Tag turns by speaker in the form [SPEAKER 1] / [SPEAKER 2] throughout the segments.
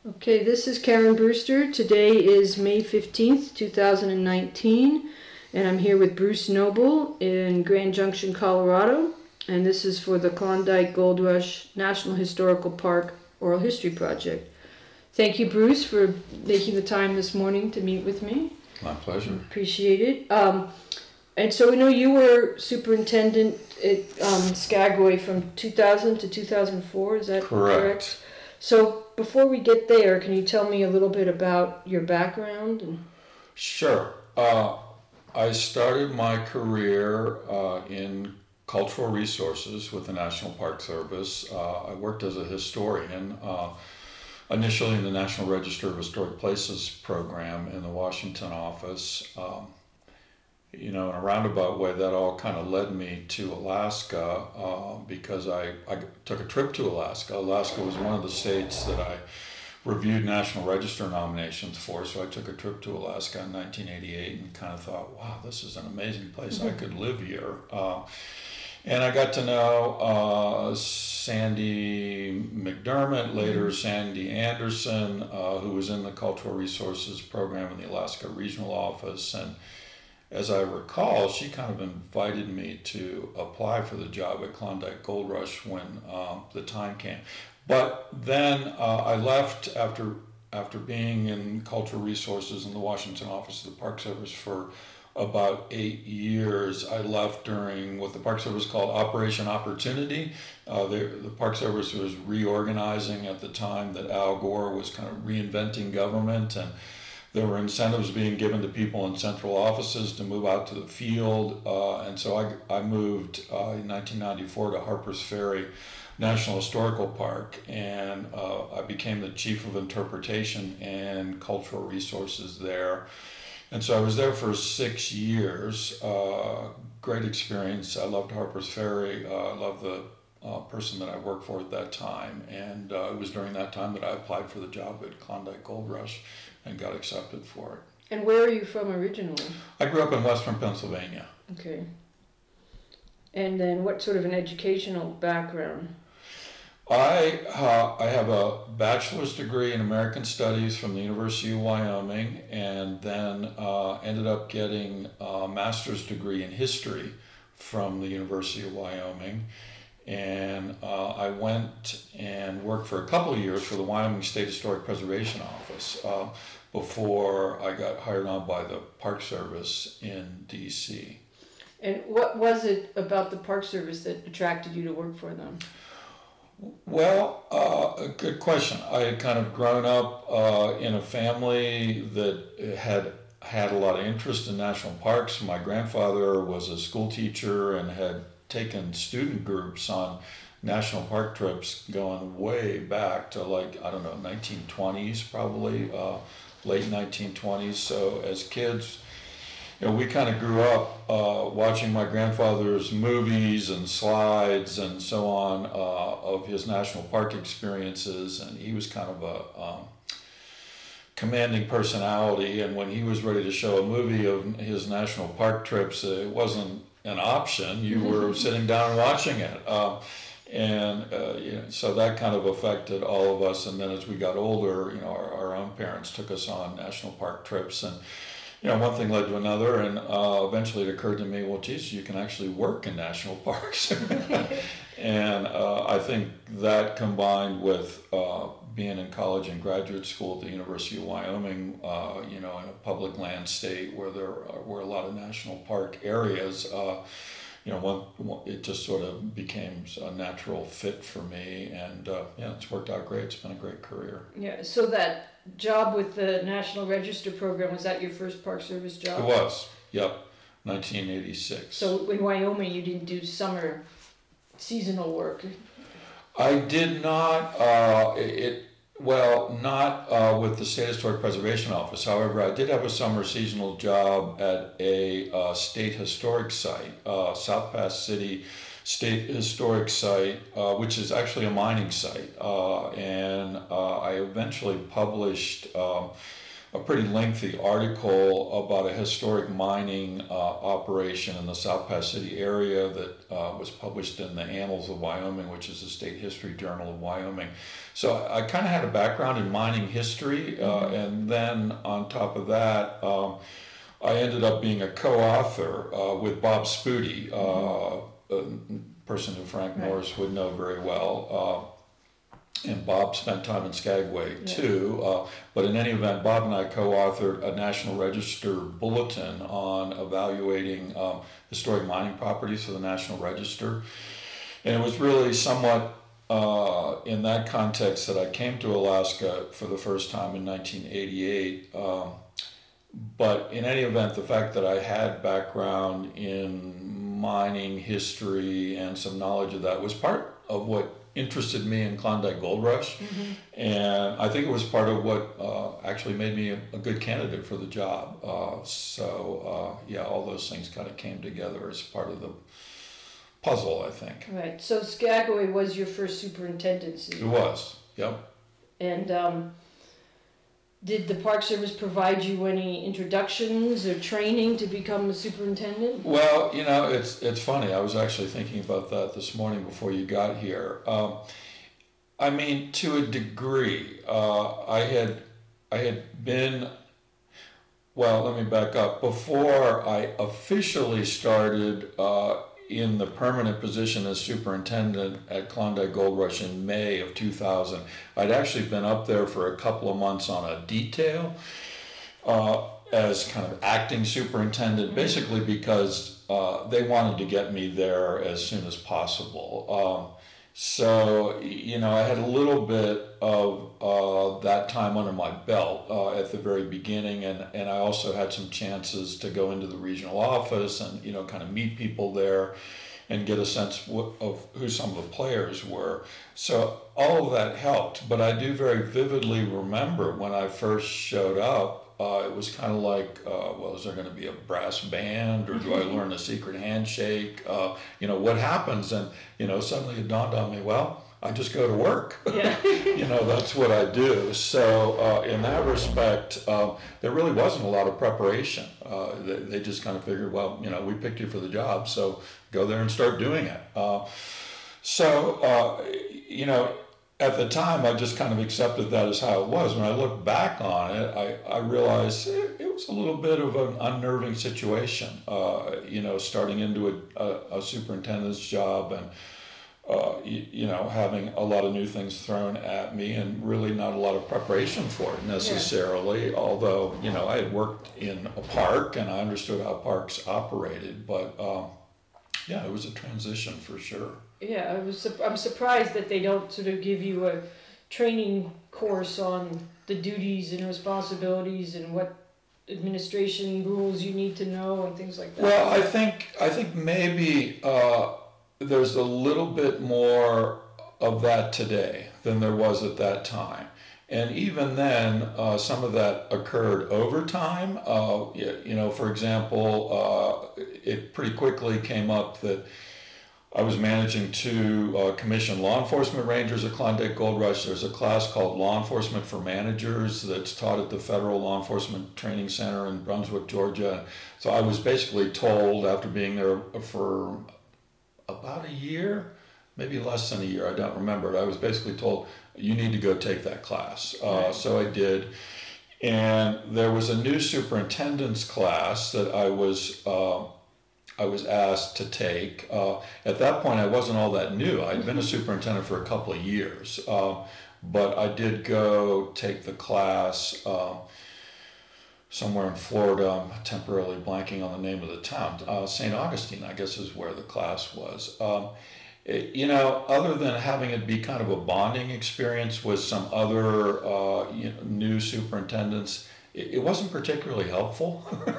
[SPEAKER 1] Okay, this is Karen Brewster. Today is May 15th, 2019, and I'm here with Bruce Noble in Grand Junction, Colorado, and this is for the Klondike Gold Rush National Historical Park Oral History Project. Thank you, Bruce, for making the time this morning to meet with me.
[SPEAKER 2] My pleasure.
[SPEAKER 1] Appreciate it. And so we know you were superintendent at Skagway from 2000 to 2004, is that correct? So before we get there, can you tell me a little bit about your background?
[SPEAKER 2] Sure. I started my career in cultural resources with the National Park Service. I worked as a historian, initially in the National Register of Historic Places program in the Washington office. In a roundabout way, that all kind of led me to Alaska because I took a trip to Alaska. Alaska was one of the states that I reviewed National Register nominations for, so I took a trip to Alaska in 1988 and kind of thought, wow, this is an amazing place. I could live here. And I got to know Sandy McDermott, later Sandy Anderson, who was in the Cultural Resources program in the Alaska Regional Office. And as I recall, she kind of invited me to apply for the job at Klondike Gold Rush when the time came. But then I left after being in cultural resources in the Washington office of the Park Service for about 8 years. I left during what the Park Service called Operation Opportunity. The Park Service was reorganizing at the time that Al Gore was kind of reinventing government, and there were incentives being given to people in central offices to move out to the field. And so I moved in 1994 to Harpers Ferry National Historical Park, and I became the Chief of Interpretation and Cultural Resources there. And so I was there for 6 years. Great experience. I loved Harpers Ferry. I loved the person that I worked for at that time. And it was during that time that I applied for the job at Klondike Gold Rush and got accepted for it.
[SPEAKER 1] And where are you from originally?
[SPEAKER 2] I grew up in Western Pennsylvania.
[SPEAKER 1] Okay. And then what sort of an educational background?
[SPEAKER 2] I have a bachelor's degree in American Studies from the University of Wyoming, and then ended up getting a master's degree in history from the University of Wyoming. And I went and worked for a couple of years for the Wyoming State Historic Preservation Office before I got hired on by the Park Service in D.C.
[SPEAKER 1] And what was it about the Park Service that attracted you to work for them?
[SPEAKER 2] Well, a good question. I had kind of grown up in a family that had a lot of interest in national parks. My grandfather was a school teacher and had taken student groups on national park trips going way back to 1920s probably, late 1920s. So as kids, we kind of grew up watching my grandfather's movies and slides and so on of his national park experiences, and he was kind of a commanding personality. And when he was ready to show a movie of his national park trips, it wasn't an option. You were sitting down and watching it. So that kind of affected all of us. And then as we got older, our own parents took us on national park trips, and one thing led to another, and eventually it occurred to me, well, geez, you can actually work in national parks. And I think that combined with being in college and graduate school at the University of Wyoming, in a public land state where there were a lot of national park areas, it just sort of became a natural fit for me, and it's worked out great. It's been a great career.
[SPEAKER 1] Yeah, so that job with the National Register program, was that your first Park Service job?
[SPEAKER 2] It was, yep, 1986.
[SPEAKER 1] So in Wyoming you didn't do summer seasonal work?
[SPEAKER 2] I did not, not with the State Historic Preservation Office. However, I did have a summer seasonal job at a state historic site, South Pass City State Historic Site, which is actually a mining site. And I eventually published a pretty lengthy article about a historic mining operation in the South Pass City area that was published in the Annals of Wyoming, which is the State History Journal of Wyoming. So I kind of had a background in mining history, and then on top of that, I ended up being a co-author with Bob Spooty, a person who Frank Norris would know very well. And Bob spent time in Skagway too. But in any event, Bob and I co-authored a National Register bulletin on evaluating historic mining properties for the National Register. And it was really somewhat in that context that I came to Alaska for the first time in 1988. But in any event, the fact that I had background in mining history and some knowledge of that was part of what interested me in Klondike Gold Rush, and I think it was part of what actually made me a good candidate for the job. Yeah, all those things kind of came together as part of the puzzle, I think.
[SPEAKER 1] Right. So Skagway was your first superintendency.
[SPEAKER 2] It was. Yep.
[SPEAKER 1] And did the Park Service provide you any introductions or training to become a superintendent?
[SPEAKER 2] Well, it's funny. I was actually thinking about that this morning before you got here. I mean, to a degree, I had been. Well, let me back up. Before I officially started in the permanent position as superintendent at Klondike Gold Rush in May of 2000. I'd actually been up there for a couple of months on a detail as kind of acting superintendent, basically because they wanted to get me there as soon as possible. So, I had a little bit of that time under my belt at the very beginning, and I also had some chances to go into the regional office and, kind of meet people there and get a sense of who some of the players were. So all of that helped, but I do very vividly remember when I first showed up, it was kind of like, is there going to be a brass band, or do I learn a secret handshake? What happens? And, suddenly it dawned on me, well, I just go to work.
[SPEAKER 1] Yeah.
[SPEAKER 2] That's what I do. So in that respect, there really wasn't a lot of preparation. They just kind of figured, well, we picked you for the job, so go there and start doing it. At the time, I just kind of accepted that as how it was. When I look back on it, I realized it was a little bit of an unnerving situation, starting into a superintendent's job and, having a lot of new things thrown at me and really not a lot of preparation for it necessarily. Yeah. Although, I had worked in a park and I understood how parks operated, but it was a transition for sure.
[SPEAKER 1] Yeah, I'm surprised that they don't sort of give you a training course on the duties and responsibilities and what administration rules you need to know and things like that.
[SPEAKER 2] Well, I think maybe there's a little bit more of that today than there was at that time. And even then, some of that occurred over time. For example, it pretty quickly came up that I was managing two commissioned law enforcement rangers at Klondike Gold Rush. There's a class called Law Enforcement for Managers that's taught at the Federal Law Enforcement Training Center in Brunswick, Georgia. So I was basically told, after being there for about a year, maybe less than a year, I don't remember. I was basically told, you need to go take that class. So I did. And there was a new superintendent's class that I was asked to take. At that point, I wasn't all that new. I'd been a superintendent for a couple of years. But I did go take the class somewhere in Florida. I'm temporarily blanking on the name of the town. St. Augustine, I guess, is where the class was. Other than having it be kind of a bonding experience with some other new superintendents, it wasn't particularly helpful.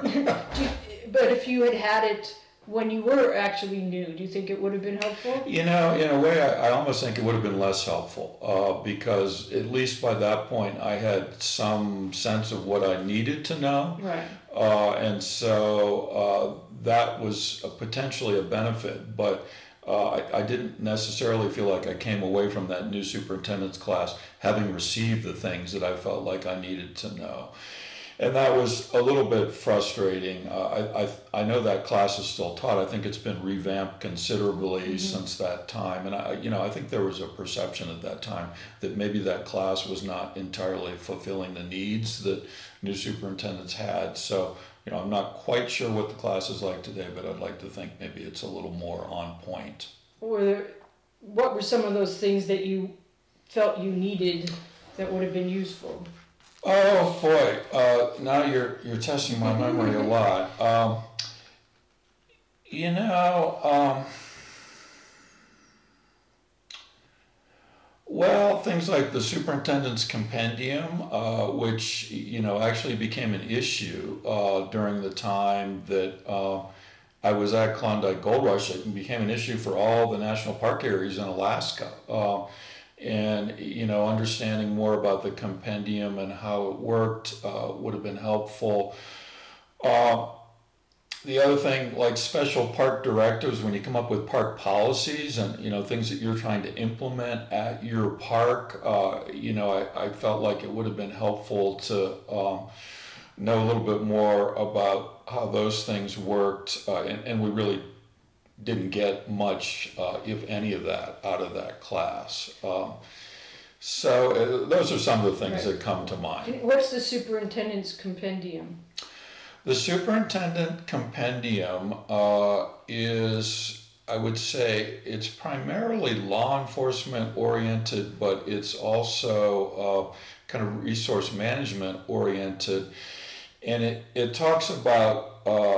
[SPEAKER 1] But if you had it when you were actually new, do you think it would have been helpful?
[SPEAKER 2] In a way, I almost think it would have been less helpful because at least by that point, I had some sense of what I needed to know.
[SPEAKER 1] Right.
[SPEAKER 2] And so that was potentially a benefit, but I didn't necessarily feel like I came away from that new superintendent's class having received the things that I felt like I needed to know. And that was a little bit frustrating. I know that class is still taught. I think it's been revamped considerably since that time. And I think there was a perception at that time that maybe that class was not entirely fulfilling the needs that new superintendents had. So, I'm not quite sure what the class is like today, but I'd like to think maybe it's a little more on point.
[SPEAKER 1] What were some of those things that you felt you needed that would have been useful?
[SPEAKER 2] Oh boy! Now you're testing my memory a lot. Well, things like the superintendent's compendium, which actually became an issue during the time that I was at Klondike Gold Rush. It became an issue for all the national park areas in Alaska. And understanding more about the compendium and how it worked would have been helpful. The other thing, like special park directives, when you come up with park policies and things that you're trying to implement at your park, I felt like it would have been helpful to know a little bit more about how those things worked, and we really didn't get much, if any of that, out of that class. So those are some of the things that come to mind.
[SPEAKER 1] What's the superintendent's compendium?
[SPEAKER 2] The superintendent compendium is, I would say, it's primarily law enforcement oriented, but it's also kind of resource management oriented. And it talks about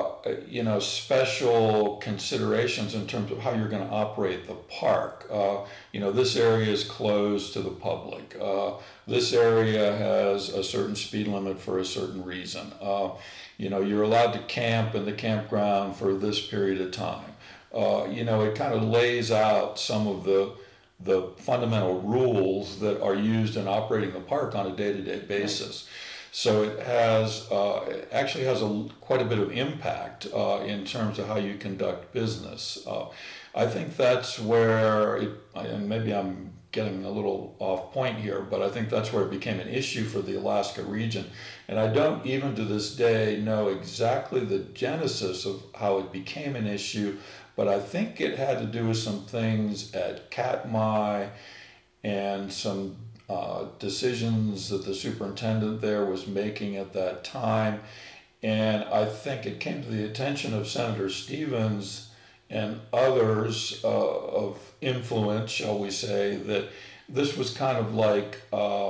[SPEAKER 2] special considerations in terms of how you're going to operate the park. This area is closed to the public. This area has a certain speed limit for a certain reason. You're allowed to camp in the campground for this period of time. It kind of lays out some of the fundamental rules that are used in operating the park on a day-to-day basis. Right. So it actually has quite a bit of impact in terms of how you conduct business. I think that's where and maybe I'm getting a little off point here, but I think that's where it became an issue for the Alaska region. And I don't even to this day know exactly the genesis of how it became an issue, but I think it had to do with some things at Katmai and some decisions that the superintendent there was making at that time. And I think it came to the attention of Senator Stevens and others of influence, shall we say, that this was kind of like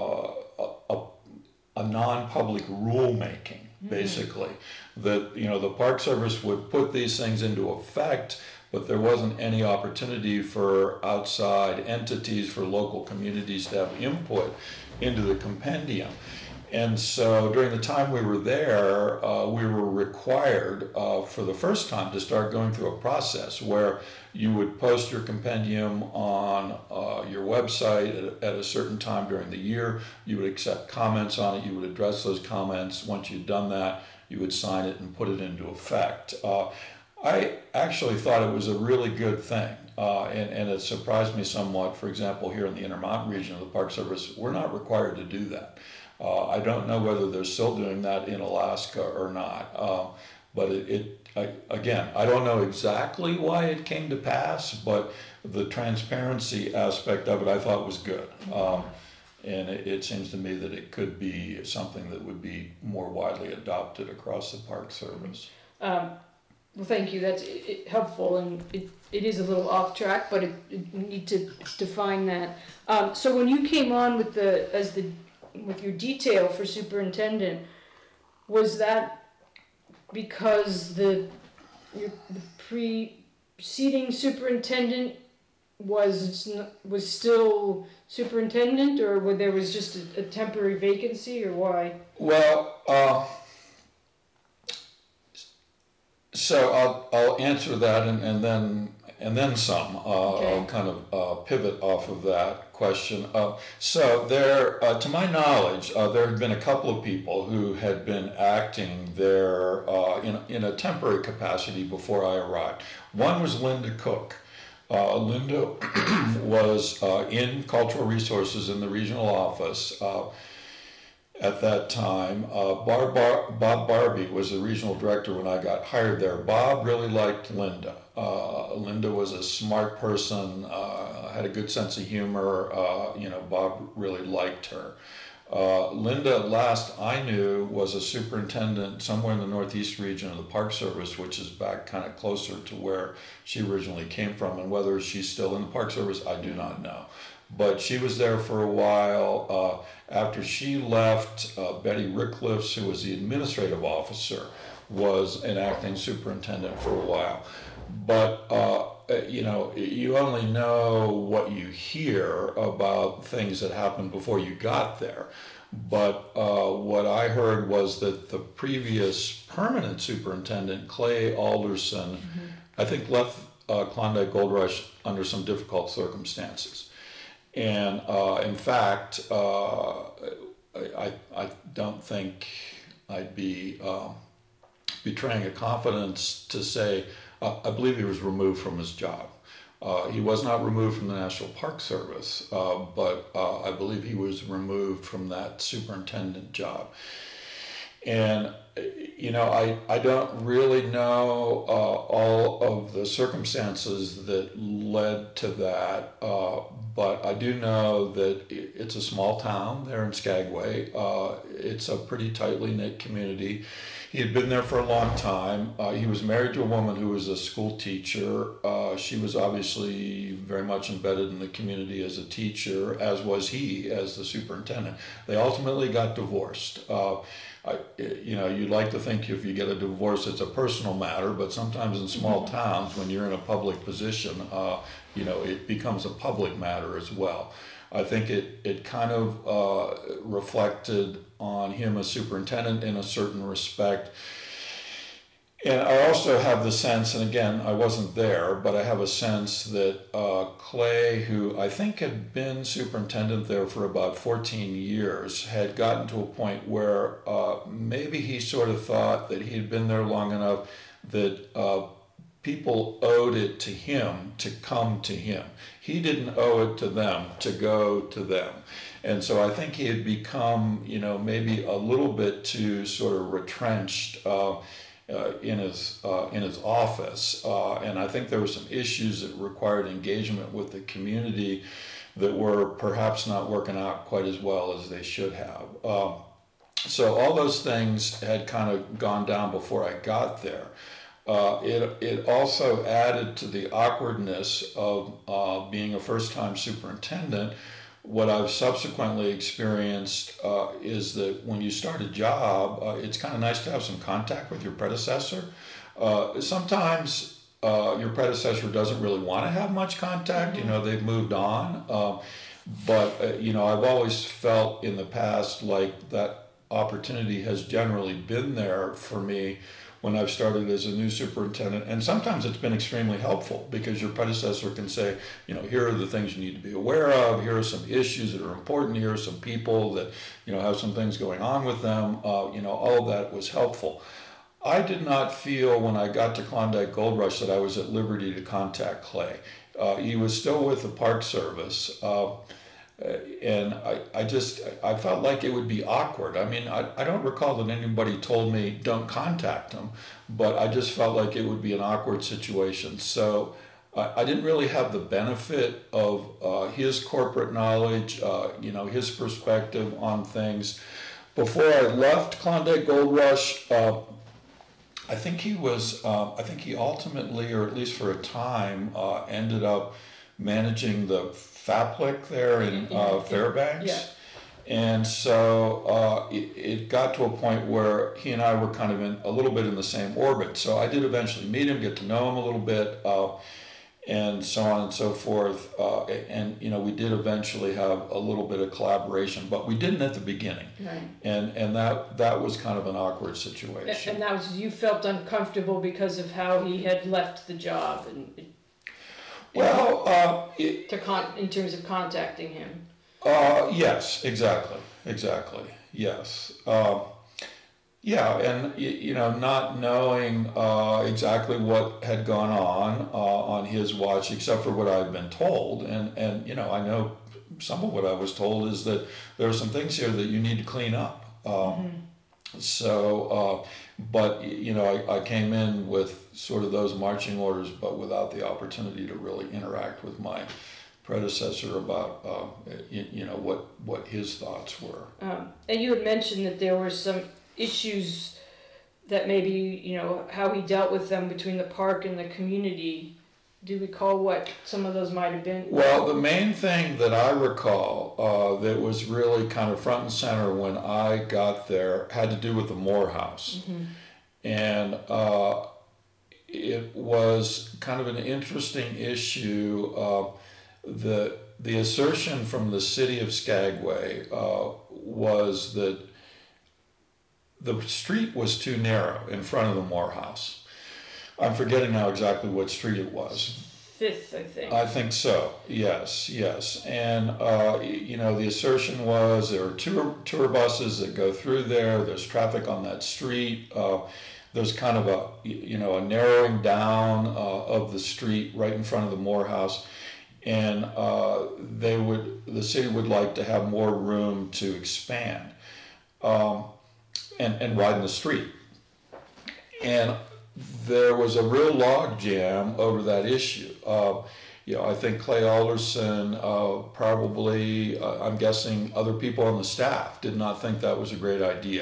[SPEAKER 2] a non-public rulemaking, basically. That the Park Service would put these things into effect, but there wasn't any opportunity for outside entities, for local communities to have input into the compendium. And so during the time we were there, we were required for the first time to start going through a process where you would post your compendium on your website at a certain time during the year. You would accept comments on it. You would address those comments. Once you'd done that, you would sign it and put it into effect. I actually thought it was a really good thing, and it surprised me somewhat. For example, here in the Intermountain region of the Park Service, we're not required to do that. I don't know whether they're still doing that in Alaska or not, but again, I don't know exactly why it came to pass, but the transparency aspect of it I thought was good. And it seems to me that it could be something that would be more widely adopted across the Park Service.
[SPEAKER 1] Well, thank you. That's helpful, and it is a little off track, but you need to define that. So when you came on with your detail for superintendent, was that because the preceding superintendent was still superintendent, or there was just a temporary vacancy, or why?
[SPEAKER 2] Well, so I'll answer that and then some. Okay. I'll kind of pivot off of that question. So there, to my knowledge, there had been a couple of people who had been acting there in a temporary capacity before I arrived. One was Linda Cook. Linda was in Cultural Resources in the regional office. at that time. Bob Barbie was the regional director when I got hired there. Bob really liked Linda. Linda was a smart person, had a good sense of humor. Bob really liked her. Linda, last I knew, was a superintendent somewhere in the Northeast region of the Park Service, which is back kind of closer to where she originally came from. And whether she's still in the Park Service, I do not know. But she was there for a while. After she left, Betty Rickliffs, who was the administrative officer, was an acting superintendent for a while. But you only know what you hear about things that happened before you got there. But what I heard was that the previous permanent superintendent, Clay Alderson, I think left Klondike Gold Rush under some difficult circumstances. And in fact, I don't think I'd be betraying a confidence to say I believe he was removed from his job. He was not removed from the National Park Service, but I believe he was removed from that superintendent job. And, I don't really know all of the circumstances that led to that, but I do know that it's a small town there in Skagway. It's a pretty tightly knit community. He had been there for a long time. He was married to a woman who was a school teacher. She was obviously very much embedded in the community as a teacher, as was he as the superintendent. They ultimately got divorced. You'd like to think if you get a divorce, it's a personal matter, but sometimes in small towns, when you're in a public position, it becomes a public matter as well. I think it kind of reflected on him as superintendent in a certain respect. And I also have the sense, and again, I wasn't there, but I have a sense that Clay, who I think had been superintendent there for about 14 years, had gotten to a point where maybe he sort of thought that he had been there long enough that people owed it to him to come to him. He didn't owe it to them to go to them. And so I think he had become, maybe a little bit too sort of retrenched in his office, and I think there were some issues that required engagement with the community that were perhaps not working out quite as well as they should have. So all those things had kind of gone down before I got there. It also added to the awkwardness of being a first-time superintendent. What I've subsequently experienced is that when you start a job, it's kind of nice to have some contact with your predecessor. Sometimes your predecessor doesn't really want to have much contact. They've moved on. But I've always felt in the past like that opportunity has generally been there for me when I've started as a new superintendent. And sometimes it's been extremely helpful because your predecessor can say, here are the things you need to be aware of, here are some issues that are important, here are some people that, have some things going on with them, all of that was helpful. I did not feel when I got to Klondike Gold Rush that I was at liberty to contact Clay. He was still with the Park Service. And I felt like it would be awkward. I mean, I don't recall that anybody told me don't contact him, but I just felt like it would be an awkward situation. So I didn't really have the benefit of his corporate knowledge, his perspective on things. Before I left Klondike Gold Rush, I think he ultimately, or at least for a time, ended up managing the Faplik there in Fairbanks. Yeah. And so it got to a point where he and I were kind of a little bit in the same orbit. So I did eventually meet him, get to know him a little bit, and so on and so forth. And we did eventually have a little bit of collaboration, but we didn't at the beginning. Right. And that was kind of an awkward situation.
[SPEAKER 1] And that was, you felt uncomfortable because of how he had left the job in terms of contacting him.
[SPEAKER 2] Yes, exactly, yes. And not knowing exactly what had gone on his watch, except for what I've been told, and I know some of what I was told is that there are some things here that you need to clean up. But I came in with sort of those marching orders, but without the opportunity to really interact with my predecessor about what his thoughts were.
[SPEAKER 1] And you had mentioned that there were some issues that maybe how he dealt with them between the park and the community. Do you recall what some of those might have been?
[SPEAKER 2] Well, the main thing that I recall that was really kind of front and center when I got there had to do with the Morehouse.
[SPEAKER 1] Mm-hmm.
[SPEAKER 2] And it was kind of an interesting issue. The assertion from the city of Skagway was that the street was too narrow in front of the Morehouse. I'm forgetting now exactly what street it was.
[SPEAKER 1] 5th, I think.
[SPEAKER 2] I think so. Yes. And the assertion was there are tour buses that go through there. There's traffic on that street. There's kind of a narrowing down of the street right in front of the Morehouse, and the city would like to have more room to expand and widen the street. And there was a real log jam over that issue. I think Clay Alderson, probably, I'm guessing other people on the staff did not think that was a great idea.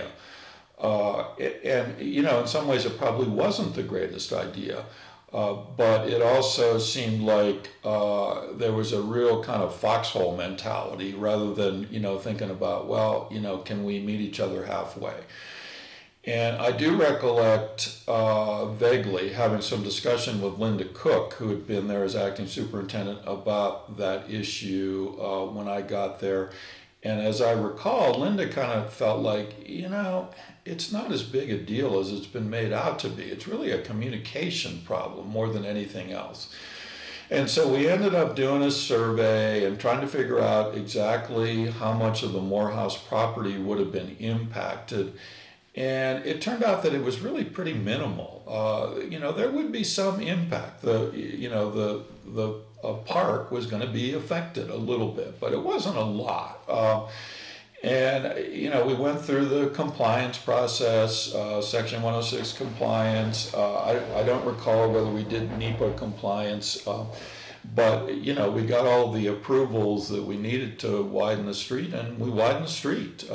[SPEAKER 2] In some ways it probably wasn't the greatest idea, but it also seemed like there was a real kind of foxhole mentality rather than, thinking about, can we meet each other halfway? And I do recollect vaguely having some discussion with Linda Cook, who had been there as acting superintendent, about that issue when I got there. And as I recall, Linda kind of felt like, it's not as big a deal as it's been made out to be. It's really a communication problem more than anything else. And so we ended up doing a survey and trying to figure out exactly how much of the Morehouse property would have been impacted. And it turned out that it was really pretty minimal. There would be some impact. The park was going to be affected a little bit, but it wasn't a lot. We went through the compliance process, Section 106 compliance. I don't recall whether we did NEPA compliance, but we got all the approvals that we needed to widen the street, and we widened the street.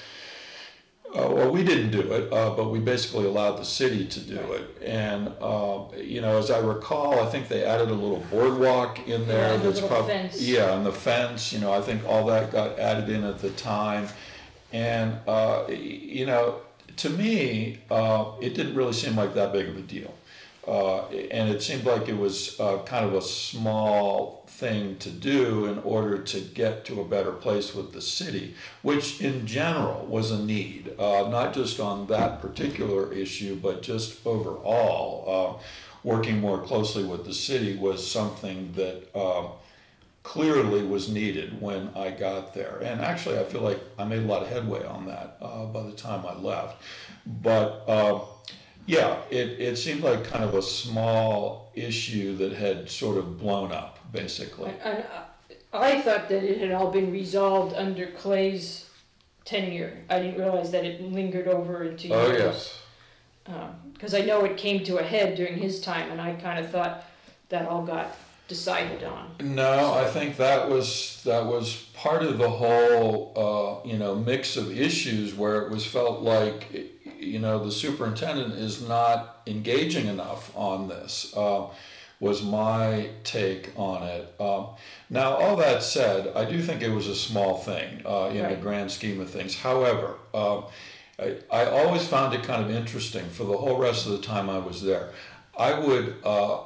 [SPEAKER 2] We didn't do it, but we basically allowed the city to do it. And, as I recall, I think they added a little boardwalk in there.
[SPEAKER 1] That's fence.
[SPEAKER 2] Yeah, and the fence, I think all that got added in at the time. And, to me, it didn't really seem like that big of a deal. And it seemed like it was kind of a small thing to do in order to get to a better place with the city, which in general was a need, not just on that particular issue, but just overall. Working more closely with the city was something that clearly was needed when I got there. And actually, I feel like I made a lot of headway on that by the time I left. But it seemed like kind of a small issue that had sort of blown up, basically.
[SPEAKER 1] And I thought that it had all been resolved under Clay's tenure. I didn't realize that it lingered over into years.
[SPEAKER 2] Oh, yes.
[SPEAKER 1] Because I know it came to a head during his time, and I kind of thought that all got decided on.
[SPEAKER 2] No, I think that was part of the whole mix of issues where it was felt like the superintendent is not engaging enough on this, was my take on it. Now, all that said, I do think it was a small thing in the grand scheme of things. However, I always found it kind of interesting for the whole rest of the time I was there. I would,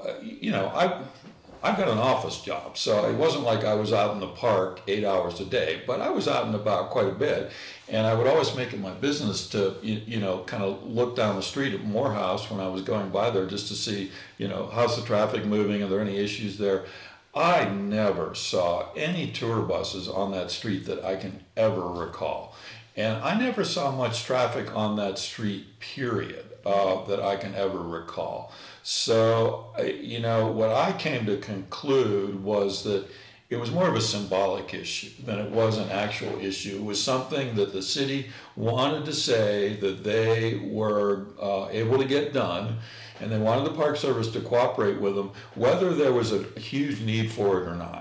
[SPEAKER 2] I've got an office job, so it wasn't like I was out in the park 8 hours a day, but I was out and about quite a bit. And I would always make it my business to, kind of look down the street at Morehouse when I was going by there just to see, how's the traffic moving? Are there any issues there? I never saw any tour buses on that street that I can ever recall. And I never saw much traffic on that street, period, that I can ever recall. So, what I came to conclude was that it was more of a symbolic issue than it was an actual issue. It was something that the city wanted to say that they were able to get done, and they wanted the Park Service to cooperate with them, whether there was a huge need for it or not.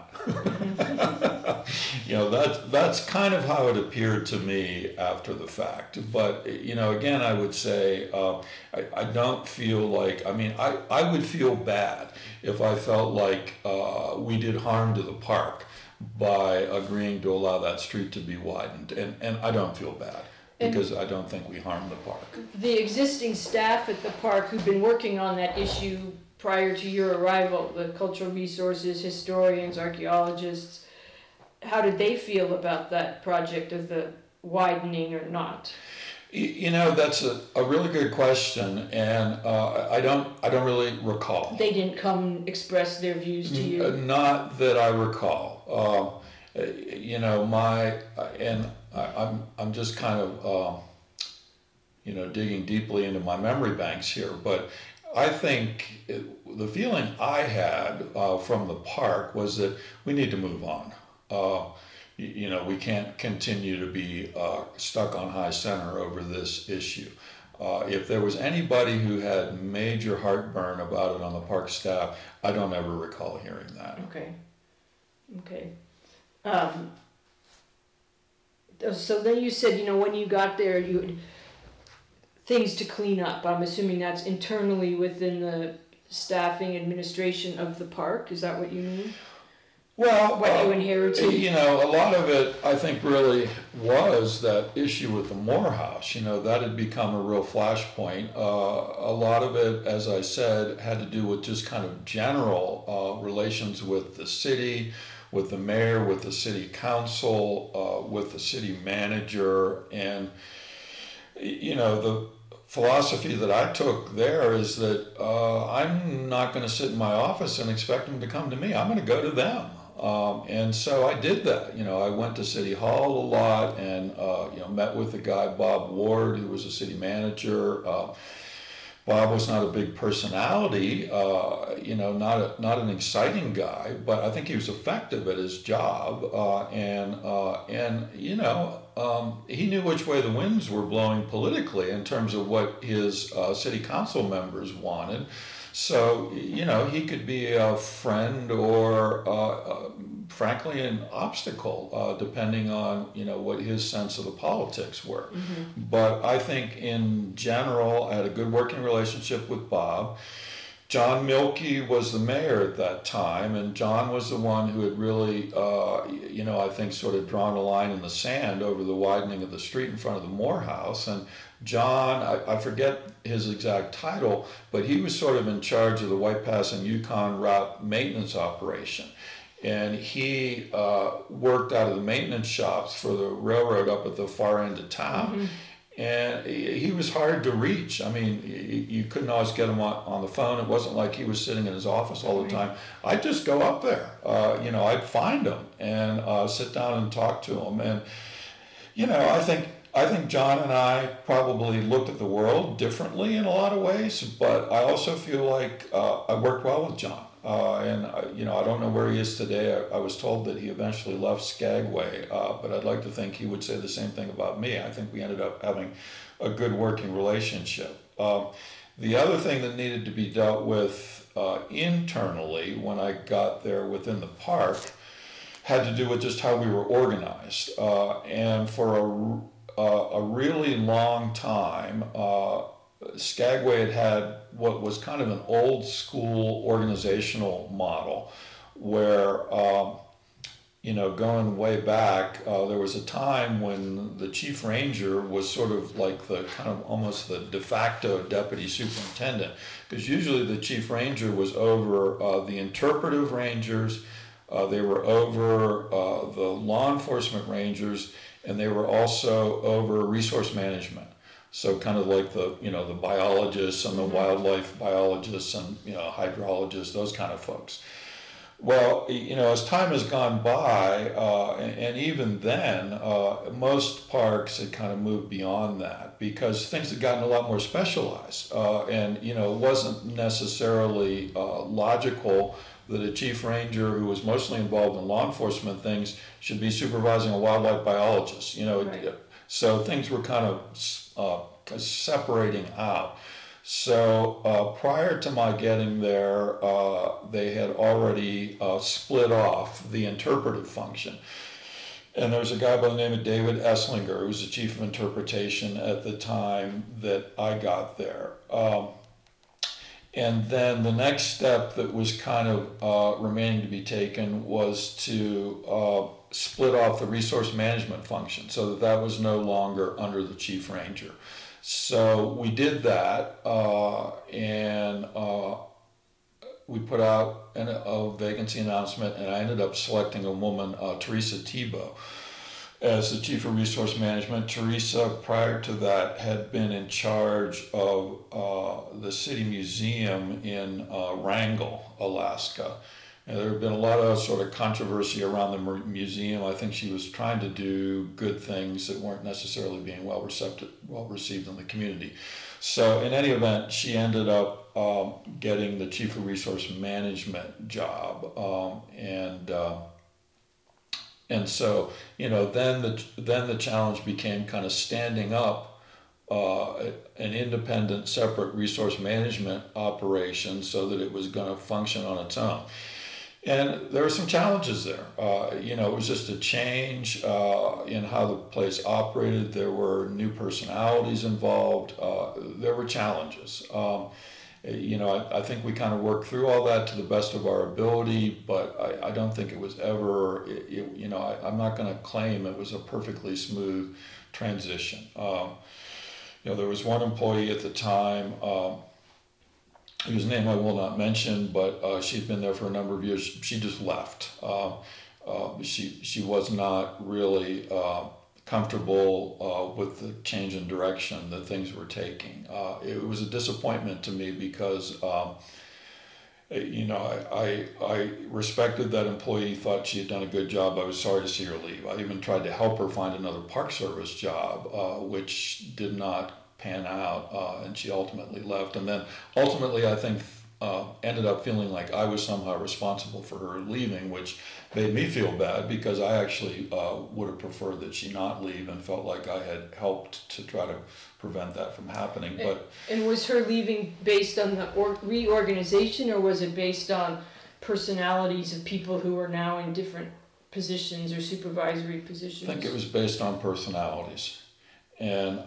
[SPEAKER 2] That's kind of how it appeared to me after the fact. But again, I would say I don't feel like. I would feel bad if I felt like we did harm to the park by agreeing to allow that street to be widened, and I don't feel bad. Because I don't think we harmed the park.
[SPEAKER 1] The existing staff at the park who've been working on that issue prior to your arrival, the cultural resources, historians, archaeologists, how did they feel about that project of the widening or not?
[SPEAKER 2] That's a really good question, and I don't really recall.
[SPEAKER 1] They didn't come express their views to you?
[SPEAKER 2] Not that I recall. I'm just kind of, digging deeply into my memory banks here, but I think the feeling I had from the park was that we need to move on. We can't continue to be stuck on high center over this issue. If there was anybody who had major heartburn about it on the park staff, I don't ever recall hearing that.
[SPEAKER 1] Okay. So then you said, when you got there, you had things to clean up. I'm assuming that's internally within the staffing administration of the park. Is that what you mean?
[SPEAKER 2] Well,
[SPEAKER 1] what you inherited?
[SPEAKER 2] A lot of it, I think, really was that issue with the Morehouse. That had become a real flashpoint. A lot of it, as I said, had to do with just kind of general relations with the city, with the mayor, with the city council, with the city manager. And, the philosophy that I took there is that I'm not going to sit in my office and expect them to come to me. I'm going to go to them. And so I did that. I went to City Hall a lot and, met with the guy, Bob Ward, who was a city manager. Bob was not a big personality, not an exciting guy, but I think he was effective at his job, and he knew which way the winds were blowing politically in terms of what his city council members wanted. So, he could be a friend or, frankly, an obstacle, depending on, what his sense of the politics were. Mm-hmm. But I think in general, I had a good working relationship with Bob. John Mielke was the mayor at that time, and John was the one who had really, I think sort of drawn a line in the sand over the widening of the street in front of the Morehouse. And John, I forget his exact title, but he was sort of in charge of the White Pass and Yukon route maintenance operation. And he worked out of the maintenance shops for the railroad up at the far end of town. Mm-hmm. And he was hard to reach. I mean, you couldn't always get him on the phone. It wasn't like he was sitting in his office all the time. I'd just go up there. I'd find him and sit down and talk to him. And, I think John and I probably looked at the world differently in a lot of ways, but I also feel like I worked well with John. I don't know where he is today. I was told that he eventually left Skagway, but I'd like to think he would say the same thing about me. I think we ended up having a good working relationship. The other thing that needed to be dealt with internally when I got there within the park had to do with just how we were organized. And for a really long time, Skagway had what was kind of an old school organizational model where, going way back, there was a time when the chief ranger was sort of like the kind of almost the de facto deputy superintendent, because usually the chief ranger was over the interpretive rangers, they were over the law enforcement rangers, and they were also over resource management. So kind of like the biologists and the wildlife biologists and, hydrologists, those kind of folks. Well, as time has gone by, and even then, most parks had kind of moved beyond that because things had gotten a lot more specialized. And, it wasn't necessarily logical that a chief ranger who was mostly involved in law enforcement things should be supervising a wildlife biologist.
[SPEAKER 1] Right.
[SPEAKER 2] So things were kind of separating out. So prior to my getting there, they had already split off the interpretive function. And there was a guy by the name of David Esslinger, who was the chief of interpretation at the time that I got there. And then the next step that was kind of remaining to be taken was to split off the resource management function so that that was no longer under the chief ranger. So we did that, and we put out a vacancy announcement, and I ended up selecting a woman, Teresa Tebow, as the chief of resource management. Teresa, prior to that, had been in charge of the city museum in Wrangell, Alaska. And there had been a lot of sort of controversy around the museum. I think she was trying to do good things that weren't necessarily being well received in the community. So in any event, she ended up getting the chief of resource management job, and so then the challenge became kind of standing up an independent, separate resource management operation so that it was going to function on its own. And there were some challenges there. It was just a change in how the place operated. There were new personalities involved. There were challenges. I think we kind of worked through all that to the best of our ability, but I don't think it was ever, I'm not going to claim it was a perfectly smooth transition. There was one employee at the time, whose name I will not mention, but she'd been there for a number of years. She just left. She was not really comfortable with the change in direction that things were taking. It was a disappointment to me because I respected that employee, thought she had done a good job. I was sorry to see her leave. I even tried to help her find another Park Service job, which did not pan out, and she ultimately left. And then ultimately, I think, ended up feeling like I was somehow responsible for her leaving, which made me feel bad because I actually would have preferred that she not leave and felt like I had helped to try to prevent that from happening.
[SPEAKER 1] And was her leaving based on the reorganization, or was it based on personalities of people who are now in different positions or supervisory positions?
[SPEAKER 2] I think it was based on personalities. And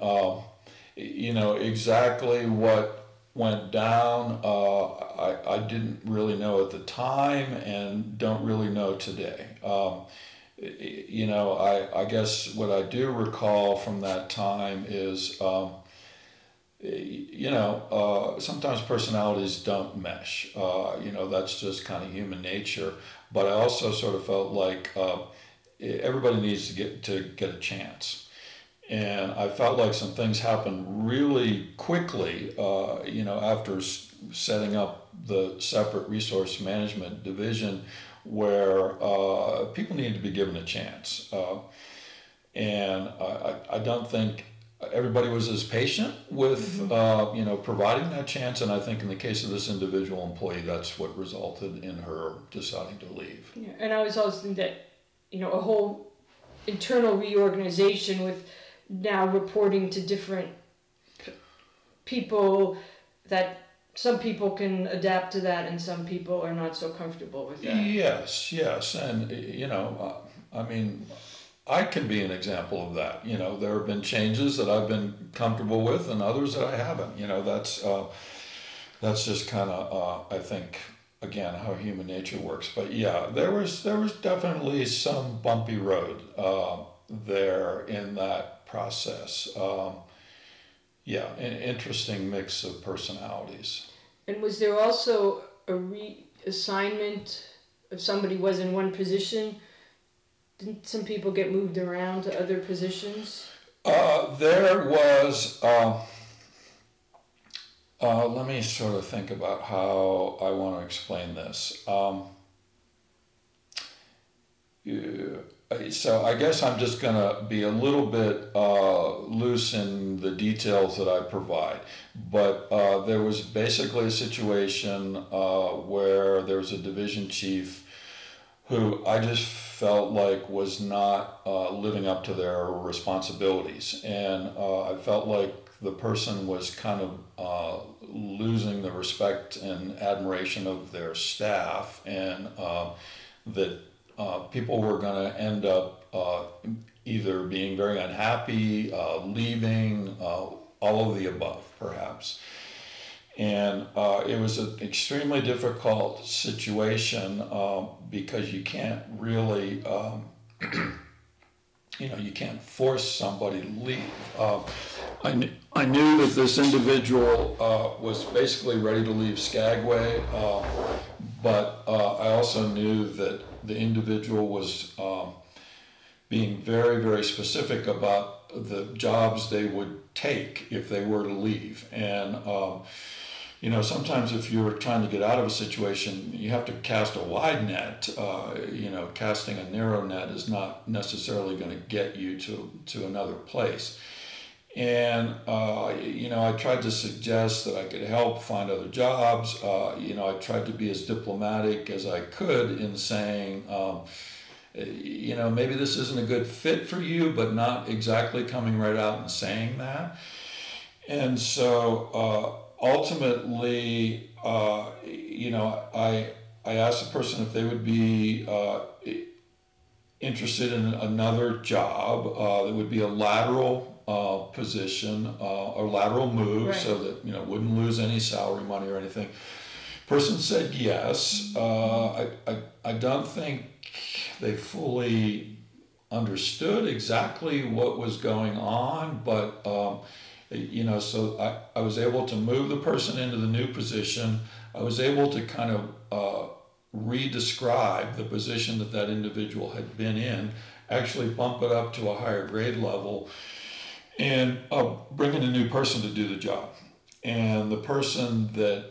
[SPEAKER 2] exactly what went down, I didn't really know at the time and don't really know today. I guess what I do recall from that time is, sometimes personalities don't mesh. That's just kind of human nature. But I also sort of felt like everybody needs to get a chance. And I felt like some things happened really quickly, after setting up the separate resource management division, where people needed to be given a chance. And I don't think everybody was as patient with, providing that chance. And I think in the case of this individual employee, that's what resulted in her deciding to leave.
[SPEAKER 1] Yeah, and I was also thinking that, a whole internal reorganization with now reporting to different people, that some people can adapt to that and some people are not so comfortable with that.
[SPEAKER 2] Yes. And, I can be an example of that. There have been changes that I've been comfortable with and others that I haven't. That's just kind of, I think, again, how human nature works. But yeah, there was definitely some bumpy road there in that process. An interesting mix of personalities.
[SPEAKER 1] And was there also a reassignment if somebody was in one position? Didn't some people get moved around to other positions?
[SPEAKER 2] There was, let me sort of think about how I want to explain this. So I guess I'm just going to be a little bit loose in the details that I provide. But there was basically a situation where there was a division chief who I just felt like was not living up to their responsibilities. And I felt like the person was kind of losing the respect and admiration of their staff, and that people were going to end up either being very unhappy, leaving, all of the above, perhaps. And it was an extremely difficult situation because you can't really, you can't force somebody to leave. I knew that this individual was basically ready to leave Skagway, but I also knew that the individual was being very, very specific about the jobs they would take if they were to leave. And sometimes if you're trying to get out of a situation, you have to cast a wide net. Casting a narrow net is not necessarily going to get you to another place. And, I tried to suggest that I could help find other jobs. I tried to be as diplomatic as I could in saying, maybe this isn't a good fit for you, but not exactly coming right out and saying that. And so ultimately, I asked the person if they would be interested in another job that would be a lateral position or lateral move, right, so that wouldn't lose any salary money or anything. Person said yes. I don't think they fully understood exactly what was going on, but so I was able to move the person into the new position. I was able to kind of re-describe the position that individual had been in, actually bump it up to a higher grade level, and bring in a new person to do the job. And the person that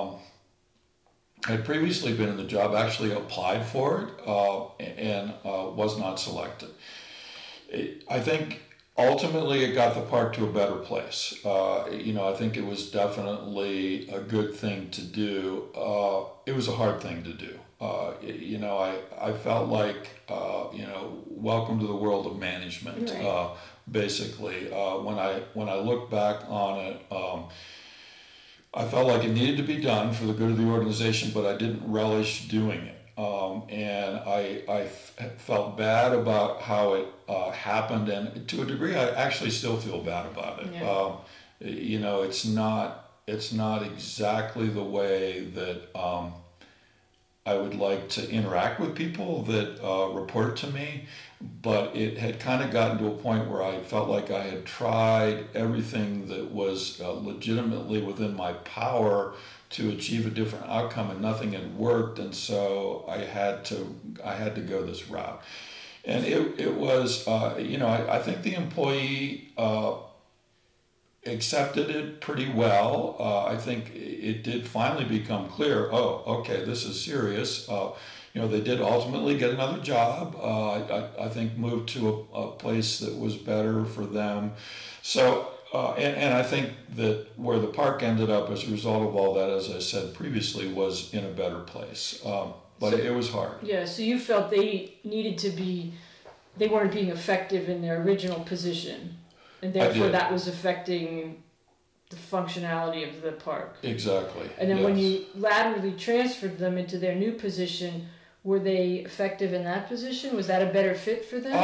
[SPEAKER 2] had previously been in the job actually applied for it and was not selected. I think ultimately it got the park to a better place. I think it was definitely a good thing to do. It was a hard thing to do. I felt like, welcome to the world of management. Right. Basically, when I look back on it, I felt like it needed to be done for the good of the organization, but I didn't relish doing it. And I felt bad about how it happened, and to a degree, I actually still feel bad about it. Yeah. It's not exactly the way that I would like to interact with people that report to me, but it had kind of gotten to a point where I felt like I had tried everything that was legitimately within my power to achieve a different outcome, and nothing had worked, and so I had to go this route. And it was I think the employee accepted it pretty well. I think it did finally become clear, okay, this is serious. They did ultimately get another job. I think moved to a place that was better for them. So, and I think that where the park ended up as a result of all that, as I said previously, was in a better place. But it was hard. Yeah,
[SPEAKER 1] so you felt they weren't being effective in their original position, and therefore that was affecting the functionality of the park.
[SPEAKER 2] Exactly.
[SPEAKER 1] And then when you laterally transferred them into their new position, were they effective in that position? Was that a better fit for them?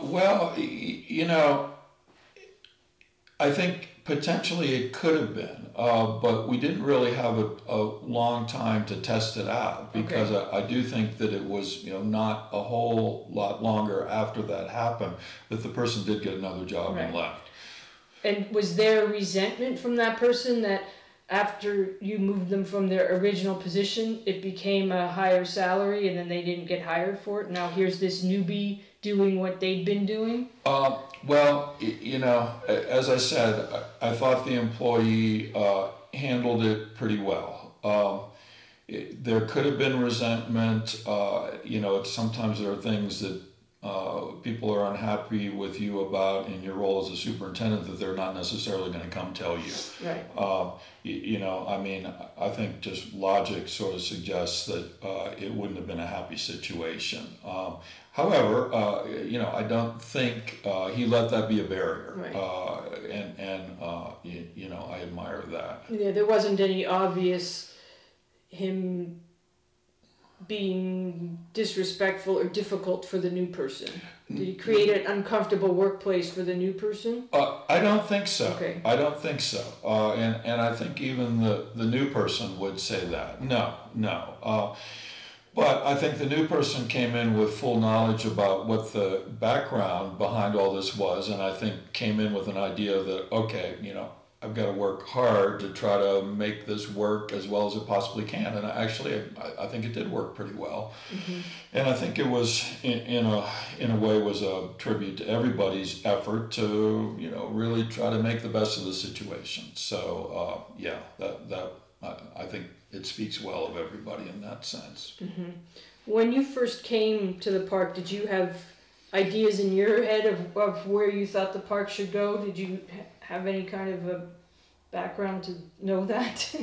[SPEAKER 2] I think potentially it could have been, but we didn't really have a long time to test it out, because I do think that it was not a whole lot longer after that happened that the person did get another job and left.
[SPEAKER 1] And was there resentment from that person that after you moved them from their original position, it became a higher salary and then they didn't get hired for it? Now here's this newbie doing what they'd been doing?
[SPEAKER 2] As I said, I thought the employee handled it pretty well. there could have been resentment. Sometimes there are things that people are unhappy with you about in your role as a superintendent that they're not necessarily going to come tell you.
[SPEAKER 1] Right.
[SPEAKER 2] I think just logic sort of suggests that it wouldn't have been a happy situation. However, I don't think he let that be a barrier.
[SPEAKER 1] Right.
[SPEAKER 2] I admire that.
[SPEAKER 1] Yeah, there wasn't any obvious him being disrespectful or difficult for the new person. Did he create an uncomfortable workplace for the new person?
[SPEAKER 2] I don't think so.
[SPEAKER 1] Okay.
[SPEAKER 2] I don't think so. And I think even the new person would say that. No. But I think the new person came in with full knowledge about what the background behind all this was, and I think came in with an idea that, okay, I've got to work hard to try to make this work as well as it possibly can. And actually, I think it did work pretty well. Mm-hmm. And I think it was, in a way, was a tribute to everybody's effort to, really try to make the best of the situation. So, I think it speaks well of everybody in that sense.
[SPEAKER 1] Mm-hmm. When you first came to the park, did you have ideas in your head of where you thought the park should go? Did you have any kind of a background to know that?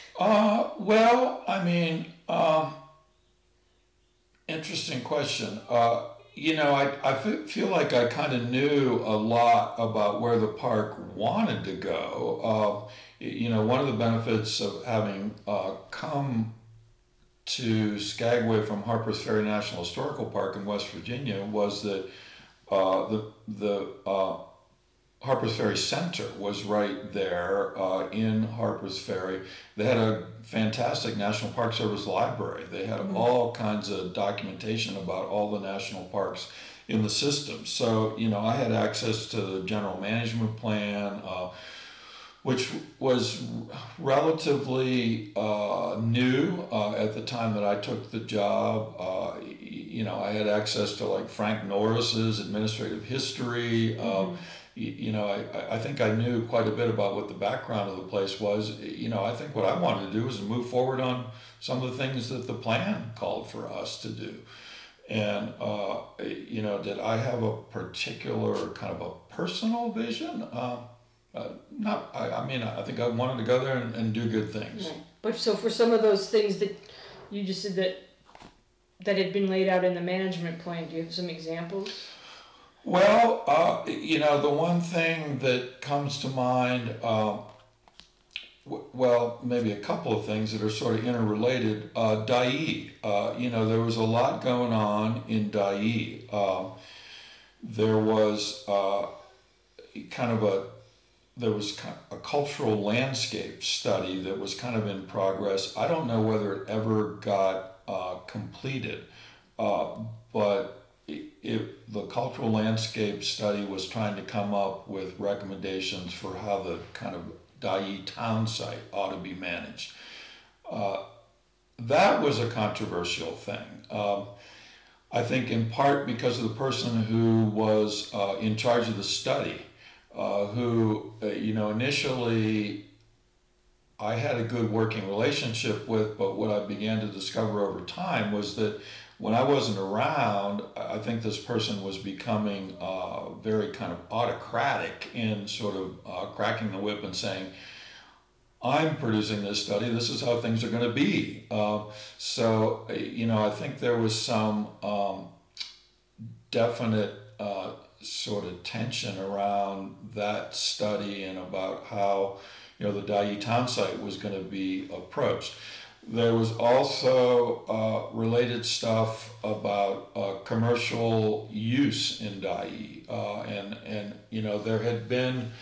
[SPEAKER 2] Interesting question. I feel like I kind of knew a lot about where the park wanted to go. One of the benefits of having come to Skagway from Harpers Ferry National Historical Park in West Virginia was that the Harpers Ferry Center was right there in Harpers Ferry. They had a fantastic National Park Service library. They had all kinds of documentation about all the national parks in the system. So, I had access to the general management plan, which was relatively new at the time that I took the job. I had access to like Frank Norris's administrative history. I think I knew quite a bit about what the background of the place was. I think what I wanted to do was to move forward on some of the things that the plan called for us to do. And, did I have a particular kind of a personal vision? I think I wanted to go there and do good things.
[SPEAKER 1] Right. But so for some of those things that you just said that had been laid out in the management plan, do you have some examples?
[SPEAKER 2] Well, the one thing that comes to mind, maybe a couple of things that are sort of interrelated. Dyea, there was a lot going on in Dyea. There was there was a cultural landscape study that was kind of in progress. I don't know whether it ever got completed, but the cultural landscape study was trying to come up with recommendations for how the kind of Dyea town site ought to be managed. That was a controversial thing. I think in part because of the person who was in charge of the study, who, initially I had a good working relationship with, but what I began to discover over time was that when I wasn't around, I think this person was becoming very kind of autocratic in sort of cracking the whip and saying, I'm producing this study, this is how things are going to be. I think there was some definite sort of tension around that study and about how, the Dyea town site was going to be approached. There was also related stuff about commercial use in Dyea, and there had been,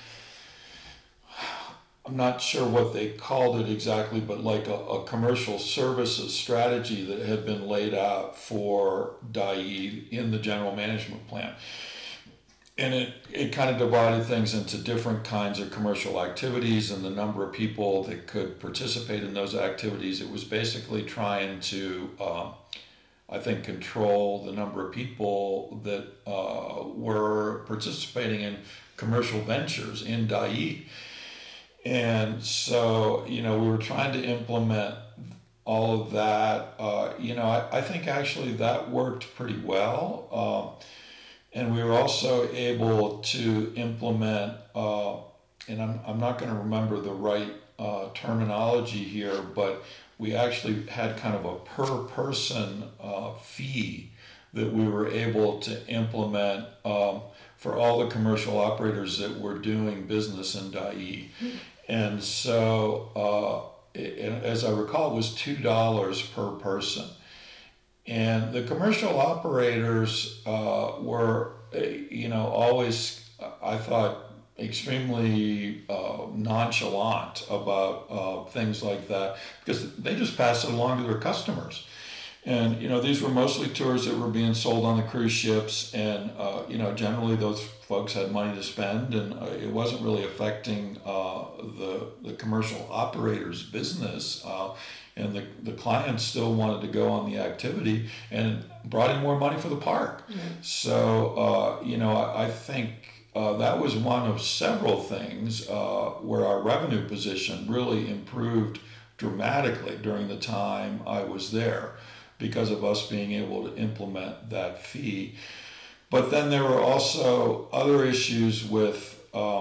[SPEAKER 2] I'm not sure what they called it exactly, but like a commercial services strategy that had been laid out for Dyea in the general management plan. And it kind of divided things into different kinds of commercial activities and the number of people that could participate in those activities. It was basically trying to, control the number of people that were participating in commercial ventures in Dyea. And so, we were trying to implement all of that, I think actually that worked pretty well. And we were also able to implement, and I'm not going to remember the right terminology here, but we actually had kind of a per person fee that we were able to implement for all the commercial operators that were doing business in Dyea. And so, as I recall, it was $2 per person. And the commercial operators were, always, I thought, extremely nonchalant about things like that because they just passed it along to their customers. And these were mostly tours that were being sold on the cruise ships, and generally those folks had money to spend, and it wasn't really affecting the commercial operators' business. And the clients still wanted to go on the activity and brought in more money for the park. Mm-hmm. So I think that was one of several things where our revenue position really improved dramatically during the time I was there, because of us being able to implement that fee. But then there were also other issues with,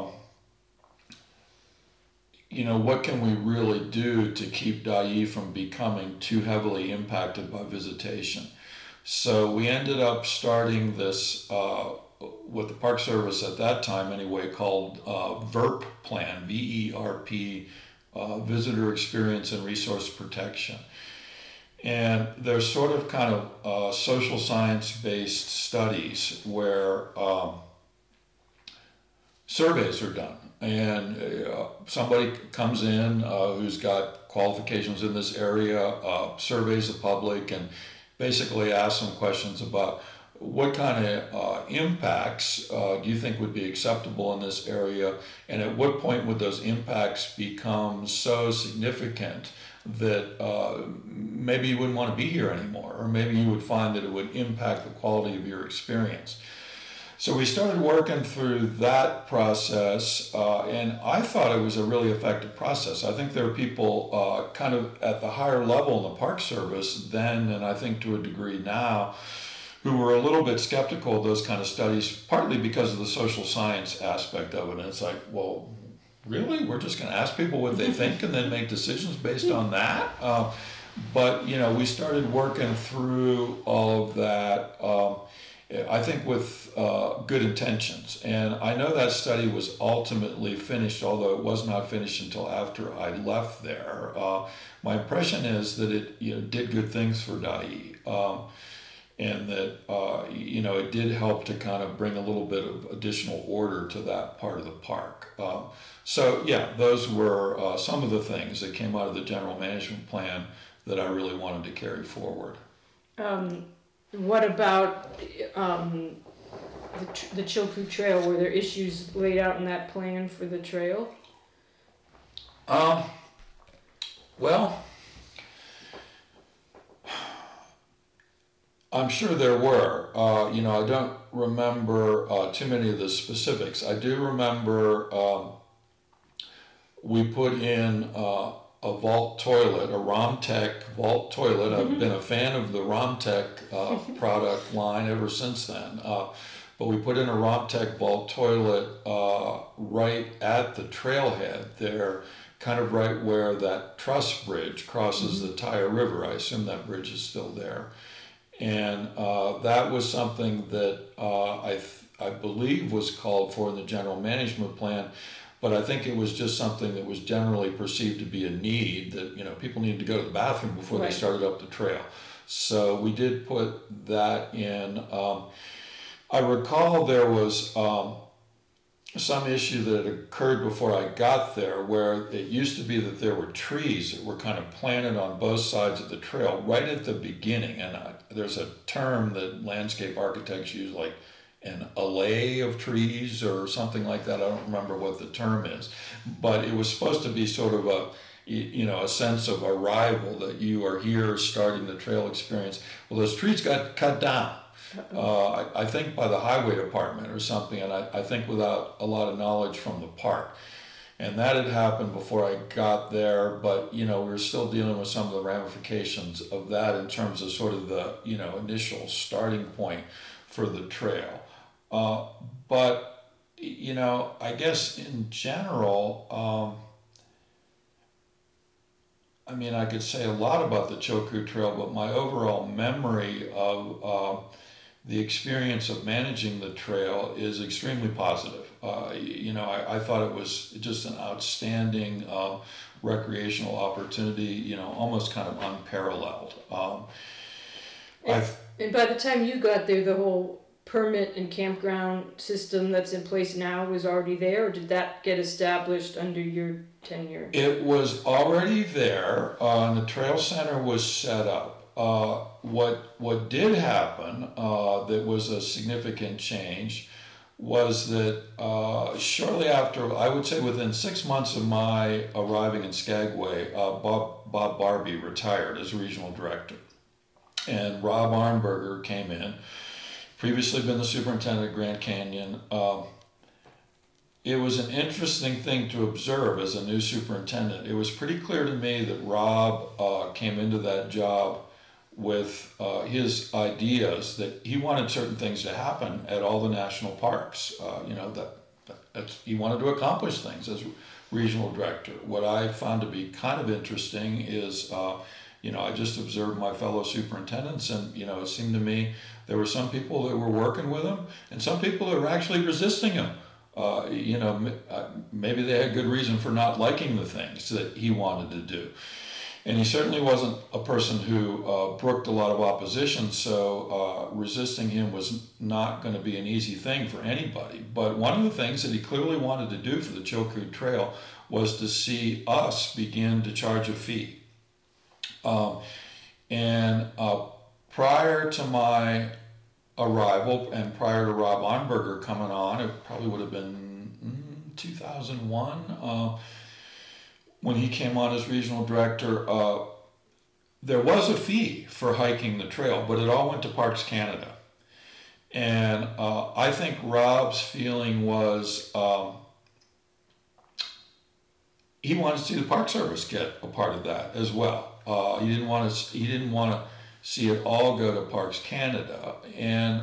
[SPEAKER 2] what can we really do to keep Dyea from becoming too heavily impacted by visitation? So we ended up starting this, with the Park Service at that time anyway, called VERP plan, VERP, Visitor Experience and Resource Protection. And they're sort of kind of social science-based studies where surveys are done. And somebody comes in who's got qualifications in this area, surveys the public, and basically asks them questions about what kind of impacts do you think would be acceptable in this area, and at what point would those impacts become so significant that maybe you wouldn't want to be here anymore, or maybe you would find that it would impact the quality of your experience. So we started working through that process, and I thought it was a really effective process. I think there are people kind of at the higher level in the Park Service then, and I think to a degree now, who were a little bit skeptical of those kind of studies, partly because of the social science aspect of it. And it's like, well, really? We're just going to ask people what they think and then make decisions based on that? But we started working through all of that, I think with good intentions. And I know that study was ultimately finished, although it was not finished until after I left there. My impression is that it did good things for Dyea. And that it did help to kind of bring a little bit of additional order to that part of the park. So yeah, those were some of the things that came out of the general management plan that I really wanted to carry forward.
[SPEAKER 1] What about the Chilkoot Trail? Were there issues laid out in that plan for the trail?
[SPEAKER 2] Well, I'm sure there were. I don't remember too many of the specifics. I do remember we put in a vault toilet, a Romtech vault toilet. Mm-hmm. I've been a fan of the Romtech product line ever since then. But we put in a Romtech vault toilet right at the trailhead there, kind of right where that truss bridge crosses the Taya River. I assume that bridge is still there. And that was something that I believe was called for in the general management plan, but I think it was just something that was generally perceived to be a need, that people needed to go to the bathroom before they started up the trail. So we did put that in. I recall there was some issue that had occurred before I got there, where it used to be that there were trees that were kind of planted on both sides of the trail right at the beginning. And there's a term that landscape architects use, like an alley of trees or something like that. I don't remember what the term is, but it was supposed to be sort of a sense of arrival, that you are here starting the trail experience. Well, those trees got cut down. I think by the highway department or something, and I think without a lot of knowledge from the park. And that had happened before I got there, but we were still dealing with some of the ramifications of that in terms of sort of the initial starting point for the trail. But I guess in general, I could say a lot about the Chilkoot Trail, but my overall memory of the experience of managing the trail is extremely positive. I thought it was just an outstanding recreational opportunity, almost kind of unparalleled.
[SPEAKER 1] And by the time you got there, the whole permit and campground system that's in place now was already there, or did that get established under your tenure?
[SPEAKER 2] It was already there, and the trail center was set up. What did happen that was a significant change was that shortly after, I would say within 6 months of my arriving in Skagway, Bob Barbie retired as regional director. And Rob Arnberger came in, previously been the superintendent of Grand Canyon. It was an interesting thing to observe as a new superintendent. It was pretty clear to me that Rob came into that job with his ideas that he wanted certain things to happen at all the national parks. That he wanted to accomplish things as regional director. What I found to be kind of interesting is, I just observed my fellow superintendents, and it seemed to me there were some people that were working with him, and some people that were actually resisting him. Maybe they had good reason for not liking the things that he wanted to do. And he certainly wasn't a person who brooked a lot of opposition, so resisting him was not going to be an easy thing for anybody. But one of the things that he clearly wanted to do for the Chilkoot Trail was to see us begin to charge a fee. Prior to my arrival and prior to Rob Arnberger coming on, it probably would have been 2001, when he came on as regional director, there was a fee for hiking the trail, but it all went to Parks Canada. And I think Rob's feeling was he wanted to see the Park Service get a part of that as well. He didn't want to see it all go to Parks Canada. And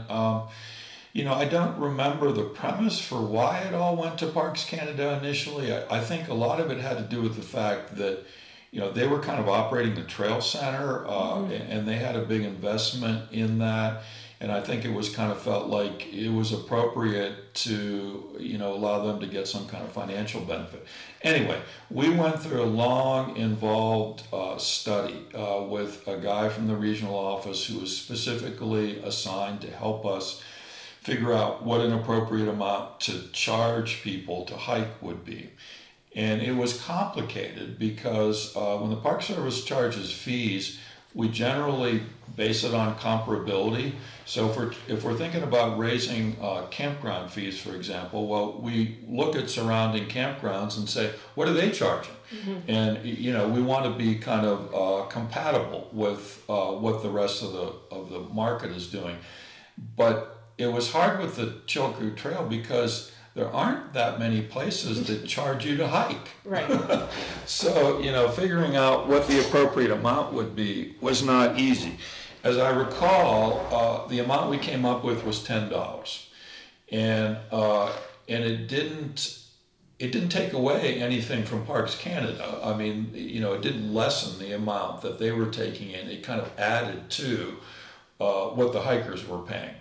[SPEAKER 2] I don't remember the premise for why it all went to Parks Canada initially. I think a lot of it had to do with the fact that, they were kind of operating the trail center, and they had a big investment in that. And I think it was kind of felt like it was appropriate to, allow them to get some kind of financial benefit. Anyway, we went through a long, involved study with a guy from the regional office who was specifically assigned to help us figure out what an appropriate amount to charge people to hike would be. And it was complicated because when the Park Service charges fees, we generally base it on comparability. So if we're thinking about raising campground fees, for example, well, we look at surrounding campgrounds and say, what are they charging? Mm-hmm. And we want to be kind of compatible with what the rest of the market is doing. But it was hard with the Chilkoot Trail because there aren't that many places that charge you to hike.
[SPEAKER 1] Right.
[SPEAKER 2] So, figuring out what the appropriate amount would be was not easy. As I recall, the amount we came up with was $10. And it didn't take away anything from Parks Canada. It didn't lessen the amount that they were taking in. It kind of added to what the hikers were paying.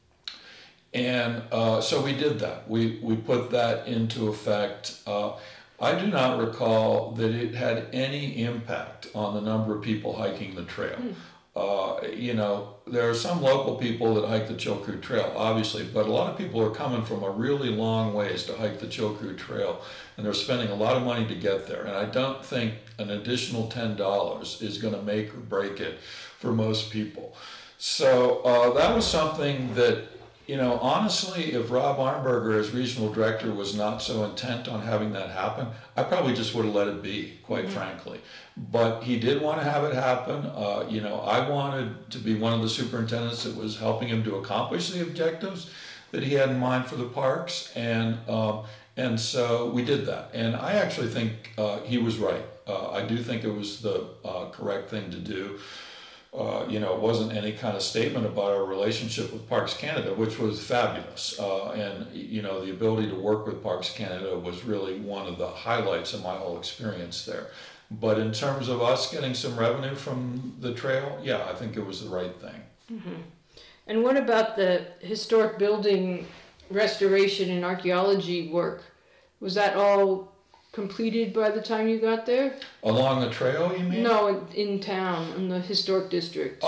[SPEAKER 2] And so we did that. We put that into effect. I do not recall that it had any impact on the number of people hiking the trail. There are some local people that hike the Chilkoot Trail, obviously, but a lot of people are coming from a really long ways to hike the Chilkoot Trail, and they're spending a lot of money to get there. And I don't think an additional $10 is going to make or break it for most people. So that was something that, honestly, if Rob Arnberger as regional director was not so intent on having that happen, I probably just would have let it be, quite frankly. But he did want to have it happen. I wanted to be one of the superintendents that was helping him to accomplish the objectives that he had in mind for the parks. And And so we did that. And I actually think he was right. I do think it was the correct thing to do. It wasn't any kind of statement about our relationship with Parks Canada, which was fabulous. The ability to work with Parks Canada was really one of the highlights of my whole experience there. But in terms of us getting some revenue from the trail, yeah, I think it was the right thing.
[SPEAKER 1] Mm-hmm. And what about the historic building restoration and archaeology work? Was that all completed by the time you got there?
[SPEAKER 2] Along the trail, you mean?
[SPEAKER 1] No, in town, in the historic district.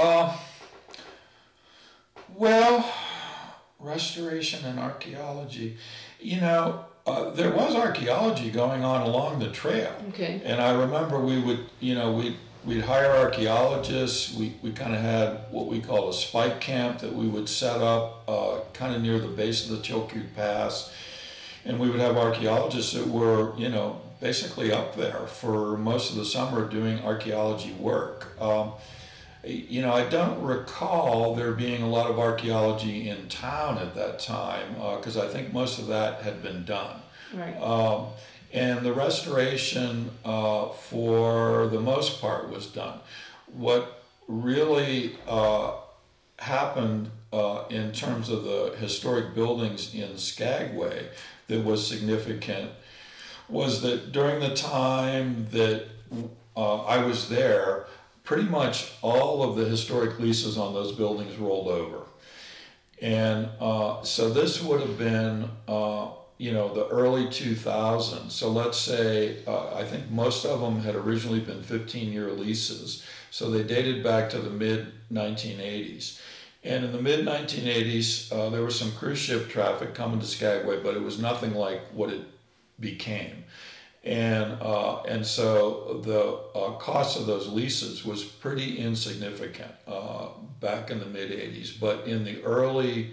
[SPEAKER 2] Well, restoration and archaeology. There was archaeology going on along the trail.
[SPEAKER 1] Okay.
[SPEAKER 2] And I remember we would, we'd hire archaeologists. We kind of had what we call a spike camp that we would set up kind of near the base of the Chilkoot Pass. And we would have archaeologists that were, basically up there for most of the summer doing archaeology work. I don't recall there being a lot of archaeology in town at that time because I think most of that had been done.
[SPEAKER 1] Right.
[SPEAKER 2] And the restoration, for the most part, was done. What really happened in terms of the historic buildings in Skagway that was significant was that during the time that I was there, pretty much all of the historic leases on those buildings rolled over. And so this would have been, the early 2000s. So let's say, I think most of them had originally been 15-year leases. So they dated back to the mid-1980s. And in the mid-1980s, there was some cruise ship traffic coming to Skagway, but it was nothing like what it became. And so the cost of those leases was pretty insignificant back in the mid-80s. But in the early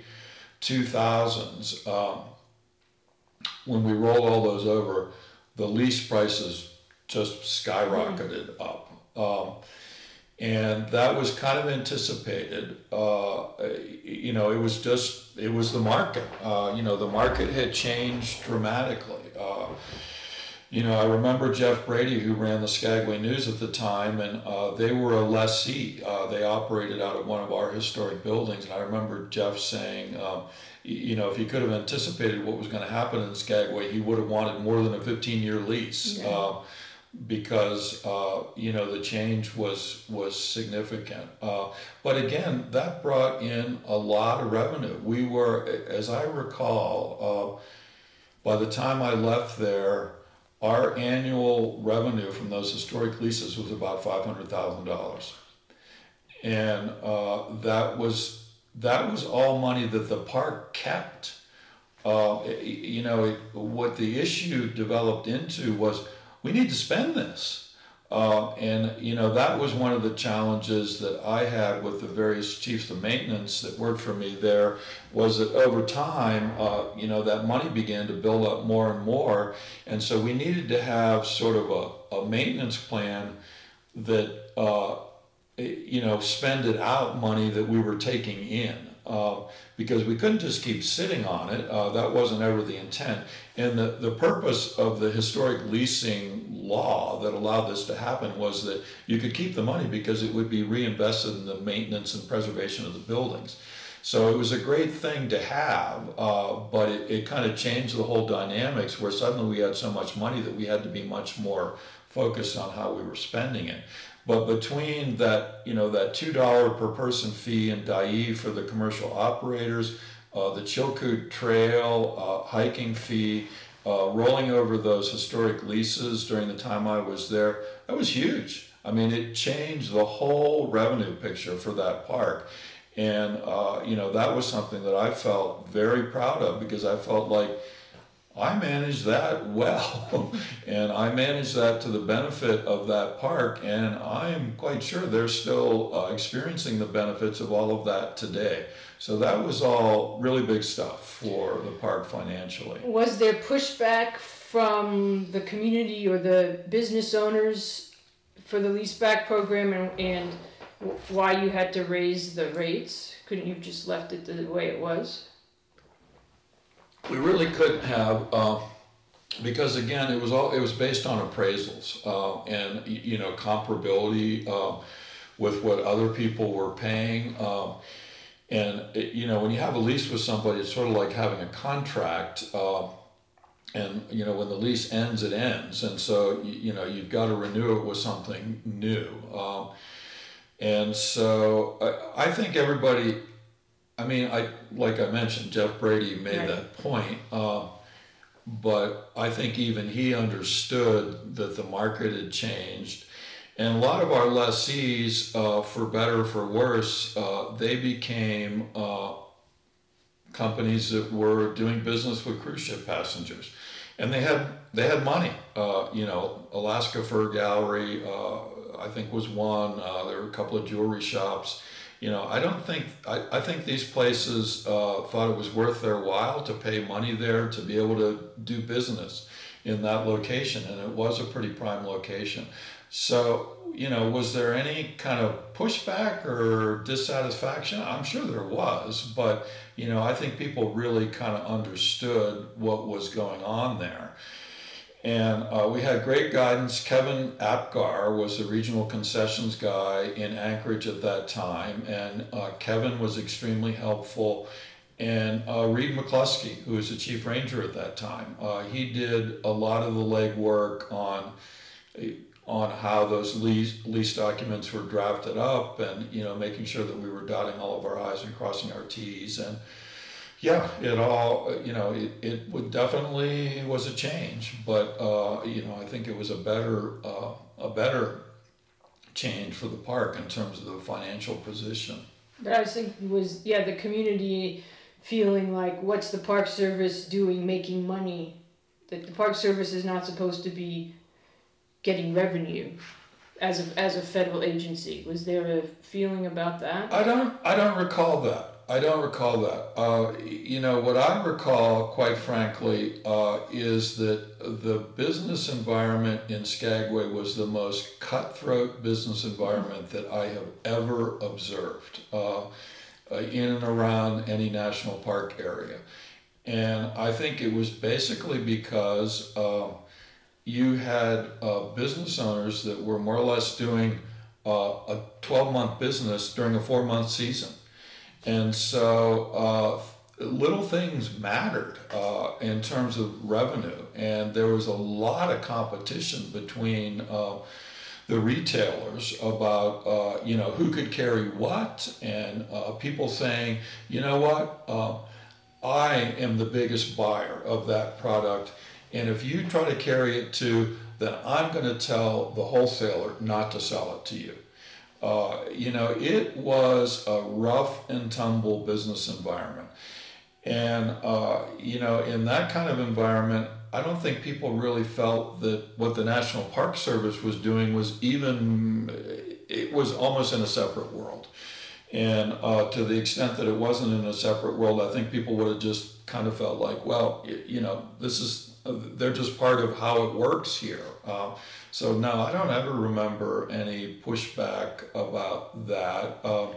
[SPEAKER 2] 2000s, when we rolled all those over, the lease prices just skyrocketed up. And that was kind of anticipated. It was the market. The market had changed dramatically. I remember Jeff Brady, who ran the Skagway News at the time, and they were a lessee. They operated out of one of our historic buildings, and I remember Jeff saying, if he could have anticipated what was going to happen in Skagway, he would have wanted more than a 15-year lease. Yeah. Because the change was significant. But again, that brought in a lot of revenue. We were, as I recall, by the time I left there, our annual revenue from those historic leases was about $500,000, and that was all money that the park kept. What the issue developed into was, we need to spend this. That was one of the challenges that I had with the various chiefs of maintenance that worked for me there, was that over time, that money began to build up more and more. And so we needed to have sort of a maintenance plan that, spended out money that we were taking in. Because we couldn't just keep sitting on it. That wasn't ever the intent. And the purpose of the historic leasing law that allowed this to happen was that you could keep the money because it would be reinvested in the maintenance and preservation of the buildings. So it was a great thing to have, but it kind of changed the whole dynamics, where suddenly we had so much money that we had to be much more focused on how we were spending it. But between that, that $2 per person fee in Dyea for the commercial operators, the Chilkoot Trail hiking fee, rolling over those historic leases during the time I was there, that was huge. I mean, it changed the whole revenue picture for that park. And, that was something that I felt very proud of, because I felt like I managed that well, and I managed that to the benefit of that park, and I am quite sure they're still experiencing the benefits of all of that today. So that was all really big stuff for the park financially.
[SPEAKER 1] Was there pushback from the community or the business owners for the leaseback program, and why you had to raise the rates? Couldn't you have just left it the way it was?
[SPEAKER 2] We really couldn't have. because again, it was based on appraisals and comparability with what other people were paying. When you have a lease with somebody, it's sort of like having a contract. And when the lease ends, it ends, and so you've got to renew it with something new. And so I think everybody. I mean, like I mentioned, Jeff Brady made
[SPEAKER 1] Right.
[SPEAKER 2] that point. But I think even he understood that the market had changed. And a lot of our lessees, for better or for worse, they became companies that were doing business with cruise ship passengers. And they had money. Alaska Fur Gallery, I think was one. There were a couple of jewelry shops. I think these places thought it was worth their while to pay money there to be able to do business in that location, and it was a pretty prime location. So, was there any kind of pushback or dissatisfaction? I'm sure there was, but, I think people really kind of understood what was going on there. And we had great guidance. Kevin Apgar was the regional concessions guy in Anchorage at that time, and Kevin was extremely helpful. And Reed McCluskey, who was the chief ranger at that time, he did a lot of the legwork on how those lease documents were drafted up, and making sure that we were dotting all of our I's and crossing our T's. And yeah, it would definitely was a change, but I think it was a better change for the park in terms of the financial position.
[SPEAKER 1] But I was thinking was, the community feeling like, what's the Park Service doing making money? That the Park Service is not supposed to be getting revenue as a federal agency. Was there a feeling about that?
[SPEAKER 2] I don't recall that. What I recall, quite frankly, is that the business environment in Skagway was the most cutthroat business environment that I have ever observed in and around any national park area. And I think it was basically because you had business owners that were more or less doing a 12-month business during a 4-month season. And so little things mattered in terms of revenue. And there was a lot of competition between the retailers about, who could carry what, and people saying, I am the biggest buyer of that product. And if you try to carry it to, then I'm going to tell the wholesaler not to sell it to you. It was a rough and tumble business environment. And, in that kind of environment, I don't think people really felt that what the National Park Service was doing it was almost in a separate world. And to the extent that it wasn't in a separate world, I think people would have just kind of felt like, well, they're just part of how it works here. So no, I don't ever remember any pushback about that.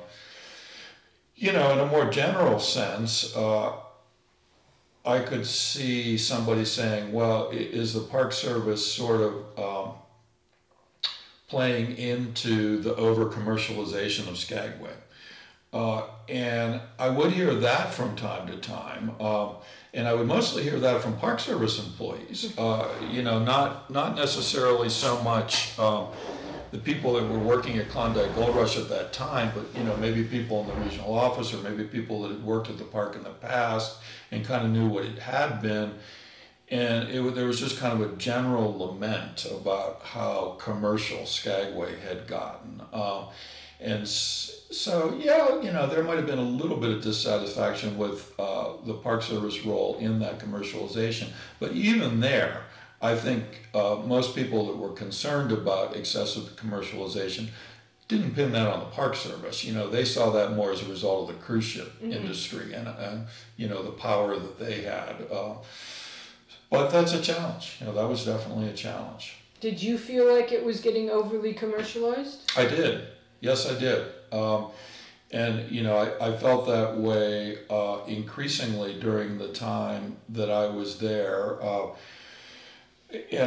[SPEAKER 2] In a more general sense, I could see somebody saying, well, is the Park Service sort of playing into the over-commercialization of Skagway? And I would hear that from time to time. And I would mostly hear that from Park Service employees, not necessarily so much the people that were working at Klondike Gold Rush at that time, but maybe people in the regional office, or maybe people that had worked at the park in the past and kind of knew what it had been. And there was just kind of a general lament about how commercial Skagway had gotten. And so, there might have been a little bit of dissatisfaction with the Park Service role in that commercialization. But even there, I think most people that were concerned about excessive commercialization didn't pin that on the Park Service. They saw that more as a result of the cruise ship industry and the power that they had. But that's a challenge. That was definitely a challenge.
[SPEAKER 1] Did you feel like it was getting overly commercialized?
[SPEAKER 2] I did. Yes, I did. And I felt that way increasingly during the time that I was there. And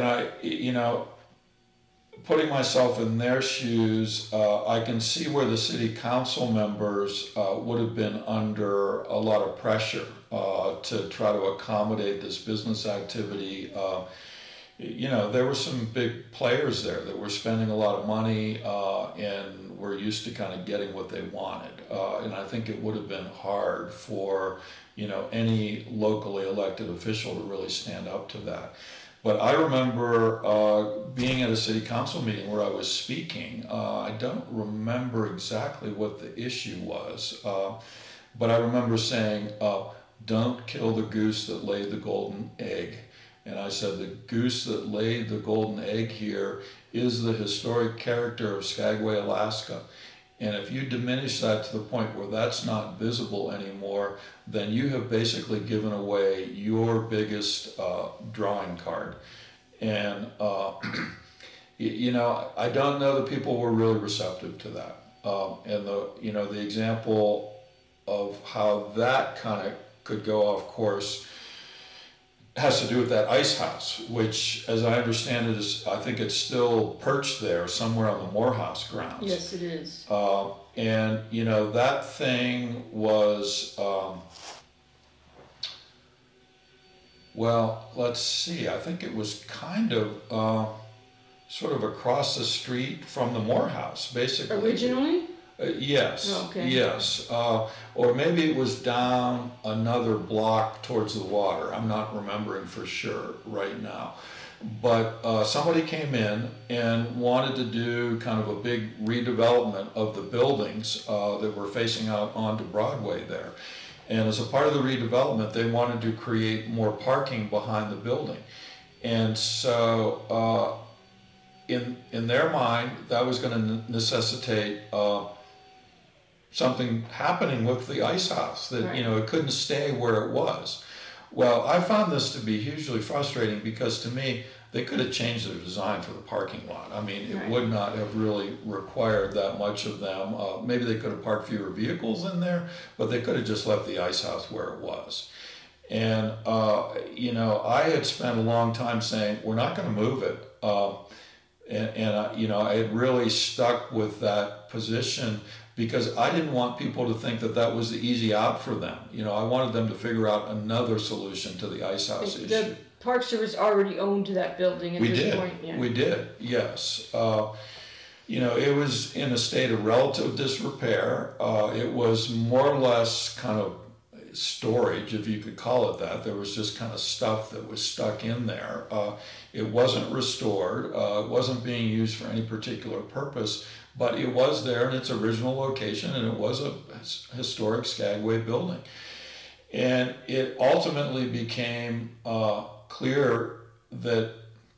[SPEAKER 2] putting myself in their shoes, I can see where the city council members would have been under a lot of pressure to try to accommodate this business activity. There were some big players there that were spending a lot of money and were used to kind of getting what they wanted. And I think it would have been hard for, any locally elected official to really stand up to that. But I remember being at a city council meeting where I was speaking. I don't remember exactly what the issue was, but I remember saying, don't kill the goose that laid the golden egg. And I said, the goose that laid the golden egg here is the historic character of Skagway, Alaska. And if you diminish that to the point where that's not visible anymore, then you have basically given away your biggest drawing card. And, I don't know that people were really receptive to that. And the example of how that kind of could go off course has to do with that ice house, which, as I understand it, I think it's still perched there somewhere on the Morehouse grounds.
[SPEAKER 1] Yes, it is.
[SPEAKER 2] And that thing was, well, let's see, I think it was kind of sort of across the street from the Morehouse, basically.
[SPEAKER 1] Originally?
[SPEAKER 2] Yes.
[SPEAKER 1] Oh, okay.
[SPEAKER 2] Yes. Or maybe it was down another block towards the water. I'm not remembering for sure right now. But somebody came in and wanted to do kind of a big redevelopment of the buildings that were facing out onto Broadway there. And as a part of the redevelopment, they wanted to create more parking behind the building. And so in their mind, that was going to necessitate something happening with the ice house, that
[SPEAKER 1] right.
[SPEAKER 2] It couldn't stay where it was. Well, I found this to be hugely frustrating because to me they could have changed their design for the parking lot. I mean, it
[SPEAKER 1] right.
[SPEAKER 2] would not have really required that much of them. Maybe they could have parked fewer vehicles in there, but they could have just left the ice house where it was. And I had spent a long time saying we're not going to move it, and I had really stuck with that position because I didn't want people to think that that was the easy out for them. I wanted them to figure out another solution to the ice house issue.
[SPEAKER 1] The Park Service already owned that building at this point. Yeah.
[SPEAKER 2] We did, yes. It was in a state of relative disrepair. It was more or less kind of storage, if you could call it that. There was just kind of stuff that was stuck in there. It wasn't restored. It wasn't being used for any particular purpose. But it was there in its original location, and it was a historic Skagway building. And it ultimately became clear that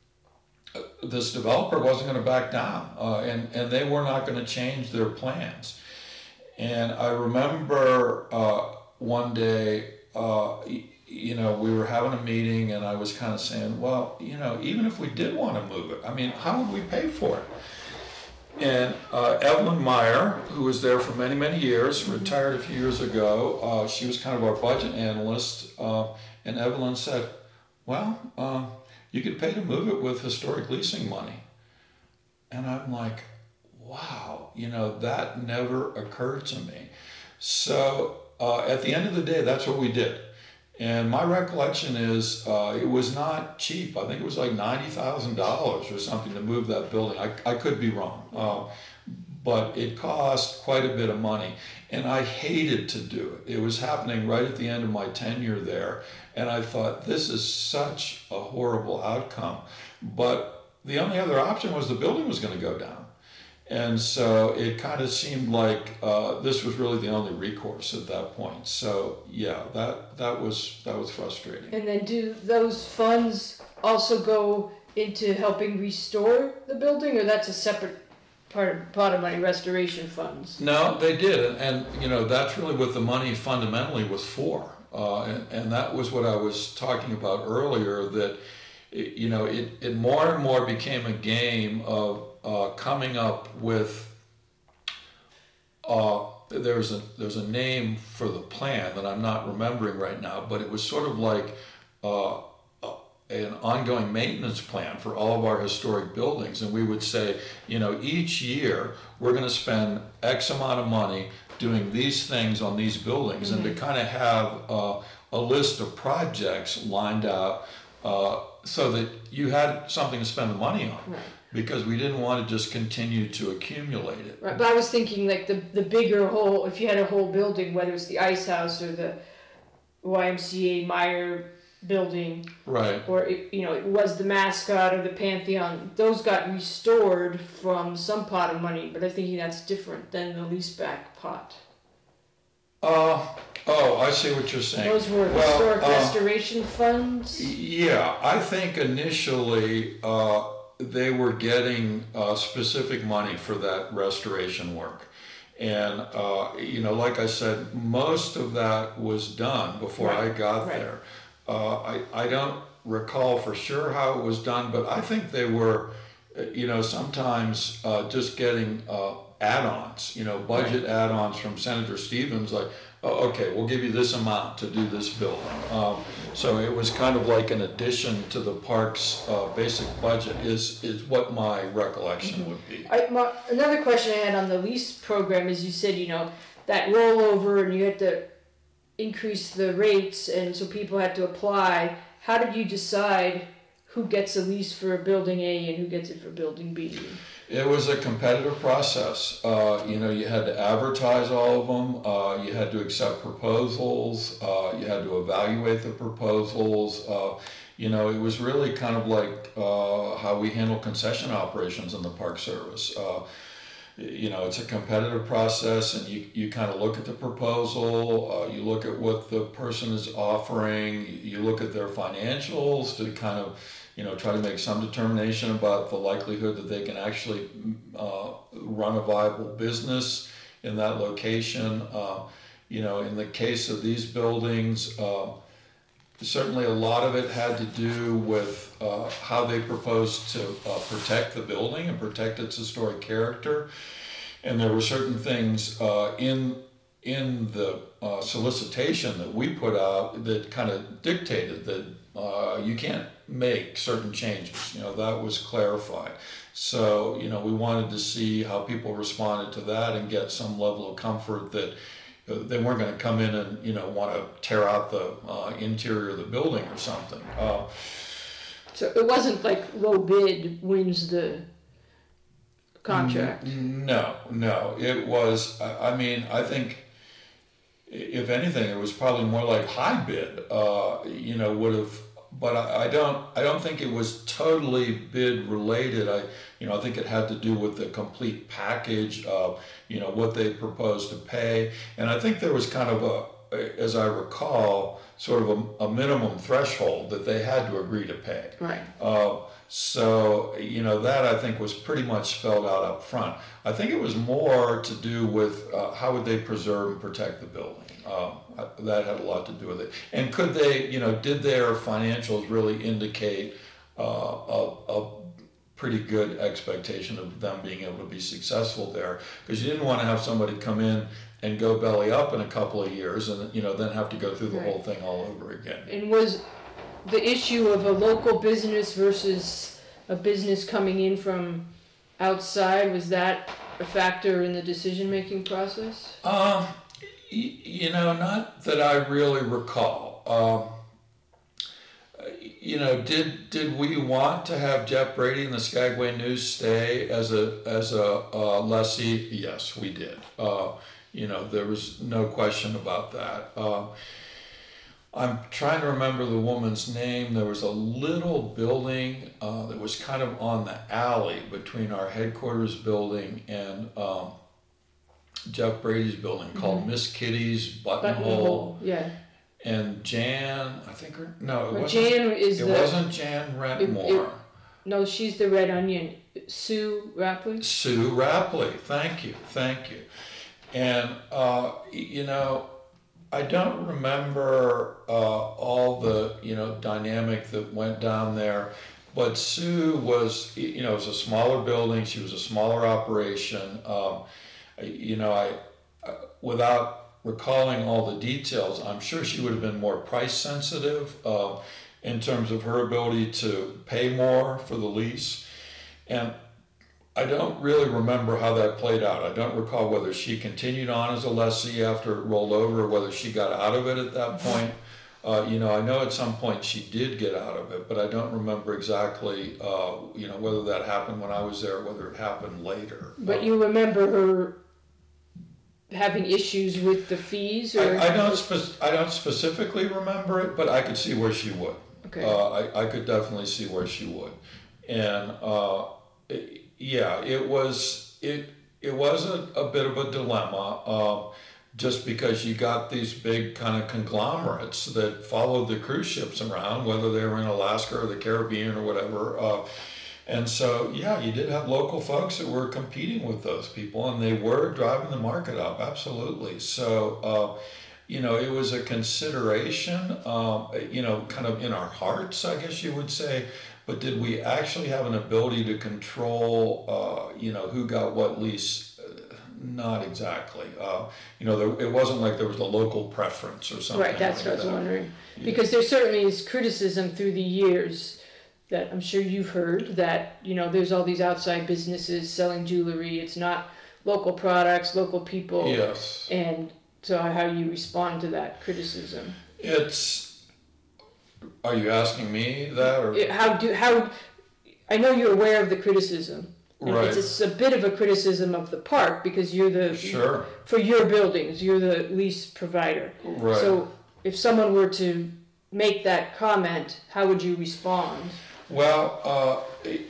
[SPEAKER 2] this developer wasn't going to back down, and they were not going to change their plans. And I remember one day, we were having a meeting, and I was kind of saying, well, even if we did want to move it, I mean, how would we pay for it? And Evelyn Meyer, who was there for many, many years, retired a few years ago. She was kind of our budget analyst. And Evelyn said, well, you could pay to move it with historic leasing money. And I'm like, wow, that never occurred to me. So at the end of the day, that's what we did. And my recollection is it was not cheap. I think it was like $90,000 or something to move that building. I could be wrong. But it cost quite a bit of money. And I hated to do it. It was happening right at the end of my tenure there. And I thought, this is such a horrible outcome. But the only other option was the building was going to go down. And so it kind of seemed like this was really the only recourse at that point. So yeah, that was frustrating.
[SPEAKER 1] And then do those funds also go into helping restore the building, or that's a separate pot of money, restoration funds?
[SPEAKER 2] No, they did, and that's really what the money fundamentally was for. And that was what I was talking about earlier. That it more and more became a game of coming up with there's a name for the plan that I'm not remembering right now, but it was sort of like an ongoing maintenance plan for all of our historic buildings, and we would say, each year we're going to spend X amount of money doing these things on these buildings, and to kind of have a list of projects lined out so that you had something to spend the money on.
[SPEAKER 1] Right.
[SPEAKER 2] Because we didn't want to just continue to accumulate it.
[SPEAKER 1] Right, but I was thinking like the bigger whole, if you had a whole building, whether it's the Ice House or the YMCA Meyer building,
[SPEAKER 2] right,
[SPEAKER 1] or it was the Mascot or the Pantheon, those got restored from some pot of money, but I'm thinking that's different than the leaseback pot.
[SPEAKER 2] Oh, I see what you're saying.
[SPEAKER 1] Those were historic restoration funds?
[SPEAKER 2] Yeah, I think initially they were getting specific money for that restoration work. And, like I said, most of that was done before I got there. I don't recall for sure how it was done, but I think they were, sometimes just getting add-ons, budget add-ons from Senator Stevens, like, oh, okay, we'll give you this amount to do this building. So it was kind of like an addition to the park's basic budget is what my recollection would be.
[SPEAKER 1] Another question I had on the lease program is you said, that rollover and you had to increase the rates and so people had to apply. How did you decide who gets a lease for building A and who gets it for building B?
[SPEAKER 2] It was a competitive process. You had to advertise all of them. You had to accept proposals. You had to evaluate the proposals. It was really kind of like how we handle concession operations in the Park Service. It's a competitive process, and you kind of look at the proposal, you look at what the person is offering, you look at their financials to kind of try to make some determination about the likelihood that they can actually run a viable business in that location. In the case of these buildings, certainly a lot of it had to do with how they proposed to protect the building and protect its historic character. And there were certain things in the solicitation that we put out that kind of dictated that you can't make certain changes. That was clarified. So, we wanted to see how people responded to that and get some level of comfort that they weren't going to come in and, want to tear out the interior of the building or something.
[SPEAKER 1] So it wasn't like low bid wins the contract?
[SPEAKER 2] No. It was, I think, if anything, it was probably more like high bid, would have. But I don't think it was totally bid related. I think it had to do with the complete package of, what they proposed to pay. And I think there was kind of as I recall, sort of a minimum threshold that they had to agree to pay.
[SPEAKER 1] Right.
[SPEAKER 2] So, that I think was pretty much spelled out up front. I think it was more to do with how would they preserve and protect the building. That had a lot to do with it. And could they, did their financials really indicate a pretty good expectation of them being able to be successful there? Because you didn't want to have somebody come in and go belly up in a couple of years and, then have to go through the whole thing all over again.
[SPEAKER 1] And was the issue of a local business versus a business coming in from outside, was that a factor in the decision-making process?
[SPEAKER 2] Not that I really recall. Did we want to have Jeff Brady and the Skagway News stay as a lessee? Yes, we did. There was no question about that. I'm trying to remember the woman's name. There was a little building that was kind of on the alley between our headquarters building and Jeff Brady's building called Miss Kitty's Buttonhole.
[SPEAKER 1] Yeah.
[SPEAKER 2] And Jan, I think it wasn't.
[SPEAKER 1] Jan is
[SPEAKER 2] it wasn't Jan Rentmore.
[SPEAKER 1] No, she's the Red Onion. Sue Rapley?
[SPEAKER 2] Sue Rapley. Thank you. And, I don't remember all the, dynamic that went down there, but Sue was, it was a smaller building. She was a smaller operation. Without recalling all the details, I'm sure she would have been more price sensitive. in terms of her ability to pay more for the lease. And I don't really remember how that played out. I don't recall whether she continued on as a lessee after it rolled over or whether she got out of it at that point. I know at some point she did get out of it, but I don't remember exactly, whether that happened when I was there, or whether it happened later.
[SPEAKER 1] But you remember her having issues with the fees? Or
[SPEAKER 2] I don't specifically remember it, but I could see where she would.
[SPEAKER 1] Okay.
[SPEAKER 2] I could definitely see where she would. And it was a bit of a dilemma. Just because you got these big kind of conglomerates that followed the cruise ships around, whether they were in Alaska or the Caribbean or whatever. And so, you did have local folks that were competing with those people, and they were driving the market up, absolutely. So, it was a consideration, kind of in our hearts, I guess you would say. But did we actually have an ability to control, who got what lease? Not exactly. It wasn't like there was a local preference or something.
[SPEAKER 1] Right, that's
[SPEAKER 2] like
[SPEAKER 1] what I was
[SPEAKER 2] that.
[SPEAKER 1] wondering. Because there certainly is criticism through the years that I'm sure you've heard that, there's all these outside businesses selling jewelry. It's not local products, local people.
[SPEAKER 2] Yes.
[SPEAKER 1] And so how you respond to that criticism?
[SPEAKER 2] Are you asking me that? Or?
[SPEAKER 1] I know you're aware of the criticism. And
[SPEAKER 2] Right.
[SPEAKER 1] it's a bit of a criticism of the park because you're
[SPEAKER 2] Sure.
[SPEAKER 1] for your buildings, you're the lease provider.
[SPEAKER 2] Right.
[SPEAKER 1] So if someone were to make that comment, how would you respond?
[SPEAKER 2] Well,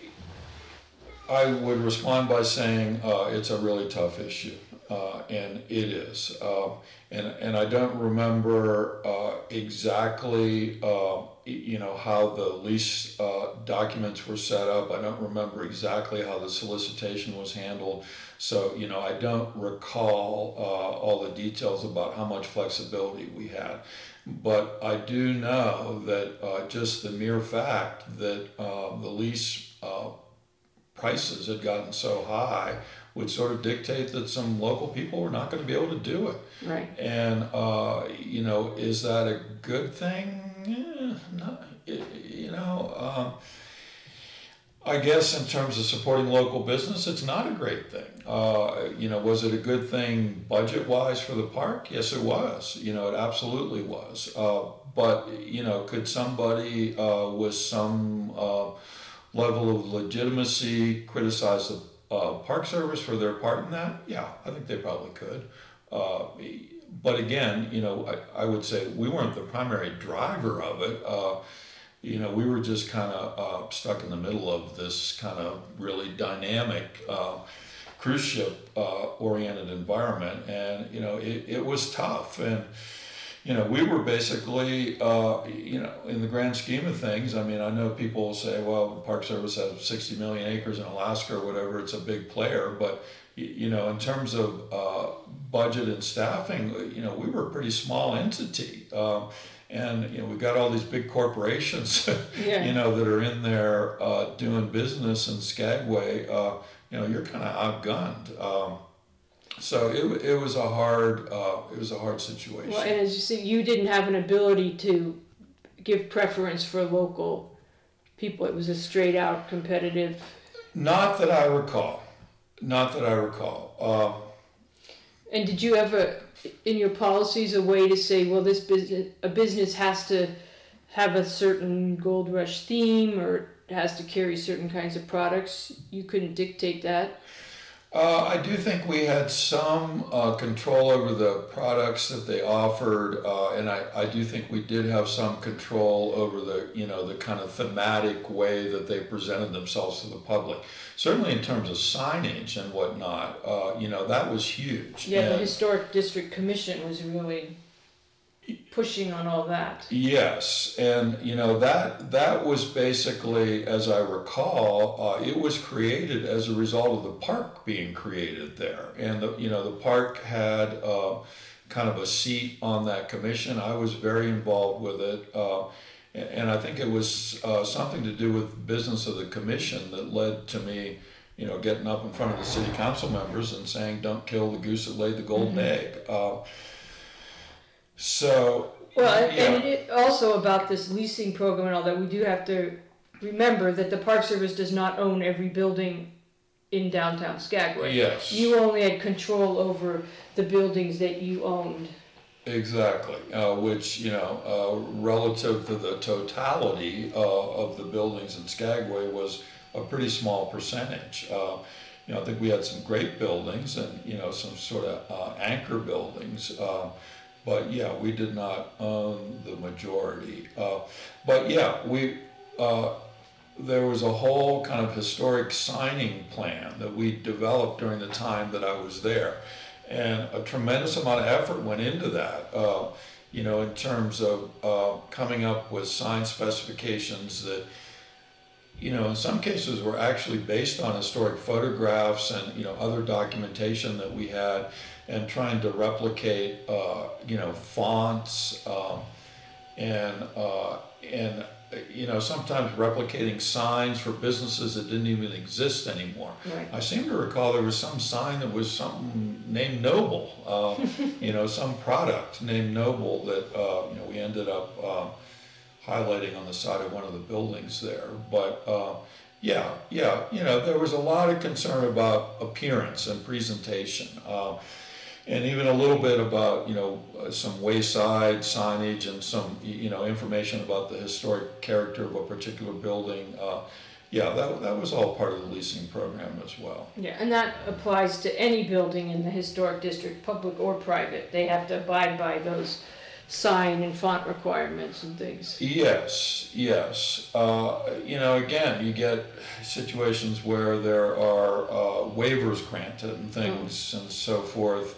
[SPEAKER 2] I would respond by saying it's a really tough issue, and it is. And I don't remember exactly, how the lease documents were set up. I don't remember exactly how the solicitation was handled. So, I don't recall all the details about how much flexibility we had. But I do know that just the mere fact that the lease prices had gotten so high would sort of dictate that some local people were not going to be able to do it.
[SPEAKER 1] Right.
[SPEAKER 2] And, is that a good thing? I guess in terms of supporting local business, it's not a great thing. Was it a good thing budget-wise for the park? Yes, it was. It absolutely was. But, could somebody with some level of legitimacy criticize the Park Service for their part in that? Yeah, I think they probably could. But again, I would say we weren't the primary driver of it. We were just kind of stuck in the middle of this kind of really dynamic cruise ship oriented environment, and it was tough. And we were basically in the grand scheme of things. I mean, I know people say, well, the Park Service has 60 million acres in Alaska or whatever. It's a big player, but in terms of budget and staffing, we were a pretty small entity. And we've got all these big corporations,
[SPEAKER 1] Yeah.
[SPEAKER 2] that are in there doing business in Skagway. You're kind of outgunned. So it was a hard situation.
[SPEAKER 1] Well, and as you see, you didn't have an ability to give preference for local people. It was a straight out competitive.
[SPEAKER 2] Not that I recall.
[SPEAKER 1] And did you ever, in your policies, a way to say, well, a business has to have a certain Gold Rush theme or has to carry certain kinds of products? You couldn't dictate that?
[SPEAKER 2] I do think we had some control over the products that they offered, and I do think we did have some control over the kind of thematic way that they presented themselves to the public. Certainly in terms of signage and whatnot, that was huge.
[SPEAKER 1] Yeah,
[SPEAKER 2] and
[SPEAKER 1] the Historic District Commission was really pushing on all that.
[SPEAKER 2] Yes, and that was basically, as I recall, it was created as a result of the park being created there, and the park had kind of a seat on that commission. I was very involved with it, and I think it was something to do with business of the commission that led to me, getting up in front of the city council members and saying, "Don't kill the goose that laid the golden egg." So
[SPEAKER 1] Well,
[SPEAKER 2] Yeah.
[SPEAKER 1] and it also about this leasing program and all that, we do have to remember that the Park Service does not own every building in downtown Skagway.
[SPEAKER 2] Yes.
[SPEAKER 1] You only had control over the buildings that you owned.
[SPEAKER 2] Exactly, which, relative to the totality of the buildings in Skagway was a pretty small percentage. I think we had some great buildings and, some sort of anchor buildings. But yeah, we did not own the majority. But yeah, there was a whole kind of historic signing plan that we developed during the time that I was there. And a tremendous amount of effort went into that, in terms of coming up with sign specifications that, in some cases were actually based on historic photographs and, other documentation that we had, and trying to replicate, fonts, and sometimes replicating signs for businesses that didn't even exist anymore.
[SPEAKER 1] Right.
[SPEAKER 2] I seem to recall there was some sign that was something named Noble, some product named Noble that, we ended up highlighting on the side of one of the buildings there. But there was a lot of concern about appearance and presentation. And even a little bit about, some wayside signage and some, information about the historic character of a particular building. That was all part of the leasing program as well.
[SPEAKER 1] Yeah, and that applies to any building in the historic district, public or private. They have to abide by those sign and font requirements and things.
[SPEAKER 2] Yes. Again, you get situations where there are waivers granted and things and so forth,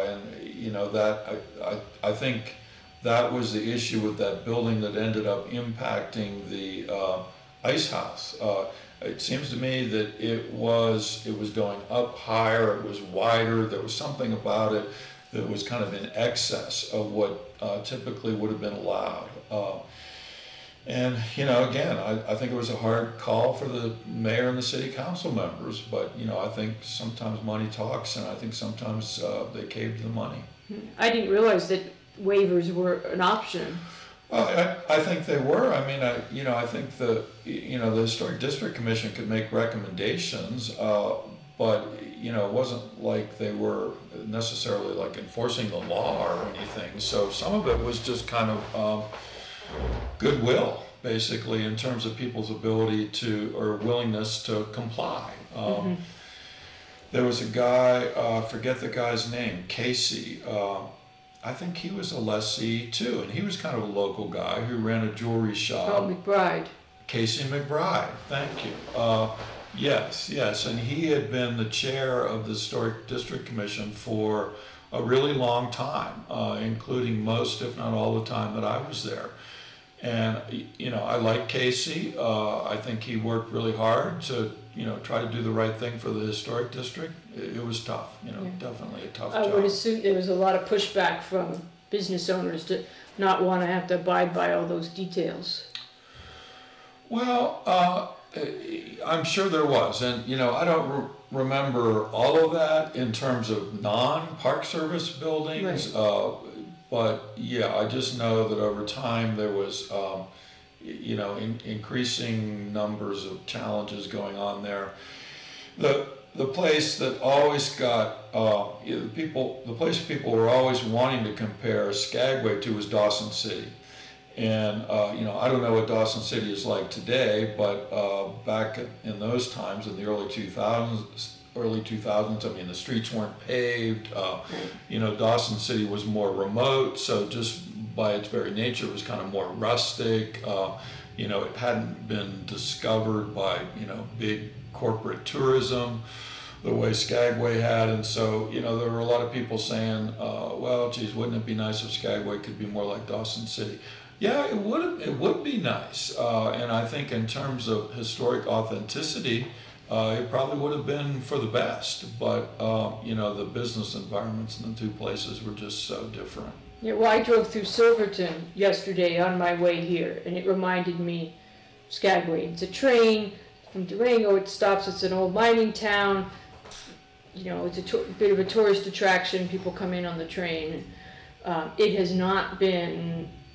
[SPEAKER 2] I think that was the issue with that building that ended up impacting the ice house. It seems to me that it was going up higher, it was wider, there was something about it that was kind of in excess of what typically would have been allowed. And, again, I think it was a hard call for the mayor and the city council members, but, I think sometimes money talks, and I think sometimes they caved to the money.
[SPEAKER 1] I didn't realize that waivers were an option.
[SPEAKER 2] Well, I think they were. I mean, I think the Historic District Commission could make recommendations, but, it wasn't like they were necessarily like enforcing the law or anything. So some of it was just kind of goodwill, basically, in terms of people's ability to, or willingness to comply. There was a guy, I forget the guy's name, Casey. I think he was a lessee too, and he was kind of a local guy who ran a jewelry shop.
[SPEAKER 1] Oh, McBride.
[SPEAKER 2] Casey McBride, thank you. Yes, and he had been the chair of the Historic District Commission for a really long time, including most, if not all, the time that I was there. And, I like Casey. I think he worked really hard to, try to do the right thing for the historic district. It was tough, definitely a tough job.
[SPEAKER 1] I would assume there was a lot of pushback from business owners to not want to have to abide by all those details.
[SPEAKER 2] Well, I'm sure there was. And, I don't remember all of that in terms of non-Park Service buildings. Right. But yeah, I just know that over time there was, increasing numbers of challenges going on there. The place that always got the place people were always wanting to compare Skagway to was Dawson City. And I don't know what Dawson City is like today, but back in those times, in the early 2000s, I mean, the streets weren't paved. Dawson City was more remote, so just by its very nature, it was kind of more rustic. It hadn't been discovered by big corporate tourism the way Skagway had, and so there were a lot of people saying, "Well, geez, wouldn't it be nice if Skagway could be more like Dawson City?" Yeah, it would be nice, and I think in terms of historic authenticity, it probably would have been for the best, but the business environments in the two places were just so different.
[SPEAKER 1] Yeah, well, I drove through Silverton yesterday on my way here, and it reminded me of Skagway. It's a train from Durango. It stops. It's an old mining town. It's a bit of a tourist attraction. People come in on the train. It has not been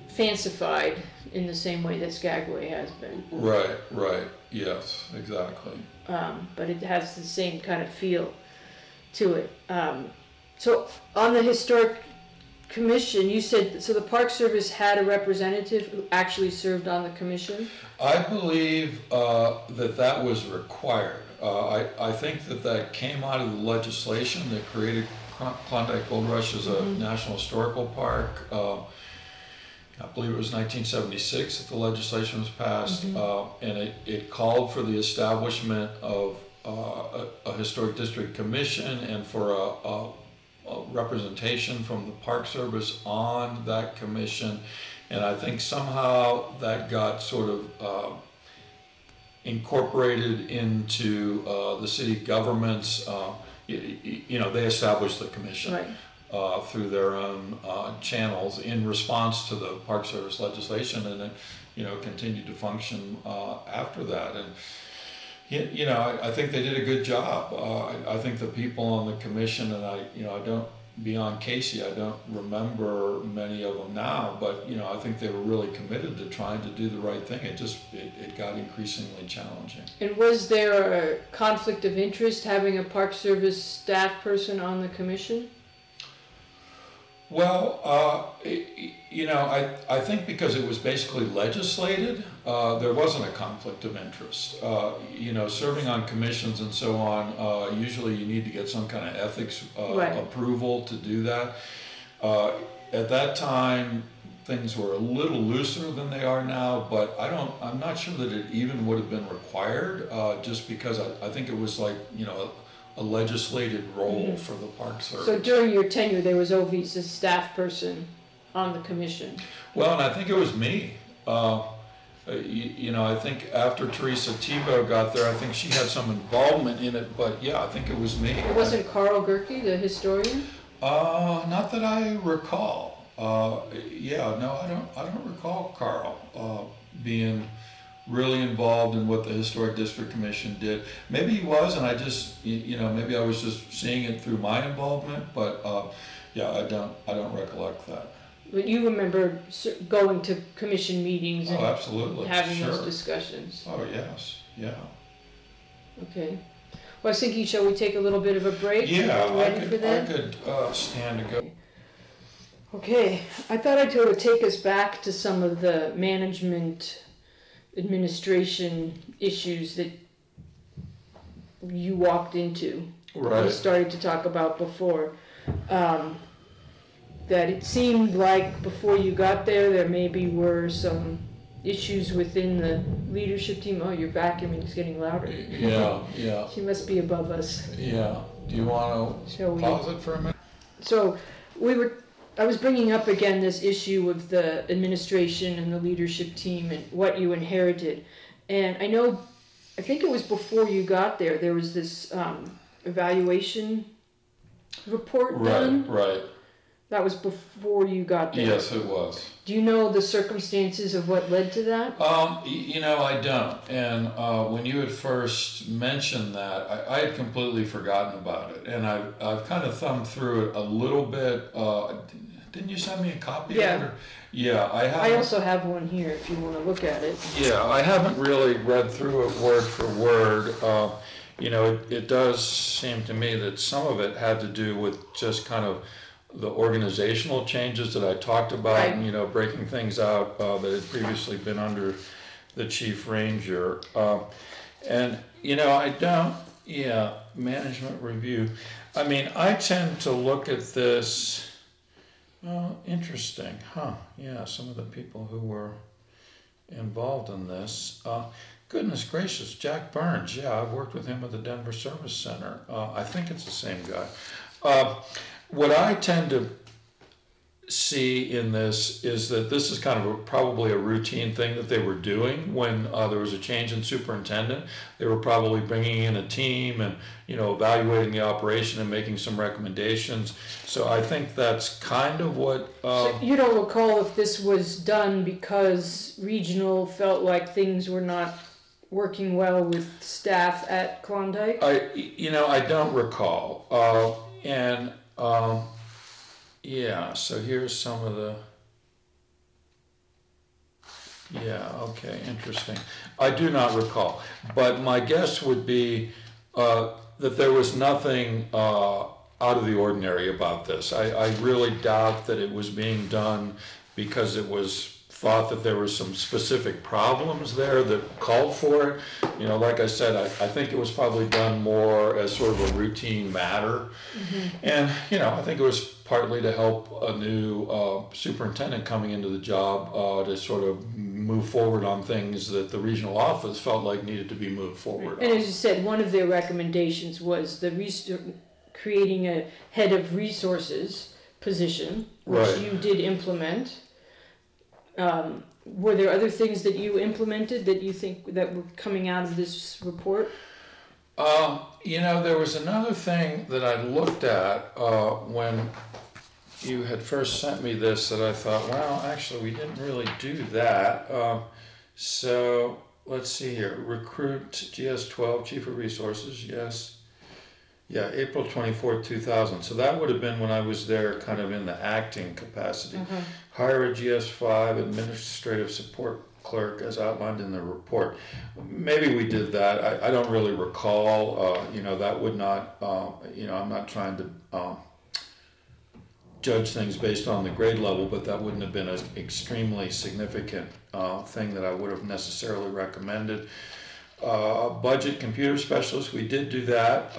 [SPEAKER 1] fancified in the same way that Skagway has been.
[SPEAKER 2] Right, yes, exactly.
[SPEAKER 1] But it has the same kind of feel to it. So on the Historic Commission, you said, so the Park Service had a representative who actually served on the commission?
[SPEAKER 2] I believe that was required. I think that came out of the legislation that created Klondike Gold Rush as a National Historical Park. I believe it was 1976 that the legislation was passed, and it called for the establishment of a Historic District Commission and for a representation from the Park Service on that commission. And I think somehow that got sort of incorporated into the city government's, they established the commission.
[SPEAKER 1] Right.
[SPEAKER 2] Through their own channels in response to the Park Service legislation, and it continued to function after that. And I think they did a good job. I think the people on the commission, and I don't, beyond Casey, I don't remember many of them now, but I think they were really committed to trying to do the right thing. It got increasingly challenging.
[SPEAKER 1] And was there a conflict of interest having a Park Service staff person on the commission?
[SPEAKER 2] Well, I think because it was basically legislated, there wasn't a conflict of interest. Serving on commissions and so on, usually you need to get some kind of ethics approval to do that. At that time, things were a little looser than they are now, but I'm not sure that it even would have been required, just because I think it was like, a legislated role for the Park Service.
[SPEAKER 1] So during your tenure, there was always a staff person on the commission?
[SPEAKER 2] Well, and I think it was me. I think after Teresa Tebow got there, I think she had some involvement in it, but yeah, I think it was me.
[SPEAKER 1] It wasn't Carl Gerke, the historian?
[SPEAKER 2] Not that I recall. I don't recall Carl being really involved in what the Historic District Commission did. Maybe he was, and I just, maybe I was just seeing it through my involvement, but I don't recollect that.
[SPEAKER 1] But you remember going to commission meetings and
[SPEAKER 2] absolutely.
[SPEAKER 1] having those discussions?
[SPEAKER 2] Oh, yes, yeah.
[SPEAKER 1] Okay. Well, I was thinking, shall we take a little bit of a break?
[SPEAKER 2] Yeah,
[SPEAKER 1] I
[SPEAKER 2] could stand to go.
[SPEAKER 1] Okay, I thought I'd sort of take us back to some of the management administration issues that you walked into.
[SPEAKER 2] Right.
[SPEAKER 1] We started to talk about before. That it seemed like before you got there maybe were some issues within the leadership team. Oh, your vacuuming is getting louder.
[SPEAKER 2] Yeah.
[SPEAKER 1] She must be above us.
[SPEAKER 2] Yeah. Do you want to pause it for a minute?
[SPEAKER 1] So I was bringing up again this issue of the administration and the leadership team and what you inherited. And I think it was before you got there was this evaluation report done.
[SPEAKER 2] Right.
[SPEAKER 1] That was before you got there.
[SPEAKER 2] Yes, it was.
[SPEAKER 1] Do you know the circumstances of what led to that?
[SPEAKER 2] I don't. And when you had first mentioned that, I had completely forgotten about it. And I've kind of thumbed through it a little bit. Didn't you send me a copy of it? Yeah, I have.
[SPEAKER 1] I also have one here if you want to look at it.
[SPEAKER 2] Yeah, I haven't really read through it word for word. It does seem to me that some of it had to do with just kind of the organizational changes that I talked about,
[SPEAKER 1] right.
[SPEAKER 2] And, breaking things out that had previously been under the chief ranger. Management review. I mean, I tend to look at this. Oh, interesting, huh? Yeah, some of the people who were involved in this. Goodness gracious, Jack Burns. Yeah, I've worked with him at the Denver Service Center. I think it's the same guy. What I tend to see in this is that this is kind of probably a routine thing that they were doing when there was a change in superintendent. They were probably bringing in a team and evaluating the operation and making some recommendations. So I think that's kind of what.
[SPEAKER 1] So you don't recall if this was done because regional felt like things were not working well with staff at Klondike?
[SPEAKER 2] I don't recall. So here's some of the Yeah, okay, interesting. I do not recall, but my guess would be that there was nothing out of the ordinary about this. I really doubt that it was being done because it was thought that there were some specific problems there that called for it. You know, like I said, I think it was probably done more as sort of a routine matter. And, you know, I think it was partly to help a new superintendent coming into the job to sort of move forward on things that the regional office felt like needed to be moved forward
[SPEAKER 1] And
[SPEAKER 2] on.
[SPEAKER 1] as you said, one of their recommendations was creating a head of resources position, which
[SPEAKER 2] Right.
[SPEAKER 1] you did implement. Were there other things that you implemented that you think that were coming out of this report?
[SPEAKER 2] You know, there was another thing that I looked at when you had first sent me this that I thought, well, actually, we didn't really do that. So let's see here. Recruit GS12, Chief of Resources, yes. Yeah, April 24th, 2000. So that would have been when I was there kind of in the acting capacity. Hire a GS5 administrative support clerk as outlined in the report. Maybe we did that. I don't really recall. You know, that would not, you know, I'm not trying to judge things based on the grade level, but that wouldn't have been an extremely significant thing that I would have necessarily recommended. Budget computer specialist, we did do that.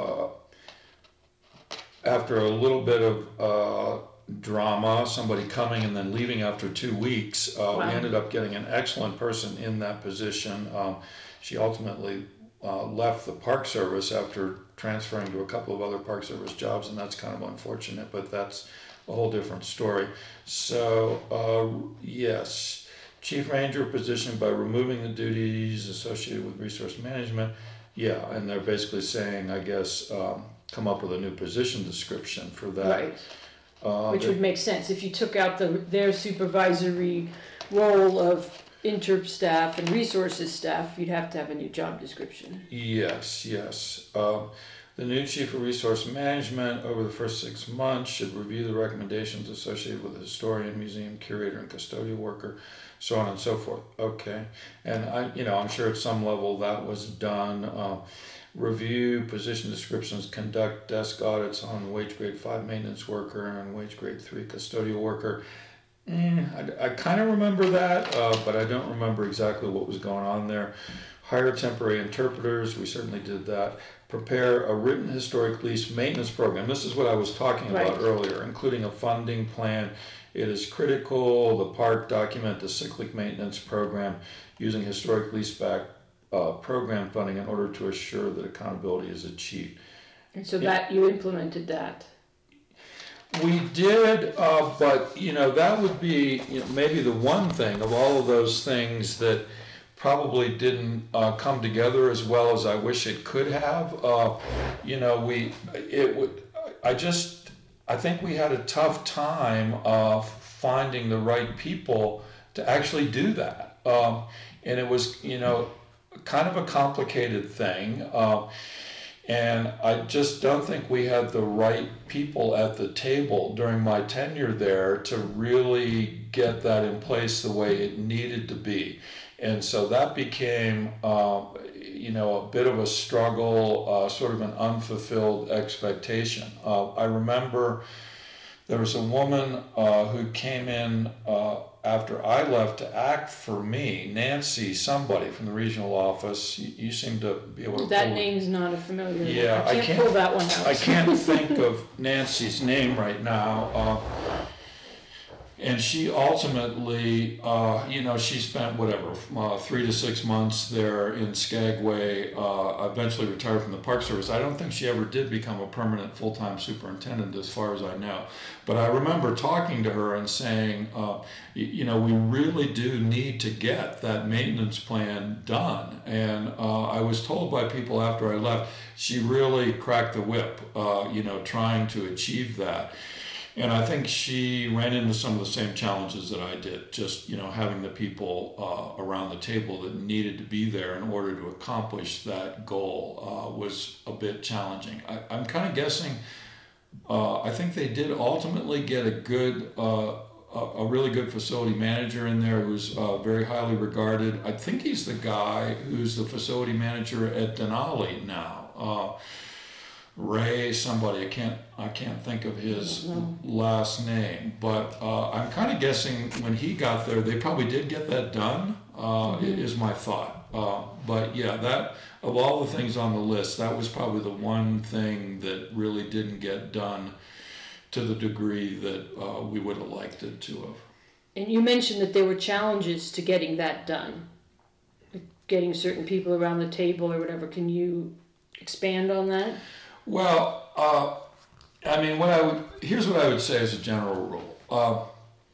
[SPEAKER 2] After a little bit of drama, somebody coming and then leaving after 2 weeks, we ended up getting an excellent person in that position. She ultimately left the Park Service after transferring to a couple of other Park Service jobs, and that's kind of unfortunate, but that's a whole different story. So, yes. Chief Ranger position by removing the duties associated with resource management. Yeah, and they're basically saying, I guess, come up with a new position description for that.
[SPEAKER 1] Right. Which would make sense. If you took out their supervisory role of interp staff and resources staff, you'd have to have a new job description.
[SPEAKER 2] Yes, yes. The new Chief of Resource Management over the first 6 months should review the recommendations associated with the historian, museum curator, and custodial worker, so on and so forth. Okay, and I'm sure at some level that was done. Review position descriptions, conduct desk audits on wage grade 5 maintenance worker and wage grade 3 custodial worker. I kind of remember that, but I don't remember exactly what was going on there. Hire temporary interpreters, we certainly did that. Prepare a written historic lease maintenance program. This is what I was talking about earlier, including a funding plan. It is critical the park document the cyclic maintenance program using historic leaseback program funding in order to assure that accountability is achieved.
[SPEAKER 1] And so that you implemented that.
[SPEAKER 2] We did, but that would be maybe the one thing of all of those things that probably didn't come together as well as I wish it could have. I think we had a tough time finding the right people to actually do that, and it was kind of a complicated thing. And I just don't think we had the right people at the table during my tenure there to really get that in place the way it needed to be. And so that became, a bit of a struggle, sort of an unfulfilled expectation. I remember there was a woman who came in after I left to act for me, Nancy, somebody from the regional office. You seem to be able to.
[SPEAKER 1] That name's not a familiar.
[SPEAKER 2] Yeah,
[SPEAKER 1] I can't pull that one out.
[SPEAKER 2] I can't think of Nancy's name right now. And she ultimately, she spent 3 to 6 months there in Skagway, eventually retired from the Park Service. I don't think she ever did become a permanent full-time superintendent as far as I know. But I remember talking to her and saying, we really do need to get that maintenance plan done. And I was told by people after I left, she really cracked the whip, trying to achieve that. And I think she ran into some of the same challenges that I did, just, having the people around the table that needed to be there in order to accomplish that goal was a bit challenging. I'm kind of guessing, I think they did ultimately get a good a really good facility manager in there who's very highly regarded. I think he's the guy who's the facility manager at Denali now. Ray somebody, I can't think of his last name, but I'm kind of guessing when he got there they probably did get that done, is my thought. But yeah, that of all the things on the list, that was probably the one thing that really didn't get done to the degree that we would have liked it to have.
[SPEAKER 1] And you mentioned that there were challenges to getting that done, getting certain people around the table or whatever. Can you expand on that?
[SPEAKER 2] Well, I mean, here's what I would say as a general rule.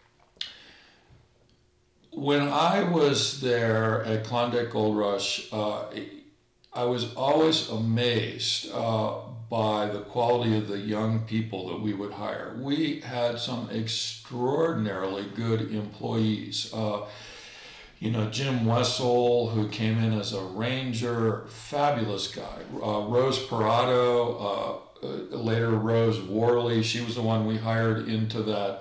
[SPEAKER 2] When I was there at Klondike Gold Rush, I was always amazed by the quality of the young people that we would hire. We had some extraordinarily good employees. Jim Wessel, who came in as a ranger, fabulous guy. Rose Parado, later Rose Worley, she was the one we hired into that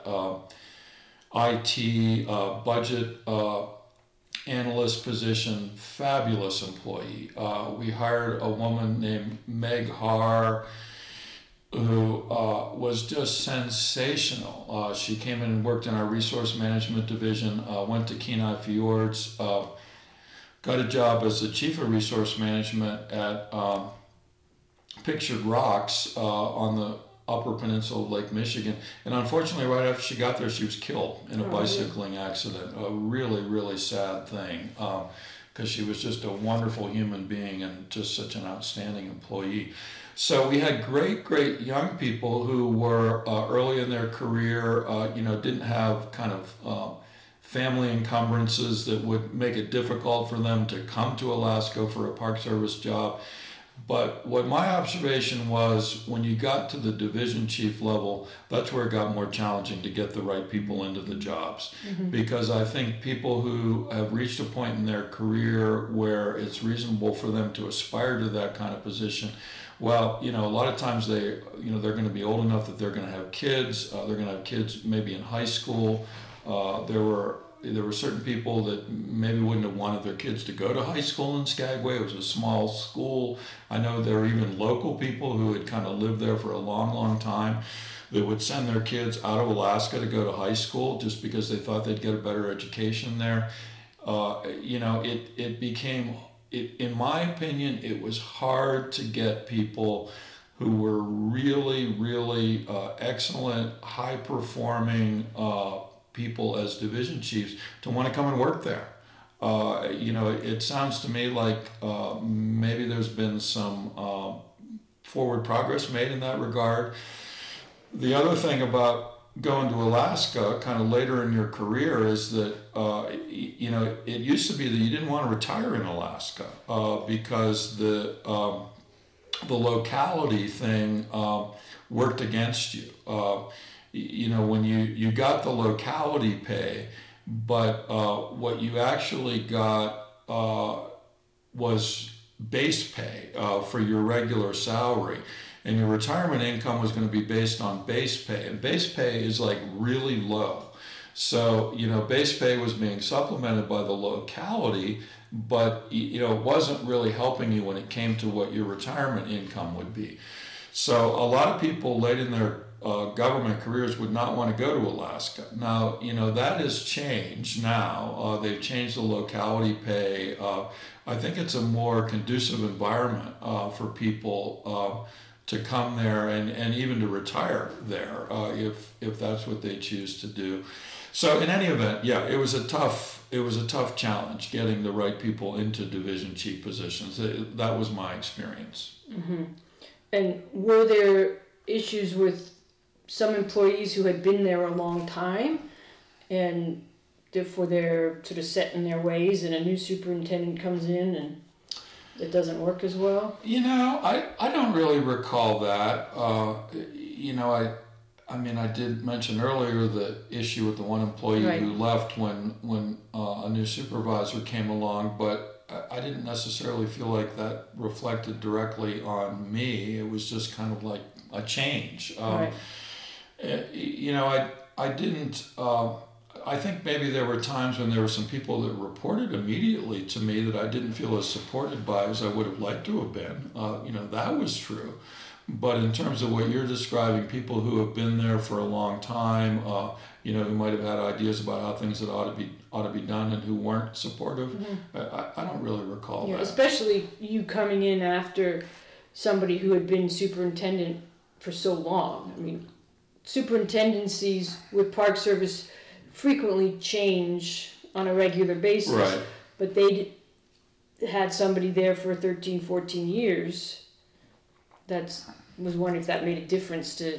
[SPEAKER 2] IT budget analyst position, fabulous employee. We hired a woman named Meg Haar, who was just sensational. She came in and worked in our resource management division, went to Kenai Fjords, got a job as the chief of resource management at Pictured Rocks on the Upper Peninsula of Lake Michigan. And unfortunately, right after she got there, she was killed in a bicycling accident. A really, really sad thing, because she was just a wonderful human being and just such an outstanding employee. So we had great, great young people who were early in their career, didn't have kind of family encumbrances that would make it difficult for them to come to Alaska for a Park Service job. But what my observation was, when you got to the division chief level, that's where it got more challenging to get the right people into the jobs. Mm-hmm. Because I think people who have reached a point in their career where it's reasonable for them to aspire to that kind of position, well, a lot of times they're going to be old enough that they're going to have kids. They're going to have kids maybe in high school. There were certain people that maybe wouldn't have wanted their kids to go to high school in Skagway. It was a small school. I know there were even local people who had kind of lived there for a long, long time that would send their kids out of Alaska to go to high school just because they thought they'd get a better education there. It became, in my opinion, it was hard to get people who were really, really excellent, high-performing people as division chiefs to want to come and work there. It sounds to me like maybe there's been some forward progress made in that regard. The other thing about going to Alaska kind of later in your career is that, it used to be that you didn't want to retire in Alaska because the locality thing worked against you. When you got the locality pay, but what you actually got was base pay for your regular salary, and your retirement income was going to be based on base pay, and base pay is like really low. So base pay was being supplemented by the locality, but it wasn't really helping you when it came to what your retirement income would be. So a lot of people late in their government careers would not want to go to Alaska. Now, that has changed now. They've changed the locality pay. I think it's a more conducive environment for people to come there and even to retire there if that's what they choose to do. So in any event, yeah, it was a tough challenge getting the right people into division chief positions. That was my experience.
[SPEAKER 1] Mm-hmm. And were there issues with some employees who had been there a long time and therefore they're sort of set in their ways and a new superintendent comes in and it doesn't work as well?
[SPEAKER 2] I don't really recall that. I did mention earlier the issue with the one employee right. who left when a new supervisor came along, but I didn't necessarily feel like that reflected directly on me. It was just kind of like a change.
[SPEAKER 1] Right.
[SPEAKER 2] I didn't. I think maybe there were times when there were some people that reported immediately to me that I didn't feel as supported by as I would have liked to have been. That was true. But in terms of what you're describing, people who have been there for a long time, who might have had ideas about how things that ought to be done and who weren't supportive, I don't really recall that.
[SPEAKER 1] Especially you coming in after somebody who had been superintendent for so long. I mean, superintendencies with Park Service frequently change on a regular basis.
[SPEAKER 2] Right.
[SPEAKER 1] But they had somebody there for 13, 14 years. Was wondering if that made a difference to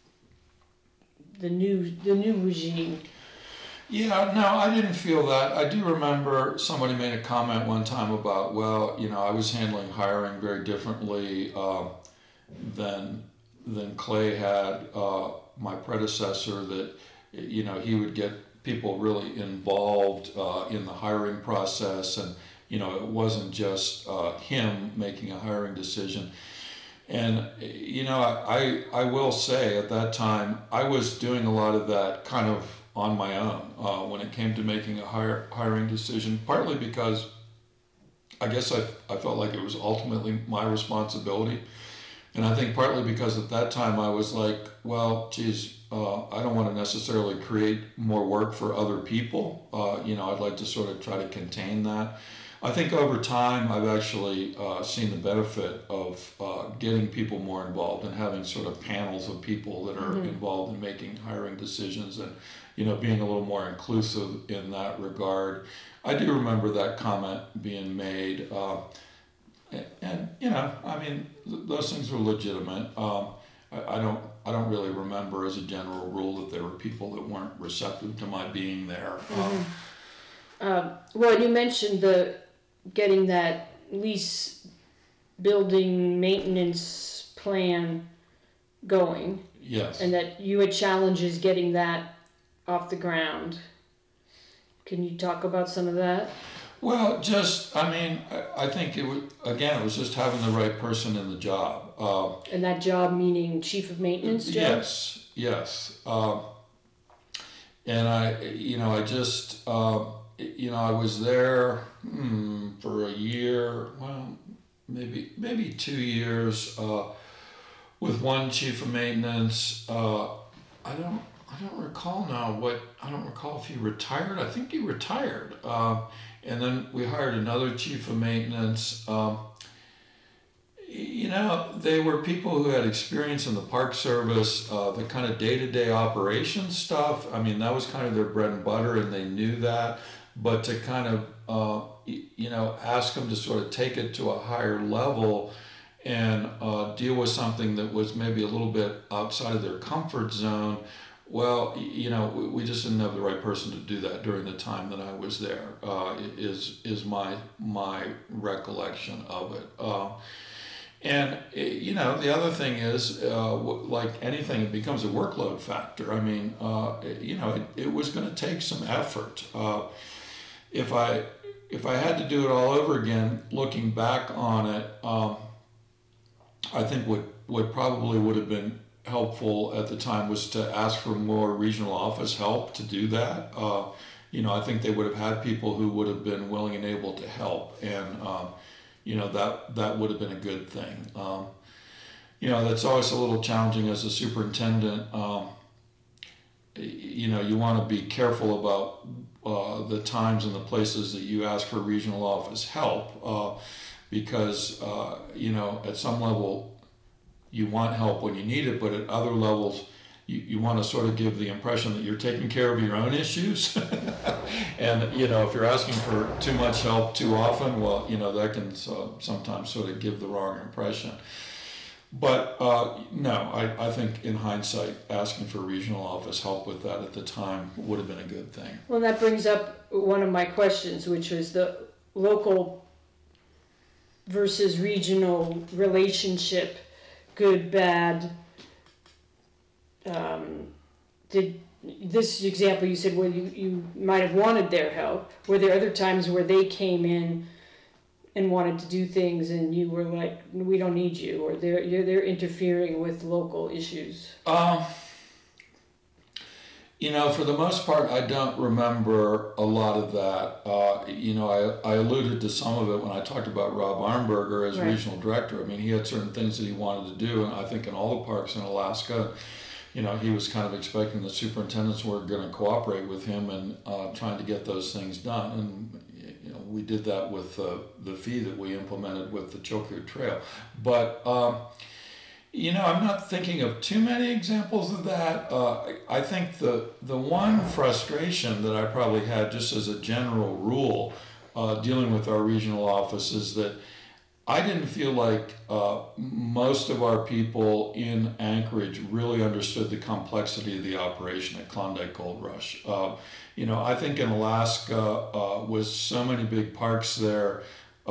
[SPEAKER 1] the new regime.
[SPEAKER 2] Yeah, no, I didn't feel that. I do remember somebody made a comment one time about, I was handling hiring very differently than Clay had, my predecessor, that, he would get people really involved in the hiring process, and, it wasn't just him making a hiring decision. And, I will say at that time, I was doing a lot of that kind of on my own when it came to making a hiring decision, partly because I guess I felt like it was ultimately my responsibility. And I think partly because at that time I was like, well, geez, I don't want to necessarily create more work for other people. I'd like to sort of try to contain that. I think over time I've actually seen the benefit of getting people more involved and having sort of panels of people that are involved in making hiring decisions, and being a little more inclusive in that regard. I do remember that comment being made, and those things were legitimate. I don't really remember as a general rule that there were people that weren't receptive to my being there.
[SPEAKER 1] Well, you mentioned getting that lease building maintenance plan going.
[SPEAKER 2] Yes.
[SPEAKER 1] And that you had challenges getting that off the ground. Can you talk about some of that?
[SPEAKER 2] Well, I think it was just having the right person in the job.
[SPEAKER 1] And that job meaning chief of maintenance job?
[SPEAKER 2] Yes. And I was there for a year, well, maybe 2 years, with one chief of maintenance. I don't recall now I don't recall if he retired. I think he retired. And then we hired another chief of maintenance. They were people who had experience in the Park Service, the kind of day-to-day operations stuff. I mean, that was kind of their bread and butter, and they knew that. But to kind of, ask them to sort of take it to a higher level and deal with something that was maybe a little bit outside of their comfort zone, well, we just didn't have the right person to do that during the time that I was there, is my recollection of it. And, the other thing is, like anything, it becomes a workload factor. I mean, it was going to take some effort. If I had to do it all over again, looking back on it, I think what probably would have been helpful at the time was to ask for more regional office help to do that. I think they would have had people who would have been willing and able to help, and that would have been a good thing. That's always a little challenging as a superintendent. You want to be careful about the times and the places that you ask for regional office help, because at some level you want help when you need it, but at other levels you want to sort of give the impression that you're taking care of your own issues. And if you're asking for too much help too often, well, that can sometimes sort of give the wrong impression. But no, I think in hindsight, asking for regional office help with that at the time would have been a good thing.
[SPEAKER 1] Well, that brings up one of my questions, which was the local versus regional relationship, good, bad. Did this example you said where you might have wanted their help, were there other times where they came in and wanted to do things and you were like, we don't need you, or they're interfering with local issues?
[SPEAKER 2] For the most part, I don't remember a lot of that. I alluded to some of it when I talked about Rob Arnberger as
[SPEAKER 1] Right.
[SPEAKER 2] regional director. I mean, he had certain things that he wanted to do, and I think in all the parks in Alaska, he was kind of expecting the superintendents were going to cooperate with him and trying to get those things done. And we did that with the fee that we implemented with the Chilkoot Trail. But I'm not thinking of too many examples of that. I think the one frustration that I probably had, just as a general rule, dealing with our regional office, is that I didn't feel like most of our people in Anchorage really understood the complexity of the operation at Klondike Gold Rush. I think in Alaska, with so many big parks there,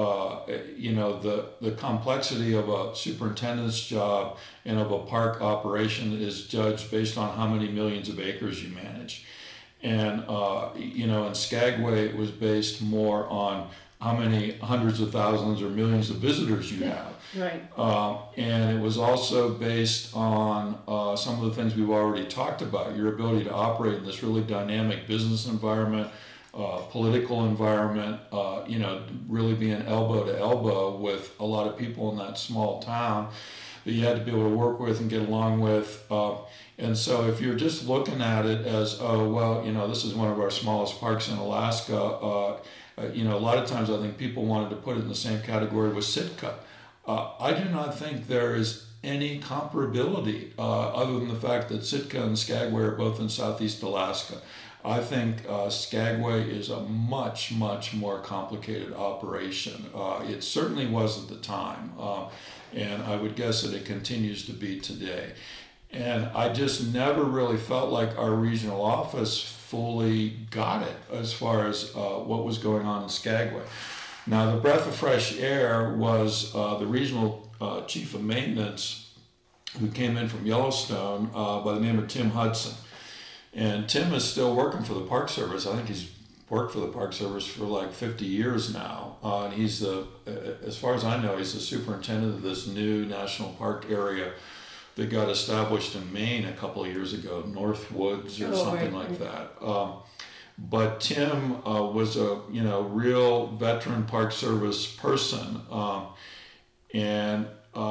[SPEAKER 2] the complexity of a superintendent's job and of a park operation is judged based on how many millions of acres you manage. And, in Skagway, it was based more on how many hundreds of thousands or millions of visitors you have.
[SPEAKER 1] Right.
[SPEAKER 2] And it was also based on some of the things we've already talked about, your ability to operate in this really dynamic business environment, political environment, really being elbow to elbow with a lot of people in that small town that you had to be able to work with and get along with. And so if you're just looking at it as, this is one of our smallest parks in Alaska, a lot of times I think people wanted to put it in the same category with Sitka. I do not think there is any comparability other than the fact that Sitka and Skagway are both in Southeast Alaska. I think Skagway is a much, much more complicated operation. It certainly was at the time, and I would guess that it continues to be today. And I just never really felt like our regional office fully got it as far as what was going on in Skagway. Now, the breath of fresh air was the regional chief of maintenance who came in from Yellowstone by the name of Tim Hudson. And Tim is still working for the Park Service. I think he's worked for the Park Service for like 50 years now. And he's as far as I know, he's the superintendent of this new national park area that got established in Maine a couple of years ago, North Woods or something like that. But Tim was a real veteran Park Service person, and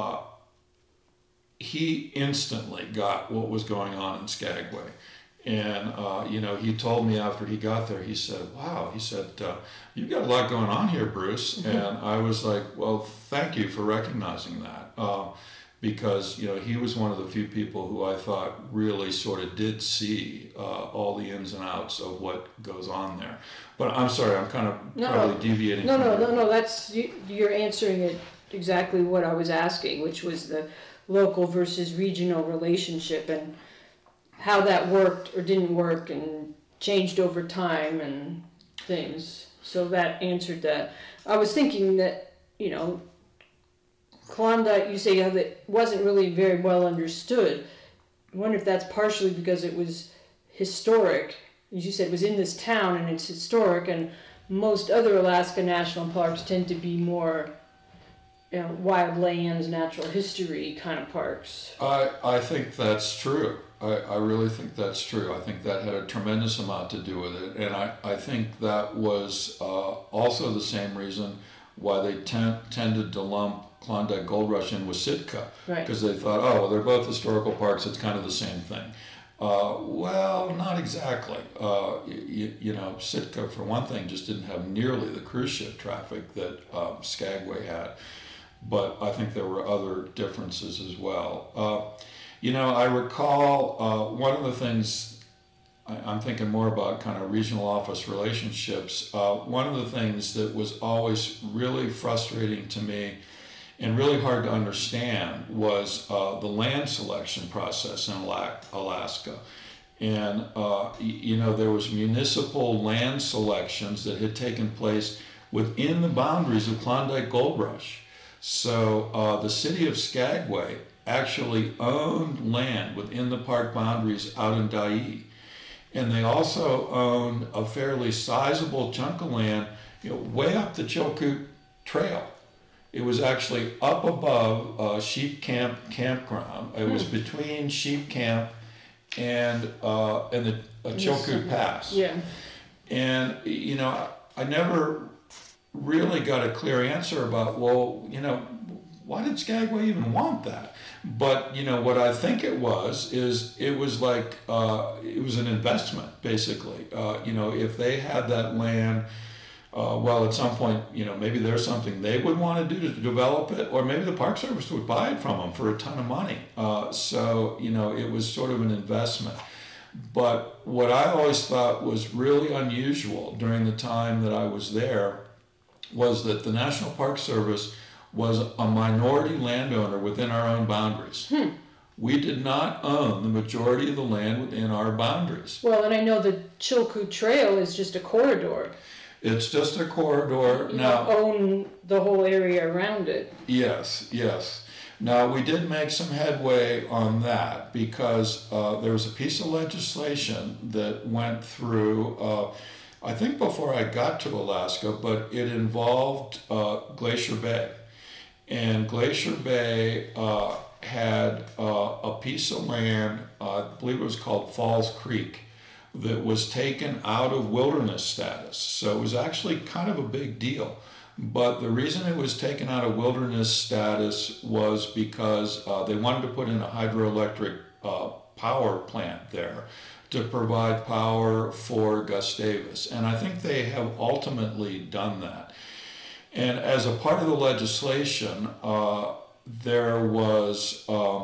[SPEAKER 2] he instantly got what was going on in Skagway. And he told me after he got there, he said, "Wow," he said, "you've got a lot going on here, Bruce." And I was like, "Well, thank you for recognizing that." Because he was one of the few people who I thought really sort of did see all the ins and outs of what goes on there. But I'm sorry, I'm kind of probably deviating.
[SPEAKER 1] No. That's you're answering it exactly what I was asking, which was the local versus regional relationship and how that worked or didn't work and changed over time and things. So that answered that. I was thinking that Klondike, you say that wasn't really very well understood. I wonder if that's partially because it was historic. As you said, it was in this town and it's historic, and most other Alaska national parks tend to be more wildlands, natural history kind of parks.
[SPEAKER 2] I think that's true. I really think that's true. I think that had a tremendous amount to do with it. And I think that was also the same reason why they tended to lump Klondike Gold Rush in with Sitka, because they thought, they're both historical parks, it's kind of the same thing. Well, not exactly. Sitka, for one thing, just didn't have nearly the cruise ship traffic that Skagway had, but I think there were other differences as well. I recall one of the things, I'm thinking more about kind of regional office relationships. One of the things that was always really frustrating to me and really hard to understand was the land selection process in Alaska. And, there was municipal land selections that had taken place within the boundaries of Klondike Gold Rush. So the city of Skagway actually owned land within the park boundaries out in Dyea. And they also owned a fairly sizable chunk of land, way up the Chilkoot Trail. It was actually up above Sheep Camp campground. It was between Sheep Camp and the Chilkoot Pass.
[SPEAKER 1] Yeah.
[SPEAKER 2] And, I never really got a clear answer about, well, why did Skagway even want that? But, what I think it was like, it was an investment, basically. If they had that land, well, at some point, maybe there's something they would want to do to develop it, or maybe the Park Service would buy it from them for a ton of money. So, it was sort of an investment. But what I always thought was really unusual during the time that I was there was that the National Park Service was a minority landowner within our own boundaries. We did not own the majority of the land within our boundaries.
[SPEAKER 1] Well, and I know the Chilkoot Trail is just a corridor.
[SPEAKER 2] It's just a corridor.
[SPEAKER 1] You don't own the whole area around it.
[SPEAKER 2] Yes. Now, we did make some headway on that because there was a piece of legislation that went through, I think before I got to Alaska, but it involved Glacier Bay. And Glacier Bay had a piece of land, I believe it was called Falls Creek, that was taken out of wilderness status. So it was actually kind of a big deal. But the reason it was taken out of wilderness status was because they wanted to put in a hydroelectric power plant there to provide power for Gustavus. And I think they have ultimately done that. And as a part of the legislation, there was a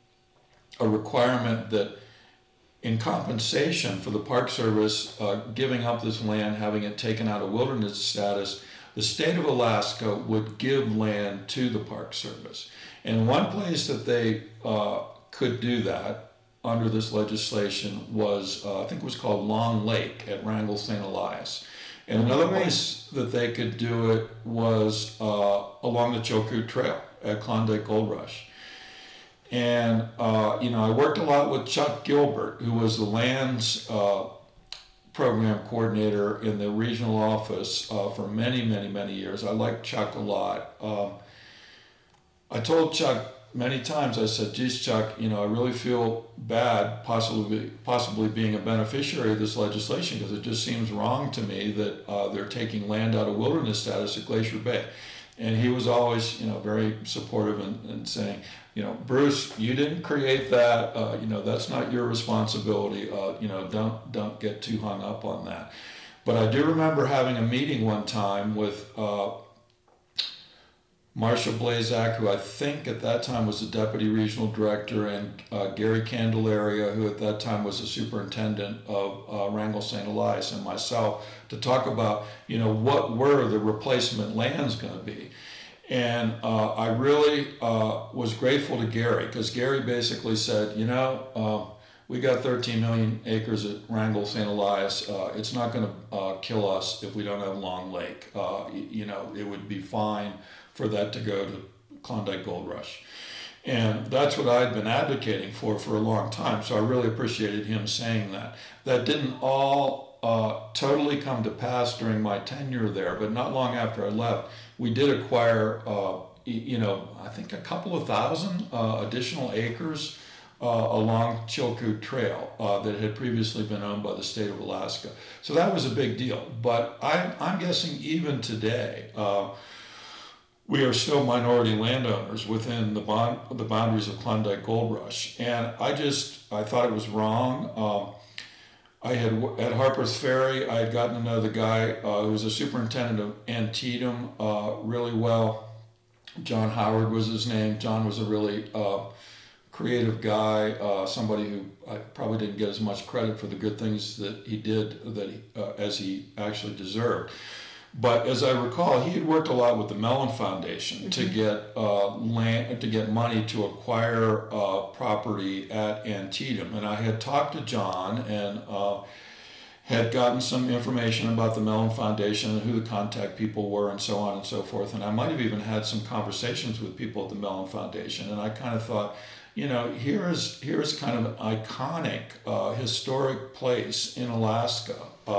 [SPEAKER 2] requirement that in compensation for the Park Service giving up this land, having it taken out of wilderness status, the state of Alaska would give land to the Park Service. And one place that they could do that under this legislation was, I think it was called Long Lake at Wrangell St. Elias. And another place that they could do it was along the Chilkoot Trail at Klondike Gold Rush. And, I worked a lot with Chuck Gilbert, who was the lands program coordinator in the regional office for many, many, many years. I liked Chuck a lot. I told Chuck many times, I said, geez, Chuck, I really feel bad possibly being a beneficiary of this legislation because it just seems wrong to me that they're taking land out of wilderness status at Glacier Bay. And he was always, very supportive and saying, Bruce, you didn't create that. That's not your responsibility. Don't get too hung up on that. But I do remember having a meeting one time with Marcia Blazak, who I think at that time was the deputy regional director, and Gary Candelaria, who at that time was the superintendent of Wrangell St. Elias, and myself, to talk about, what were the replacement lands going to be. And I really was grateful to Gary, because Gary basically said, we got 13 million acres at Wrangell St. Elias. It's not going to kill us if we don't have Long Lake. It would be fine for that to go to Klondike Gold Rush. And that's what I'd been advocating for a long time. So I really appreciated him saying that. That didn't all totally come to pass during my tenure there, but not long after I left, we did acquire, I think a couple of thousand additional acres along Chilkoot Trail that had previously been owned by the state of Alaska. So that was a big deal. But I'm guessing even today, we are still minority landowners within the boundaries of Klondike Gold Rush. And I thought it was wrong. At Harper's Ferry, I had gotten to know the guy who was a superintendent of Antietam really well. John Howard was his name. John was a really creative guy, somebody who I probably didn't get as much credit for the good things that he did as he actually deserved. But as I recall, he had worked a lot with the Mellon Foundation to get land, to get money to acquire property at Antietam. And I had talked to John and had gotten some information about the Mellon Foundation and who the contact people were and so on and so forth. And I might have even had some conversations with people at the Mellon Foundation. And I kind of thought, here's kind of an iconic historic place in Alaska.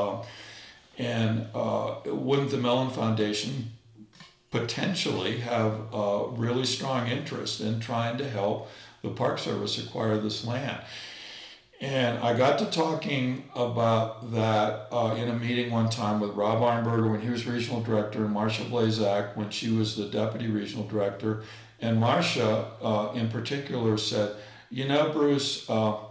[SPEAKER 2] And wouldn't the Mellon Foundation potentially have a really strong interest in trying to help the Park Service acquire this land? And I got to talking about that in a meeting one time with Rob Arnberger when he was regional director and Marcia Blazak when she was the deputy regional director. And Marcia, in particular, said, "You know, Bruce,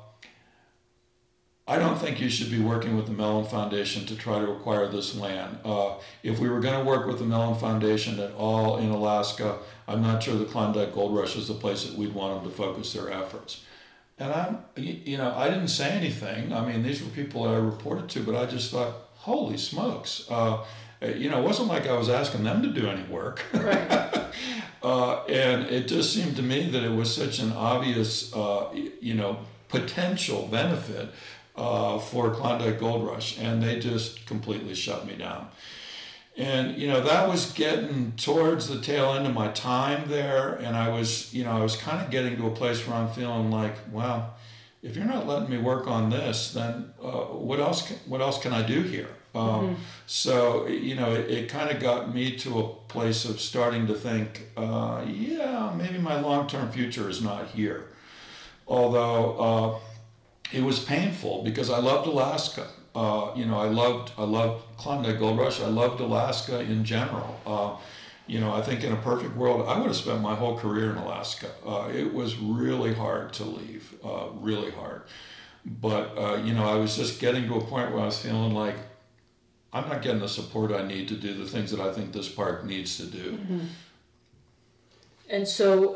[SPEAKER 2] I don't think you should be working with the Mellon Foundation to try to acquire this land. If we were going to work with the Mellon Foundation at all in Alaska, I'm not sure the Klondike Gold Rush is the place that we'd want them to focus their efforts." And I didn't say anything. I mean, these were people that I reported to, but I just thought, holy smokes. It wasn't like I was asking them to do any work.
[SPEAKER 1] Right.
[SPEAKER 2] And it just seemed to me that it was such an obvious, potential benefit for Klondike Gold Rush, and they just completely shut me down. And that was getting towards the tail end of my time there, and I was kind of getting to a place where I'm feeling like, well, if you're not letting me work on this, then what else can I do here? So it kind of got me to a place of starting to think, maybe my long-term future is not here. Although it was painful because I loved Alaska. I loved Klondike Gold Rush. I loved Alaska in general. I think in a perfect world, I would have spent my whole career in Alaska. It was really hard to leave, really hard. But, I was just getting to a point where I was feeling like I'm not getting the support I need to do the things that I think this park needs to do.
[SPEAKER 1] Mm-hmm. And so,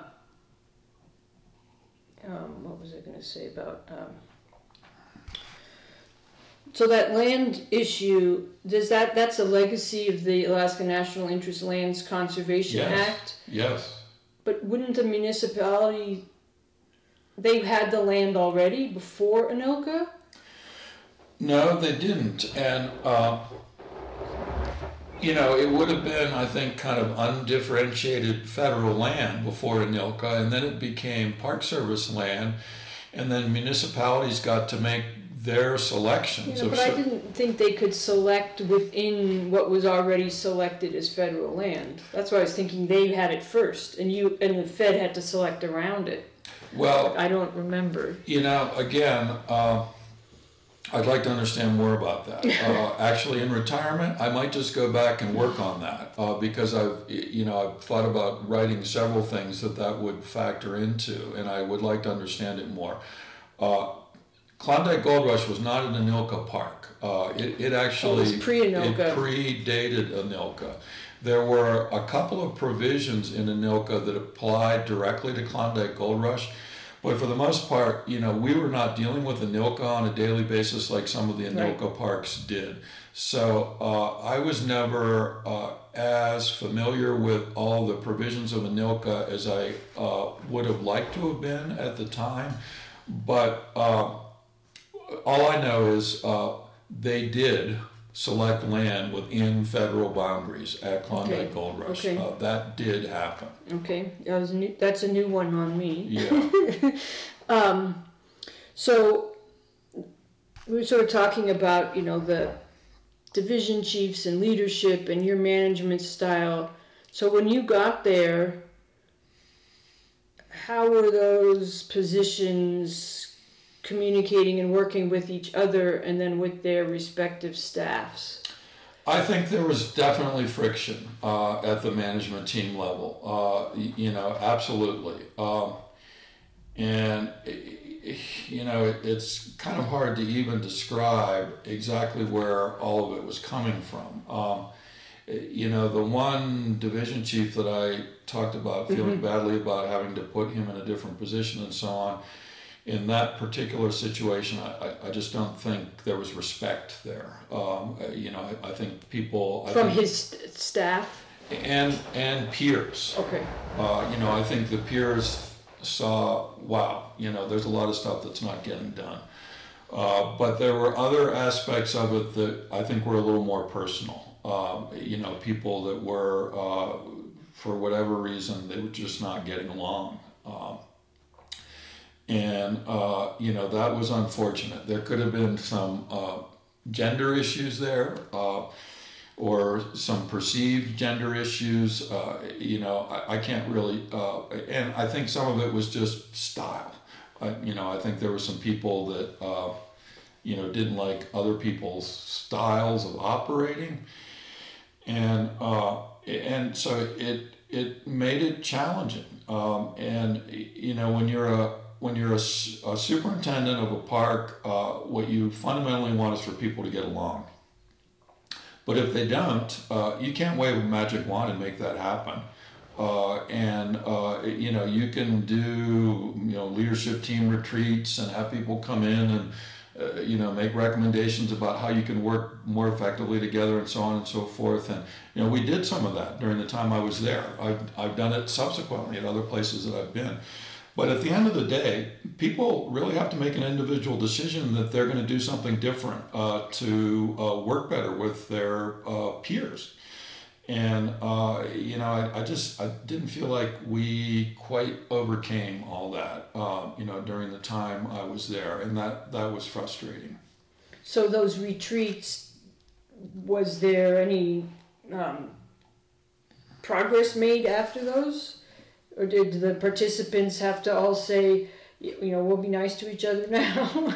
[SPEAKER 1] what was I going to say about... So that land issue, that's a legacy of the Alaska National Interest Lands Conservation Act?
[SPEAKER 2] Yes.
[SPEAKER 1] But wouldn't the municipality, they had the land already before Anilka?
[SPEAKER 2] No, they didn't. And, it would have been, I think, kind of undifferentiated federal land before Anilka, and then it became Park Service land, and then municipalities got to make their selections.
[SPEAKER 1] But I didn't think they could select within what was already selected as federal land. That's why I was thinking they had it first, and the Fed had to select around it.
[SPEAKER 2] Well,
[SPEAKER 1] I don't remember.
[SPEAKER 2] Again, I'd like to understand more about that. Actually, in retirement, I might just go back and work on that because I've thought about writing several things that would factor into, and I would like to understand it more. Klondike Gold Rush was not in Anilka Park. It actually
[SPEAKER 1] was pre-Anilka.
[SPEAKER 2] It predated Anilka. There were a couple of provisions in Anilka that applied directly to Klondike Gold Rush, but for the most part, we were not dealing with Anilka on a daily basis like some of the Anilka parks did. So I was never as familiar with all the provisions of Anilka as I would have liked to have been at the time, but all I know is they did select land within federal boundaries at Klondike Gold Rush.
[SPEAKER 1] Okay.
[SPEAKER 2] That did happen.
[SPEAKER 1] Okay, that's a new one on me.
[SPEAKER 2] Yeah.
[SPEAKER 1] So we were sort of talking about, the division chiefs and leadership and your management style. So when you got there, how were those positions communicating and working with each other and then with their respective staffs?
[SPEAKER 2] I think there was definitely friction at the management team level, absolutely. And, it's kind of hard to even describe exactly where all of it was coming from. The one division chief that I talked about feeling badly about having to put him in a different position and so on, in that particular situation, I just don't think there was respect there. I think people...
[SPEAKER 1] His staff?
[SPEAKER 2] And peers.
[SPEAKER 1] Okay.
[SPEAKER 2] I think the peers saw, wow, there's a lot of stuff that's not getting done. But there were other aspects of it that I think were a little more personal. People that were, for whatever reason, they were just not getting along. That was unfortunate. There could have been some gender issues there, or some perceived gender issues. I can't really, and I think some of it was just style. I think there were some people that didn't like other people's styles of operating, and so it made it challenging. And when you're a superintendent of a park, what you fundamentally want is for people to get along. But if they don't, you can't wave a magic wand and make that happen. You can do leadership team retreats and have people come in and make recommendations about how you can work more effectively together and so on and so forth. And we did some of that during the time I was there. I've done it subsequently at other places that I've been. But at the end of the day, people really have to make an individual decision that they're going to do something different to work better with their peers. And I didn't feel like we quite overcame all that during the time I was there, and that was frustrating.
[SPEAKER 1] So those retreats, was there any progress made after those? Or did the participants have to all say, we'll be nice to each other now?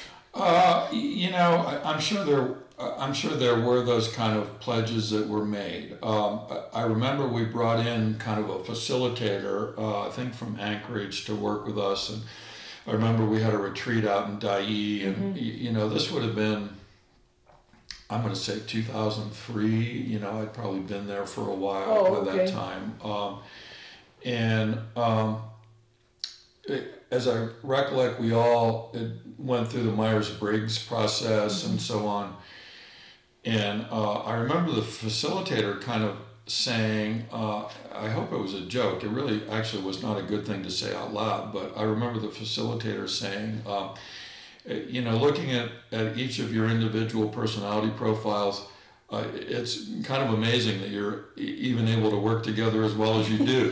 [SPEAKER 2] I'm sure there were those kind of pledges that were made. I remember we brought in kind of a facilitator, I think from Anchorage, to work with us, and I remember we had a retreat out in Dyea, and this would have been, I'm going to say 2003. I'd probably been there for a while by that time. As I recollect, we all went through the Myers-Briggs process and so on. And I remember the facilitator kind of saying, I hope it was a joke. It really actually was not a good thing to say out loud, but I remember the facilitator saying, looking at each of your individual personality profiles, it's kind of amazing that you're even able to work together as well as you do.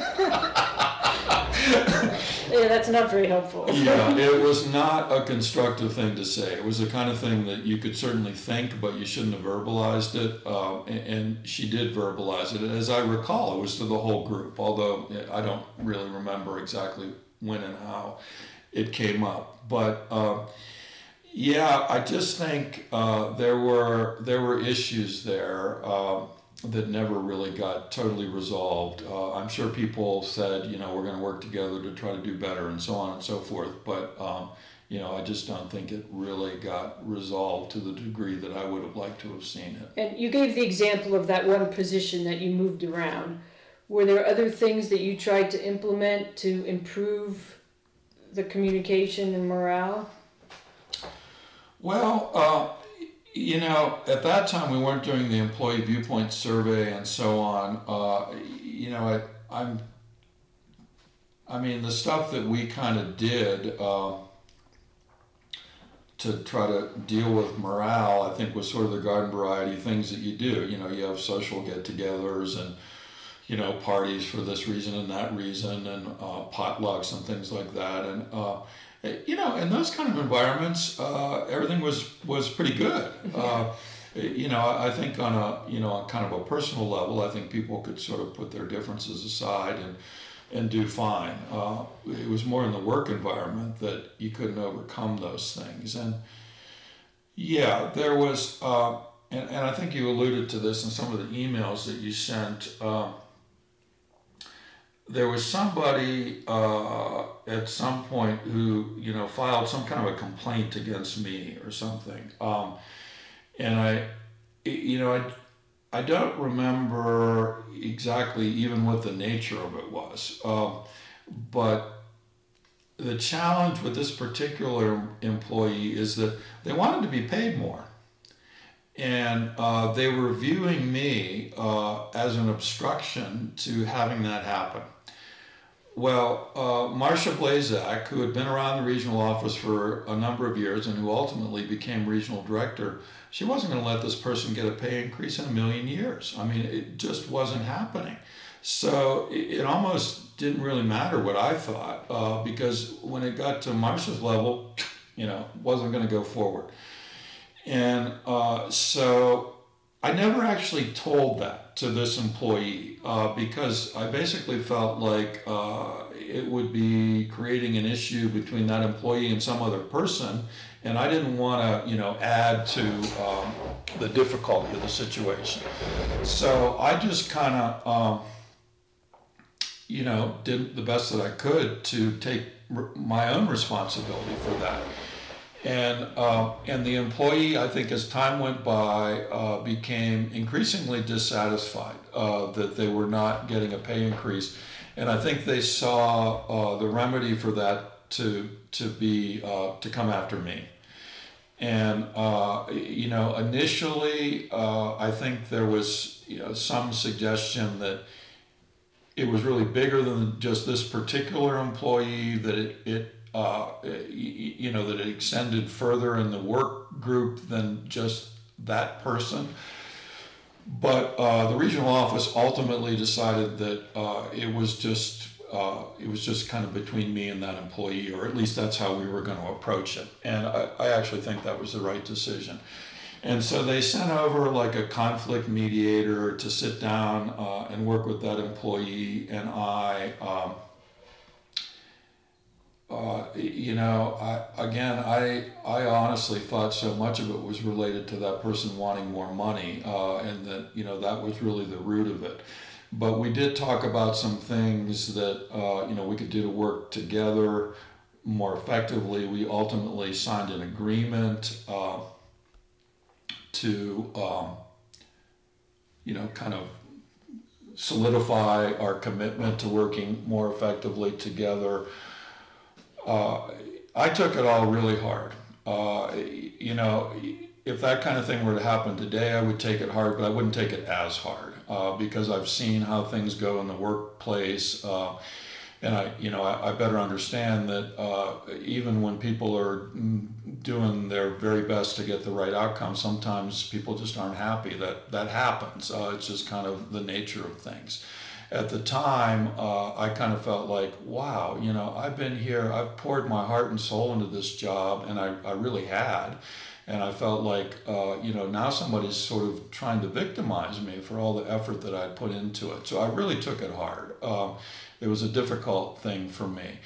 [SPEAKER 1] Yeah, that's not very helpful.
[SPEAKER 2] Yeah, it was not a constructive thing to say. It was the kind of thing that you could certainly think, but you shouldn't have verbalized it. And she did verbalize it. As I recall, it was to the whole group, although I don't really remember exactly when and how it came up. But I just think there were issues there that never really got totally resolved. I'm sure people said, we're going to work together to try to do better and so on and so forth. But, I just don't think it really got resolved to the degree that I would have liked to have seen it.
[SPEAKER 1] And you gave the example of that one position that you moved around. Were there other things that you tried to implement to improve the communication and morale?
[SPEAKER 2] Well, at that time we weren't doing the employee viewpoint survey and so on. The stuff that we kind of did to try to deal with morale, I think, was sort of the garden variety things that you do. You have social get-togethers and parties for this reason and that reason, and potlucks and things like that, and in those kind of environments, everything was pretty good. I think on a kind of a personal level, I think people could sort of put their differences aside and do fine. It was more in the work environment that you couldn't overcome those things. And there was, and I think you alluded to this in some of the emails that you sent. There was somebody at some point who, filed some kind of a complaint against me or something. And I don't remember exactly even what the nature of it was. But the challenge with this particular employee is that they wanted to be paid more. And they were viewing me as an obstruction to having that happen. Well, Marcia Blazak, who had been around the regional office for a number of years and who ultimately became regional director, she wasn't going to let this person get a pay increase in a million years. It just wasn't happening. So it almost didn't really matter what I thought, because when it got to Marcia's level, wasn't going to go forward. And so I never actually told that to this employee because I basically felt like, it would be creating an issue between that employee and some other person, and I didn't want to, add to the difficulty of the situation. So I just kind of, did the best that I could to take my own responsibility for that. And the employee, I think, as time went by, became increasingly dissatisfied that they were not getting a pay increase, and I think they saw the remedy for that to come after me. And initially, I think there was some suggestion that it was really bigger than just this particular employee, that that it extended further in the work group than just that person. But the regional office ultimately decided that it was just kind of between me and that employee, or at least that's how we were going to approach it. And I actually think that was the right decision. And so they sent over like a conflict mediator to sit down and work with that employee, and I honestly thought so much of it was related to that person wanting more money, and that, that was really the root of it. But we did talk about some things that, we could do to work together more effectively. We ultimately signed an agreement to, kind of solidify our commitment to working more effectively together. I took it all really hard. If that kind of thing were to happen today, I would take it hard, but I wouldn't take it as hard because I've seen how things go in the workplace, and I better understand that even when people are doing their very best to get the right outcome, sometimes people just aren't happy. That happens. It's just kind of the nature of things. At the time, I kind of felt like, wow, I've been here, I've poured my heart and soul into this job, and I really had. And I felt like, now somebody's sort of trying to victimize me for all the effort that I put into it. So I really took it hard. It was a difficult thing for me.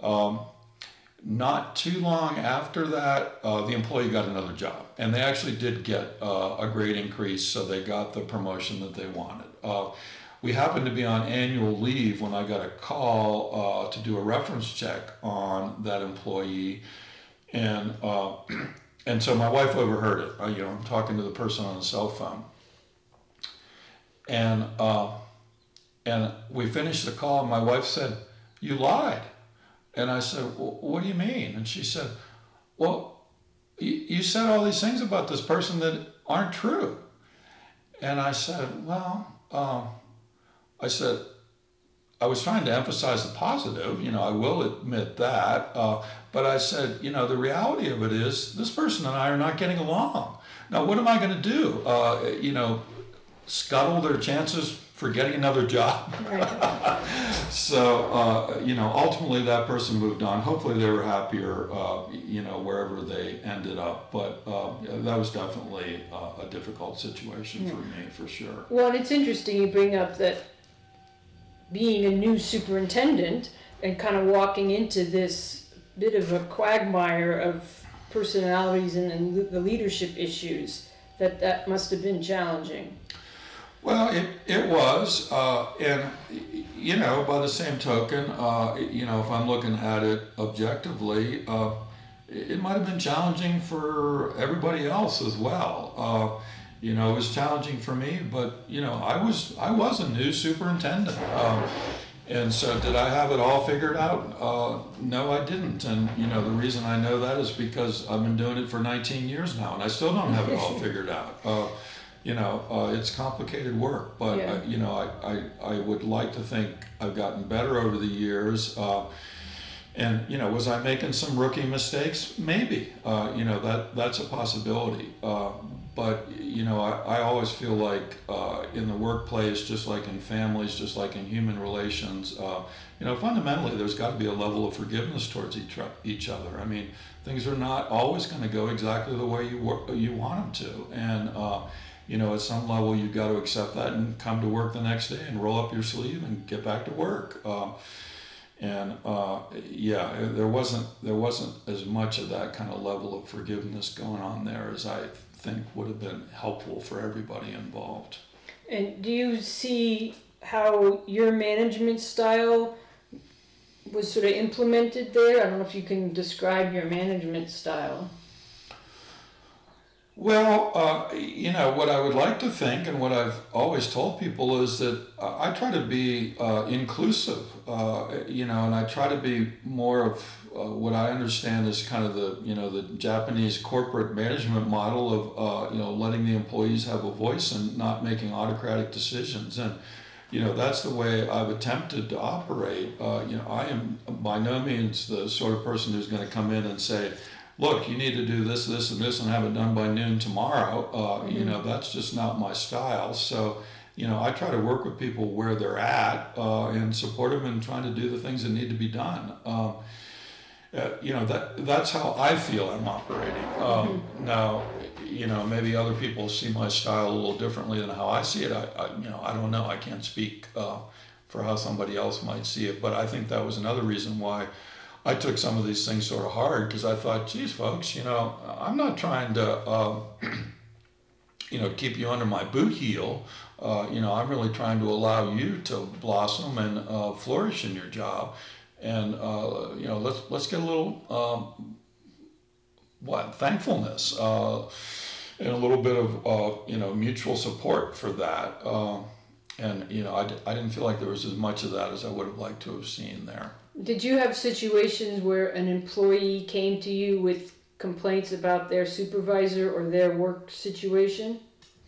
[SPEAKER 2] Not too long after that, the employee got another job, and they actually did get a grade increase, so they got the promotion that they wanted. We happened to be on annual leave when I got a call to do a reference check on that employee, and so my wife overheard it. I'm talking to the person on the cell phone, and we finished the call, and my wife said, "You lied." And I said, "Well, what do you mean?" And she said, "Well, you said all these things about this person that aren't true." And I said, "Well," I was trying to emphasize the positive, I will admit that, but I said, the reality of it is this person and I are not getting along. Now, what am I going to do? Scuttle their chances for getting another job?
[SPEAKER 1] Right.
[SPEAKER 2] So, ultimately that person moved on. Hopefully they were happier, wherever they ended up. But that was definitely a difficult situation for me, for sure.
[SPEAKER 1] Well, and it's interesting you bring up that being a new superintendent and kind of walking into this bit of a quagmire of personalities and the leadership issues, that must have been challenging.
[SPEAKER 2] Well, it was, and by the same token, if I'm looking at it objectively, it might have been challenging for everybody else as well. It was challenging for me, but I was a new superintendent, and so did I have it all figured out? No, I didn't, and the reason I know that is because I've been doing it for 19 years now, and I still don't have it all figured out. It's complicated work, but
[SPEAKER 1] yeah.
[SPEAKER 2] I would like to think I've gotten better over the years. And was I making some rookie mistakes? Maybe. That's a possibility. But I always feel like in the workplace, just like in families, just like in human relations, fundamentally there's got to be a level of forgiveness towards each other. I mean, things are not always going to go exactly the way you want them to, and at some level you've got to accept that and come to work the next day and roll up your sleeve and get back to work. And yeah, there wasn't as much of that kind of level of forgiveness going on there as I think would have been helpful for everybody involved.
[SPEAKER 1] And do you see how your management style was sort of implemented there? I don't know if you can describe your management style.
[SPEAKER 2] Well, what I would like to think and what I've always told people is that I try to be inclusive, and I try to be more of what I understand is kind of the Japanese corporate management model of, letting the employees have a voice and not making autocratic decisions. And, that's the way I've attempted to operate. I am by no means the sort of person who's going to come in and say, look, you need to do this, this, and this, and have it done by noon tomorrow. That's just not my style. So, I try to work with people where they're at and support them in trying to do the things that need to be done. That's how I feel I'm operating. Now, maybe other people see my style a little differently than how I see it. I don't know. I can't speak for how somebody else might see it, but I think that was another reason why I took some of these things sort of hard, because I thought, geez, folks, I'm not trying to, keep you under my boot heel. I'm really trying to allow you to blossom and flourish in your job. And, let's get a little, thankfulness and a little bit of, mutual support for that. I didn't feel like there was as much of that as I would have liked to have seen there.
[SPEAKER 1] Did you have situations where an employee came to you with complaints about their supervisor or their work situation?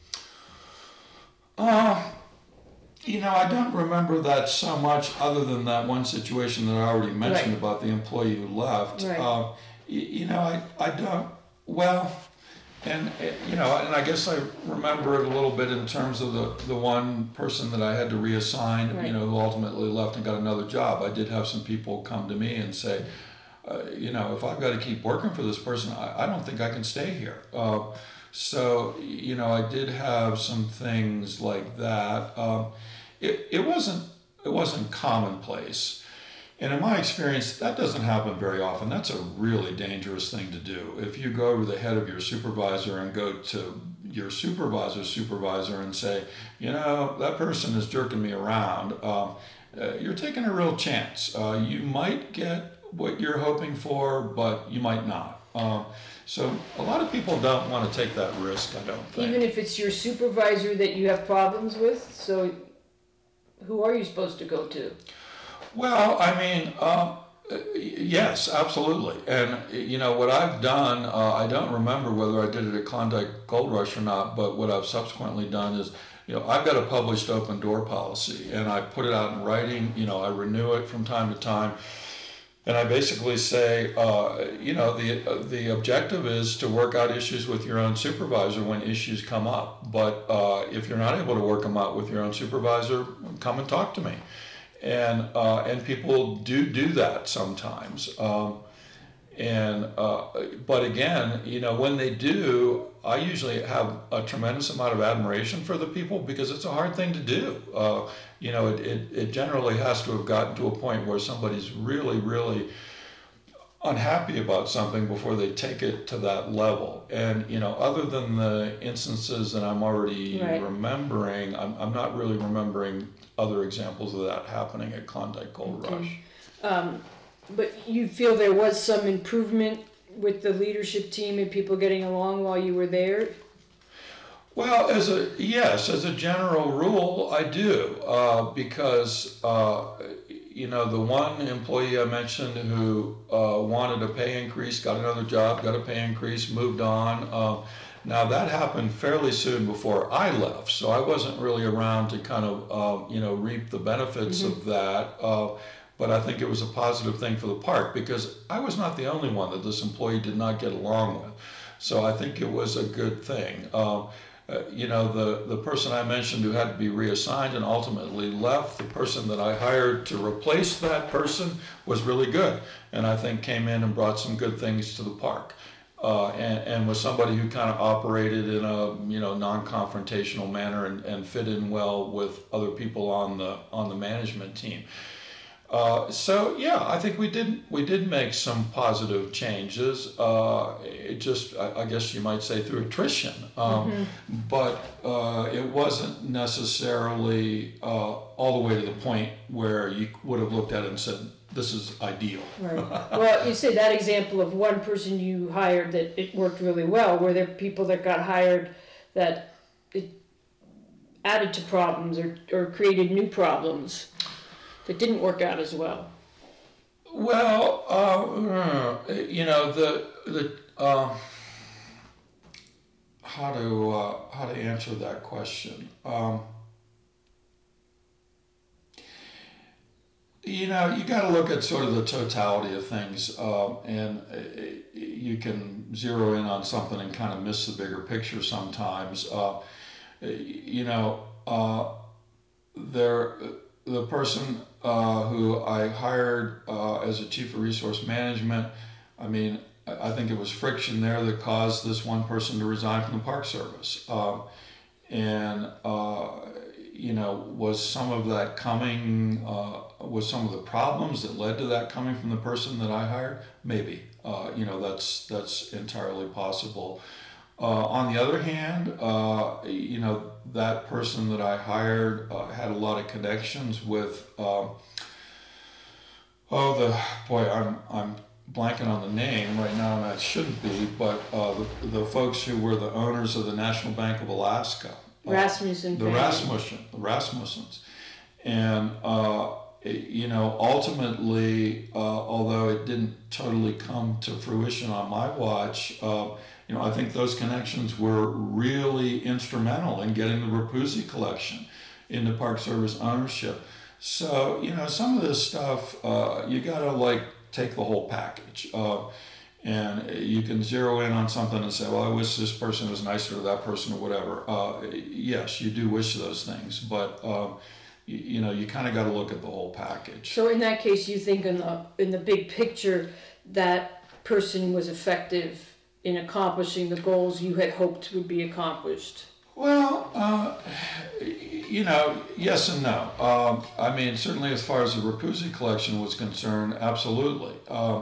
[SPEAKER 2] I don't remember that so much, other than that one situation that I already mentioned about the employee who left.
[SPEAKER 1] Right.
[SPEAKER 2] I don't, well, and I guess I remember it a little bit in terms of the one person that I had to reassign,
[SPEAKER 1] Right.
[SPEAKER 2] Who ultimately left and got another job. I did have some people come to me and say, if I've got to keep working for this person, I don't think I can stay here. So, I did have some things like that. It wasn't commonplace. And in my experience, that doesn't happen very often. That's a really dangerous thing to do. If you go to the head of your supervisor and go to your supervisor's supervisor and say, that person is jerking me around, you're taking a real chance. You might get what you're hoping for, but you might not. So a lot of people don't want to take that risk, I don't think.
[SPEAKER 1] Even if it's your supervisor that you have problems with, so who are you supposed to go to?
[SPEAKER 2] Well, I mean, yes, absolutely. And, what I've done, I don't remember whether I did it at Klondike Gold Rush or not, but what I've subsequently done is, I've got a published open door policy, and I put it out in writing, I renew it from time to time. And I basically say, the objective is to work out issues with your own supervisor when issues come up. But if you're not able to work them out with your own supervisor, come and talk to me. And people do that sometimes. But again, when they do, I usually have a tremendous amount of admiration for the people, because it's a hard thing to do. It generally has to have gotten to a point where somebody's really, really unhappy about something before they take it to that level. And, other than the instances that I'm already remembering, I'm not really remembering other examples of that happening at Klondike Gold Rush.
[SPEAKER 1] But you feel there was some improvement with the leadership team and people getting along while you were there?
[SPEAKER 2] Well, as a general rule, I do, because the one employee I mentioned who wanted a pay increase, got another job, got a pay increase, moved on. Now that happened fairly soon before I left, so I wasn't really around to kind of reap the benefits of that. But I think it was a positive thing for the park, because I was not the only one that this employee did not get along with. So I think it was a good thing. The person I mentioned who had to be reassigned and ultimately left, the person that I hired to replace that person was really good, and I think came in and brought some good things to the park. And was somebody who kind of operated in a non-confrontational manner and fit in well with other people on the management team. So yeah, I think we did make some positive changes. It just I guess you might say through attrition, but it wasn't necessarily all the way to the point where you would have looked at it and said this is ideal.
[SPEAKER 1] Right. Well, you said that example of one person you hired that it worked really well. Were there people that got hired that it added to problems or created new problems that didn't work out as well?
[SPEAKER 2] Well, you know how to answer that question. You know, you got to look at sort of the totality of things, and you can zero in on something and kind of miss the bigger picture sometimes. You know, the person who I hired as a chief of resource management, I mean, I think it was friction there that caused this one person to resign from the Park Service. And you know, was some of that coming, was some of the problems that led to that coming from the person that I hired? Maybe. You know, that's entirely possible. On the other hand, you know, that person that I hired had a lot of connections with, I'm blanking on the name right now, and that shouldn't be, but the folks who were the owners of the National Bank of Alaska.
[SPEAKER 1] Rasmussen.
[SPEAKER 2] The Rasmussens. And, you know, ultimately, although it didn't totally come to fruition on my watch, you know, I think those connections were really instrumental in getting the Rapuzzi collection into Park Service ownership. So, you know, some of this stuff, you gotta like take the whole package. And you can zero in on something and say, well, I wish this person was nicer to that person or whatever. Yes, you do wish those things, but you know, you kind of got to look at the whole package.
[SPEAKER 1] So in that case, you think in the big picture that person was effective in accomplishing the goals you had hoped would be accomplished?
[SPEAKER 2] Well, you know, yes and no. I mean, certainly as far as the Rapuzzi collection was concerned, absolutely.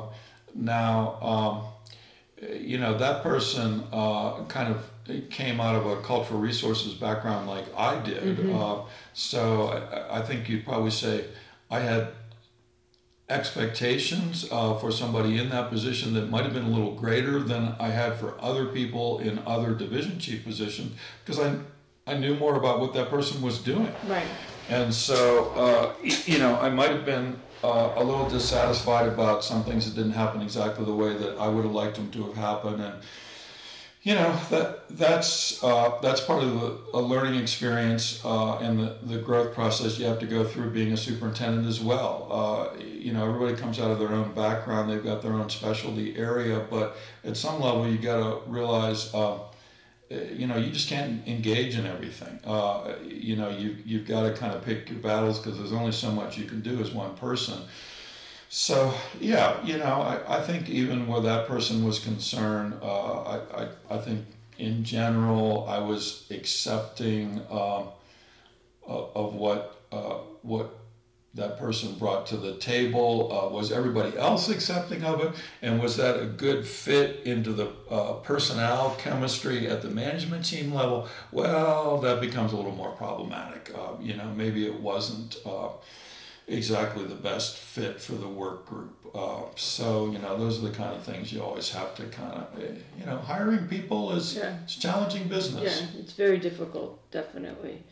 [SPEAKER 2] Now, you know, that person kind of came out of a cultural resources background like I did. So I think you'd probably say I had expectations for somebody in that position that might have been a little greater than I had for other people in other division chief positions, because I knew more about what that person was doing.
[SPEAKER 1] Right.
[SPEAKER 2] And so, you know, I might have been a little dissatisfied about some things that didn't happen exactly the way that I would have liked them to have happened. And, you know, that's part of a learning experience and the growth process you have to go through being a superintendent as well. You know, everybody comes out of their own background, they've got their own specialty area, but at some level you got to realize, you know, you just can't engage in everything. You know, you've got to kind of pick your battles, because there's only so much you can do as one person. So yeah, you know, I think even where that person was concerned, I think in general I was accepting of what that person brought to the table. Was everybody else accepting of it? And was that a good fit into the personnel chemistry at the management team level? Well, that becomes a little more problematic. You know, maybe it wasn't exactly the best fit for the work group. So, you know, those are the kind of things you always have to kind of, you know, hiring people is it's challenging business.
[SPEAKER 1] Yeah, it's very difficult, definitely.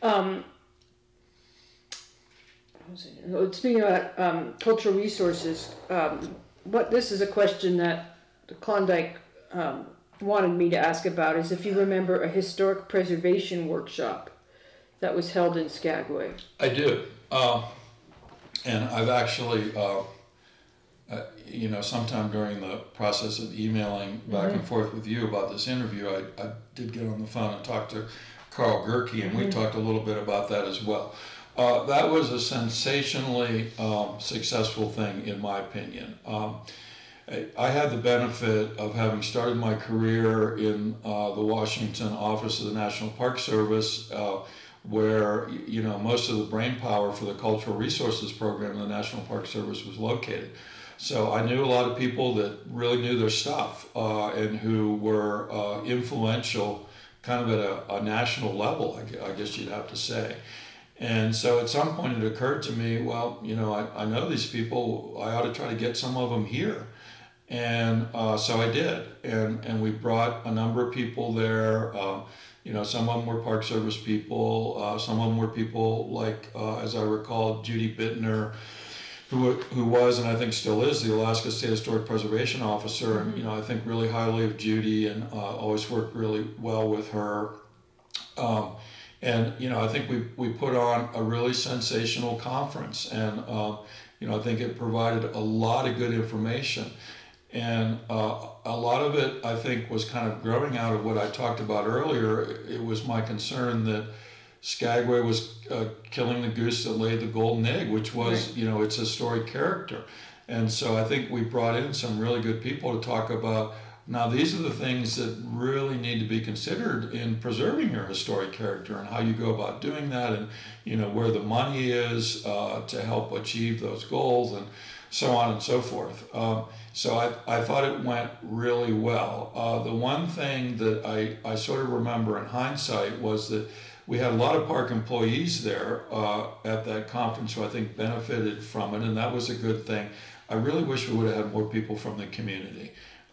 [SPEAKER 1] Speaking about cultural resources, this is a question that the Klondike wanted me to ask about, is if you remember a historic preservation workshop that was held in Skagway.
[SPEAKER 2] I do. And I've actually, you know, sometime during the process of emailing back and forth with you about this interview, I did get on the phone and talk to Carl Gerke, and we talked a little bit about that as well. That was a sensationally successful thing, in my opinion. I had the benefit of having started my career in the Washington office of the National Park Service where, you know, most of the brain power for the Cultural Resources Program in the National Park Service was located. So I knew a lot of people that really knew their stuff and who were influential kind of at a national level, I guess you'd have to say. And so at some point it occurred to me, well, you know, I know these people, I ought to try to get some of them here. And so I did. And we brought a number of people there. You know, some of them were Park Service people. Some of them were people like, as I recall, Judy Bittner, who was and I think still is the Alaska State Historic Preservation Officer. And, you know, I think really highly of Judy and always worked really well with her. And, you know, I think we put on a really sensational conference, and, you know, I think it provided a lot of good information. And a lot of it, I think, was kind of growing out of what I talked about earlier. It was my concern that Skagway was killing the goose that laid the golden egg, which was, right, you know, its historic character. And so I think we brought in some really good people to talk about, now these are the things that really need to be considered in preserving your historic character and how you go about doing that, and, you know, where the money is to help achieve those goals, and so on and so forth. So I thought it went really well. The one thing that I sort of remember in hindsight was that we had a lot of park employees there at that conference who I think benefited from it, and that was a good thing. I really wish we would have had more people from the community.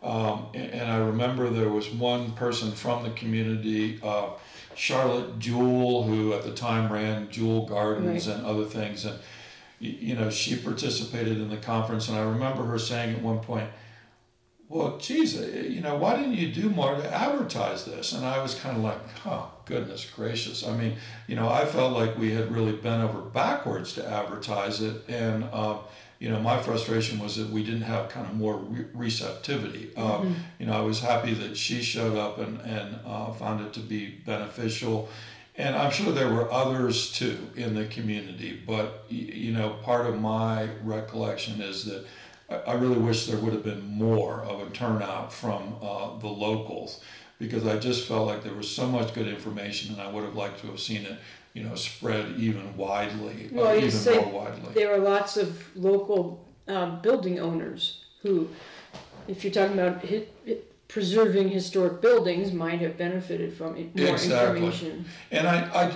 [SPEAKER 2] And I remember there was one person from the community, Charlotte Jewell, who at the time ran Jewell Gardens, right, and other things. And, you know, she participated in the conference, and I remember her saying at one point, well, geez, you know, why didn't you do more to advertise this? And I was kind of like, oh, goodness gracious. I mean, you know, I felt like we had really bent over backwards to advertise it. And, you know, my frustration was that we didn't have kind of more receptivity. You know, I was happy that she showed up and found it to be beneficial. And I'm sure there were others too in the community. But, you know, part of my recollection is that I really wish there would have been more of a turnout from the locals, because I just felt like there was so much good information, and I would have liked to have seen it, you know, spread even widely,
[SPEAKER 1] well, you
[SPEAKER 2] even
[SPEAKER 1] say
[SPEAKER 2] more widely.
[SPEAKER 1] There are lots of local building owners who, if you're talking about preserving historic buildings, might have benefited from it, more information.
[SPEAKER 2] And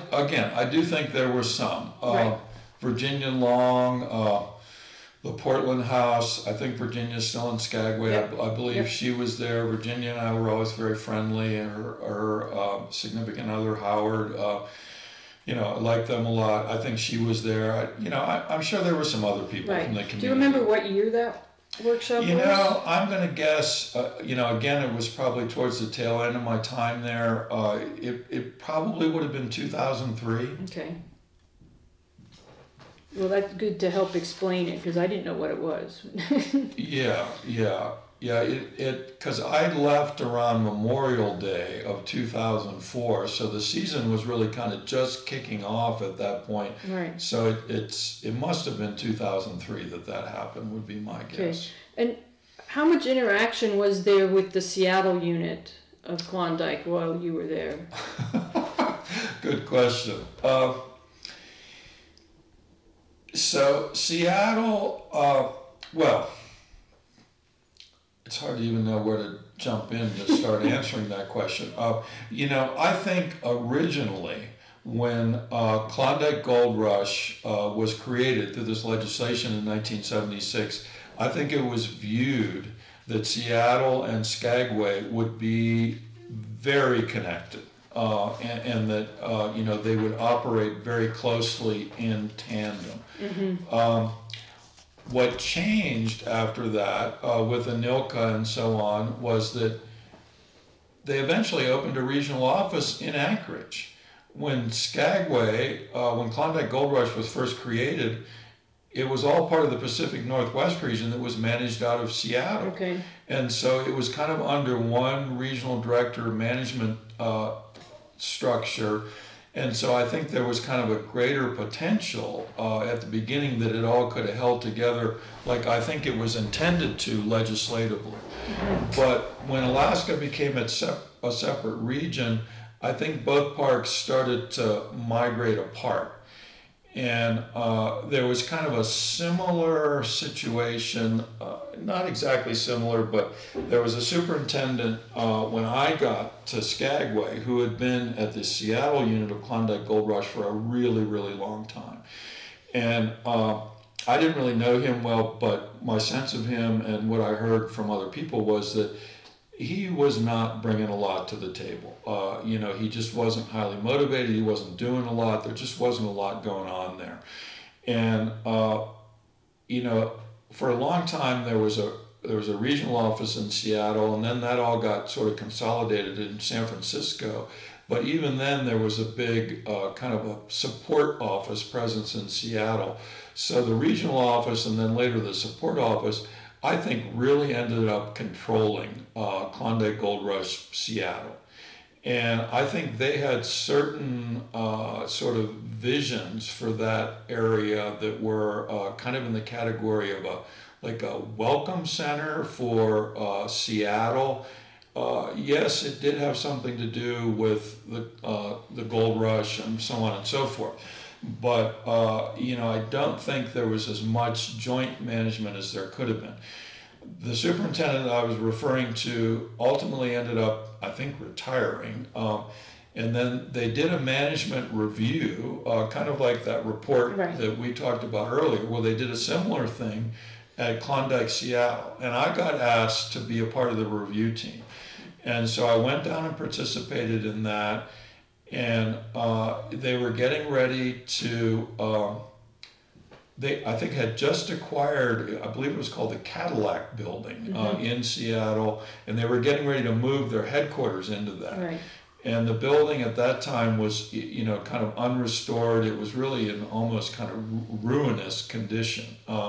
[SPEAKER 2] I do think there were some.
[SPEAKER 1] Right.
[SPEAKER 2] Virginia Long, the Portland House, I think Virginia's still in Skagway.
[SPEAKER 1] Yep.
[SPEAKER 2] I believe she was there. Virginia and I were always very friendly, and her significant other, Howard, you know, I liked them a lot. I think she was there. I'm sure there were some other people from the community.
[SPEAKER 1] Do you remember what year that workshop was?
[SPEAKER 2] You know, I'm going to guess, you know, again, it was probably towards the tail end of my time there. It probably would have been 2003.
[SPEAKER 1] Okay. Well, that's good to help explain it, because I didn't know what it was.
[SPEAKER 2] Yeah. Because I left around Memorial Day of 2004, so the season was really kind of just kicking off at that point.
[SPEAKER 1] Right.
[SPEAKER 2] So it must have been 2003 that happened, would be my guess.
[SPEAKER 1] And how much interaction was there with the Seattle unit of Klondike while you were there?
[SPEAKER 2] Good question. So Seattle, well, it's hard to even know where to jump in to start answering that question. You know, I think originally when Klondike Gold Rush was created through this legislation in 1976, I think it was viewed that Seattle and Skagway would be very connected. And that, you know, they would operate very closely in tandem. Mm-hmm. What changed after that with Anilka and so on was that they eventually opened a regional office in Anchorage. When Skagway, when Klondike Gold Rush was first created, it was all part of the Pacific Northwest region that was managed out of Seattle. Okay. And so it was kind of under one regional director management structure. And so I think there was kind of a greater potential at the beginning that it all could have held together like I think it was intended to legislatively. Mm-hmm. But when Alaska became a separate region, I think both parks started to migrate apart. And there was kind of a similar situation, not exactly similar, but there was a superintendent when I got to Skagway who had been at the Seattle unit of Klondike Gold Rush for a really, really long time. And I didn't really know him well, but my sense of him and what I heard from other people was that he was not bringing a lot to the table. He just wasn't highly motivated. He wasn't doing a lot. There just wasn't a lot going on there. And, for a long time there was a regional office in Seattle, and then that all got sort of consolidated in San Francisco. But even then there was a big kind of a support office presence in Seattle. So the regional office and then later the support office, I think, really ended up controlling Klondike Gold Rush Seattle. And I think they had certain sort of visions for that area that were kind of in the category of a welcome center for Seattle. Yes, it did have something to do with the gold rush and so on and so forth. But, I don't think there was as much joint management as there could have been. The superintendent that I was referring to ultimately ended up, I think, retiring. And then they did a management review, kind of like that report that we talked about earlier. Well, they did a similar thing at Klondike Seattle. And I got asked to be a part of the review team. And so I went down and participated in that. And they were getting ready to, they, I think, had just acquired, I believe it was called the Cadillac Building in Seattle, and they were getting ready to move their headquarters into that.
[SPEAKER 1] Right.
[SPEAKER 2] And the building at that time was, kind of unrestored. It was really in almost kind of ruinous condition.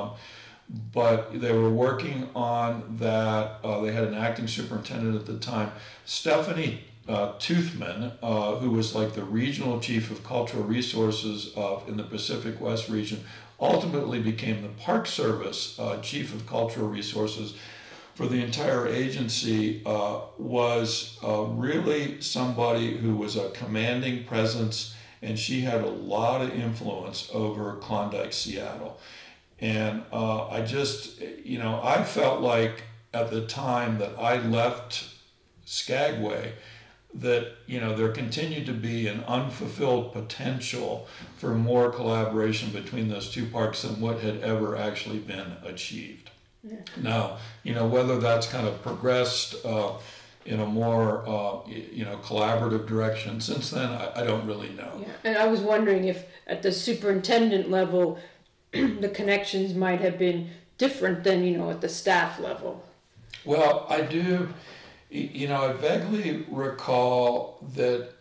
[SPEAKER 2] But they were working on that. They had an acting superintendent at the time, Stephanie Toothman, who was like the regional chief of cultural resources in the Pacific West region, ultimately became the Park Service chief of cultural resources for the entire agency, was really somebody who was a commanding presence, and she had a lot of influence over Klondike Seattle. And I just, I felt like at the time that I left Skagway, that there continued to be an unfulfilled potential for more collaboration between those two parks than what had ever actually been achieved. Yeah. Now, whether that's kind of progressed in a more collaborative direction since then, I don't really know.
[SPEAKER 1] Yeah, and I was wondering if at the superintendent level the connections might have been different than at the staff level.
[SPEAKER 2] Well, I do. I vaguely recall that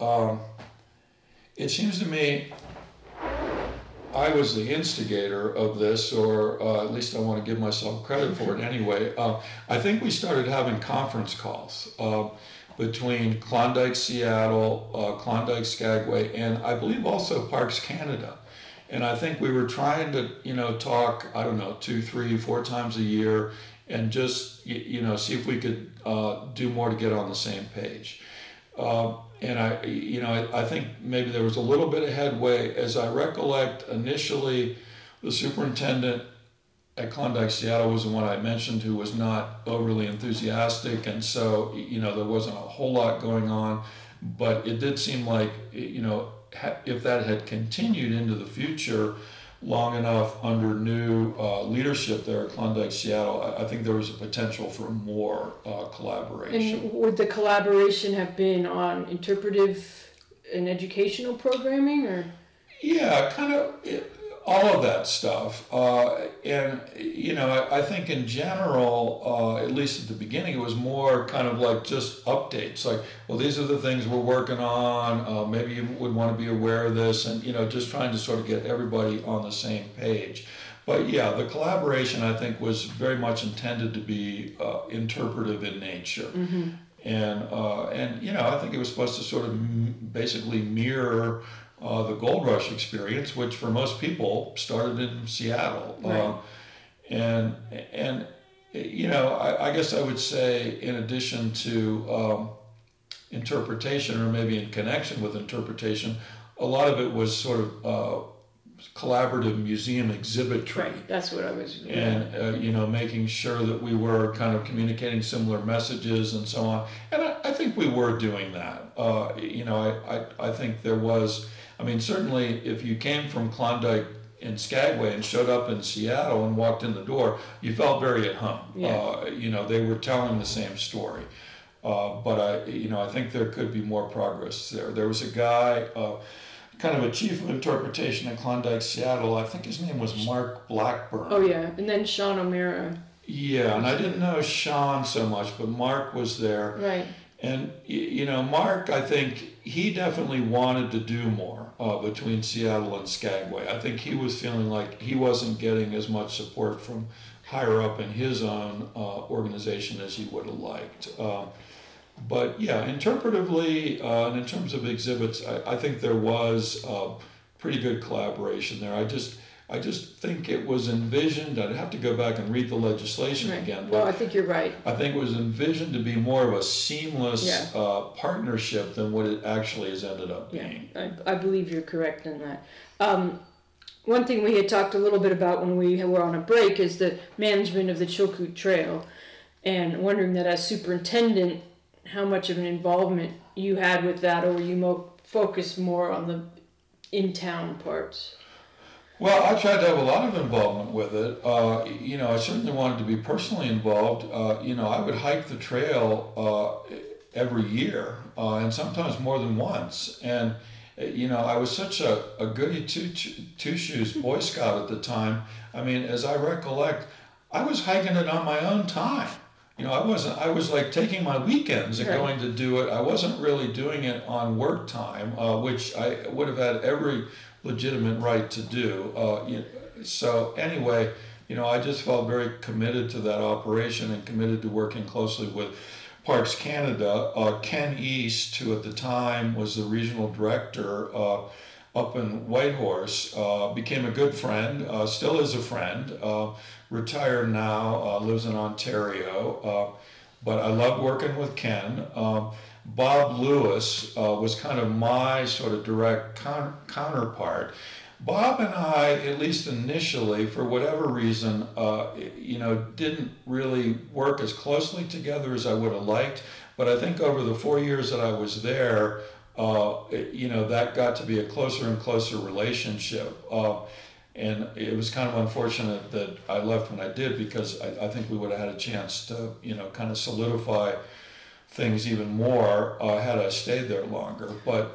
[SPEAKER 2] it seems to me I was the instigator of this, or at least I want to give myself credit for it anyway. I think we started having conference calls between Klondike Seattle, Klondike Skagway, and I believe also Parks Canada. And I think we were trying to, talk, 2, 3, 4 times a year, and just, see if we could do more to get on the same page. And I think maybe there was a little bit of headway. As I recollect, initially, the superintendent at Klondike Seattle was the one I mentioned, who was not overly enthusiastic, and so, there wasn't a whole lot going on. But it did seem like, if that had continued into the future long enough under new leadership there at Klondike Seattle, I think there was a potential for more collaboration.
[SPEAKER 1] And would the collaboration have been on interpretive and educational programming, or?
[SPEAKER 2] Yeah, kind of all of that stuff. And, I think in general, at least at the beginning, it was more kind of like just updates. Like, well, these are the things we're working on. Maybe you would want to be aware of this, and, just trying to sort of get everybody on the same page. But yeah, the collaboration, I think, was very much intended to be interpretive in nature. Mm-hmm. And I think it was supposed to sort of basically mirror the Gold Rush experience, which for most people started in Seattle.
[SPEAKER 1] Right.
[SPEAKER 2] And I guess I would say, in addition to interpretation, or maybe in connection with interpretation, a lot of it was sort of collaborative museum exhibitry.
[SPEAKER 1] Right, that's what I was.
[SPEAKER 2] And making sure that we were kind of communicating similar messages and so on. And I think we were doing that. I think there was. I mean, certainly, if you came from Klondike in Skagway and showed up in Seattle and walked in the door, you felt very at home.
[SPEAKER 1] Yeah.
[SPEAKER 2] They were telling the same story. But I think there could be more progress there. There was a guy, kind of a chief of interpretation in Klondike, Seattle. I think his name was Mark Blackburn.
[SPEAKER 1] Oh yeah, and then Sean O'Meara.
[SPEAKER 2] Yeah, and I didn't know Sean so much, but Mark was there.
[SPEAKER 1] Right.
[SPEAKER 2] And Mark, I think he definitely wanted to do more between Seattle and Skagway. I think he was feeling like he wasn't getting as much support from higher up in his own organization as he would have liked. But yeah, interpretively, and in terms of exhibits, I think there was pretty good collaboration there. I just think it was envisioned. I'd have to go back and read the legislation again.
[SPEAKER 1] Well, I think you're right.
[SPEAKER 2] I think it was envisioned to be more of a seamless partnership than what it actually has ended up being.
[SPEAKER 1] Yeah, I believe you're correct in that. One thing we had talked a little bit about when we were on a break is the management of the Chilkoot Trail, and wondering that as superintendent, how much of an involvement you had with that, or were you focused more on the in-town parts?
[SPEAKER 2] Well, I tried to have a lot of involvement with it. I certainly wanted to be personally involved. I would hike the trail every year, and sometimes more than once. And I was such a goody two-shoes Boy Scout at the time. I mean, as I recollect, I was hiking it on my own time. I was like taking my weekends and going to do it. I wasn't really doing it on work time, which I would have had every legitimate right to do. So anyway, I just felt very committed to that operation and committed to working closely with Parks Canada. Ken East, who at the time was the regional director up in Whitehorse, became a good friend, still is a friend, retired now, lives in Ontario, but I loved working with Ken. Bob Lewis was kind of my sort of direct counterpart. Bob and I, at least initially, for whatever reason, didn't really work as closely together as I would have liked. But I think over the 4 years that I was there, that got to be a closer and closer relationship. And it was kind of unfortunate that I left when I did, because I think we would have had a chance to, kind of solidify things even more had I stayed there longer. But,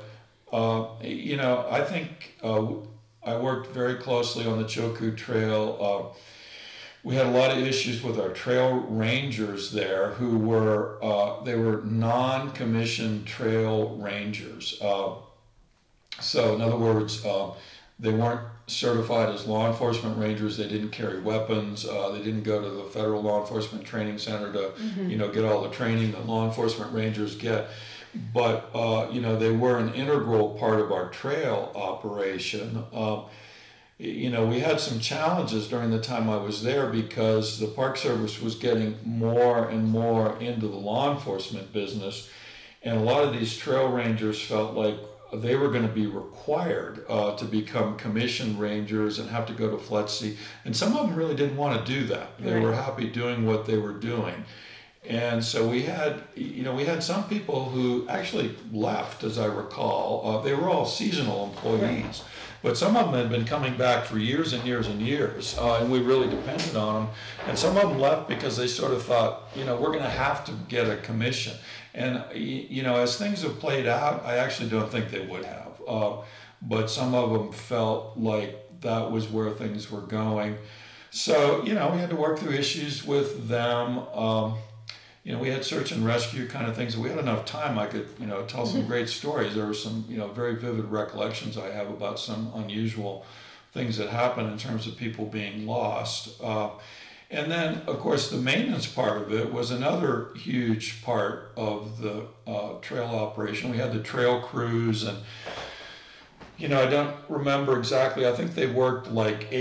[SPEAKER 2] I think I worked very closely on the Chilkoot Trail. We had a lot of issues with our trail rangers there, who were they were non-commissioned trail rangers. So in other words, they weren't certified as law enforcement rangers. They didn't carry weapons. They didn't go to the Federal Law Enforcement Training Center to get all the training that law enforcement rangers get. But they were an integral part of our trail operation. We had some challenges during the time I was there, because the Park Service was getting more and more into the law enforcement business, and a lot of these trail rangers felt like they were going to be required to become commissioned rangers and have to go to FLETC, and some of them really didn't want to do that. They were happy doing what they were doing. And so we had some people who actually left, as I recall. They were all seasonal employees, but some of them had been coming back for years and years and years, and we really depended on them. And some of them left because they sort of thought, we're going to have to get a commission. And as things have played out, I actually don't think they would have. But some of them felt like that was where things were going. So we had to work through issues with them. We had search and rescue kind of things. We had enough time. I could, tell some great stories. There were some, very vivid recollections I have about some unusual things that happened in terms of people being lost. And then, of course, the maintenance part of it was another huge part of the trail operation. We had the trail crews, and, I don't remember exactly. I think they worked like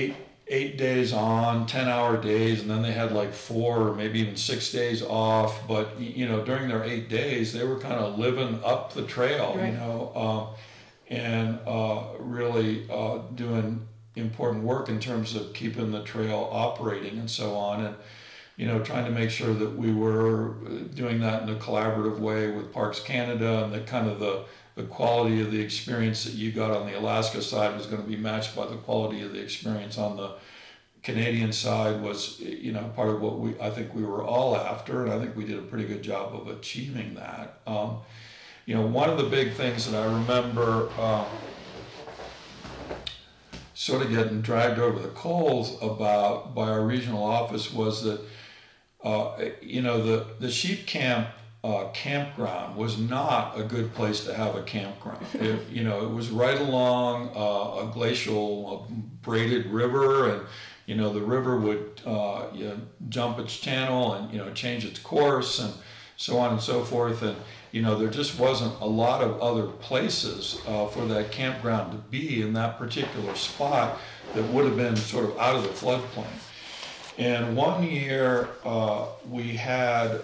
[SPEAKER 2] 8 days on, 10-hour days, and then they had like 4 or maybe even 6 days off. But during their 8 days, they were kind of living up the trail,
[SPEAKER 1] Right.
[SPEAKER 2] and really doing important work in terms of keeping the trail operating and so on, and trying to make sure that we were doing that in a collaborative way with Parks Canada, and that kind of the quality of the experience that you got on the Alaska side was going to be matched by the quality of the experience on the Canadian side was, part of what I think we were all after, and I think we did a pretty good job of achieving that. One of the big things that I remember sort of getting dragged over the coals about by our regional office was that, the sheep camp campground was not a good place to have a campground. It was right along a glacial, braided river, and the river would jump its channel and change its course and so on and so forth, and there just wasn't a lot of other places for that campground to be in that particular spot that would have been sort of out of the floodplain. And one year we had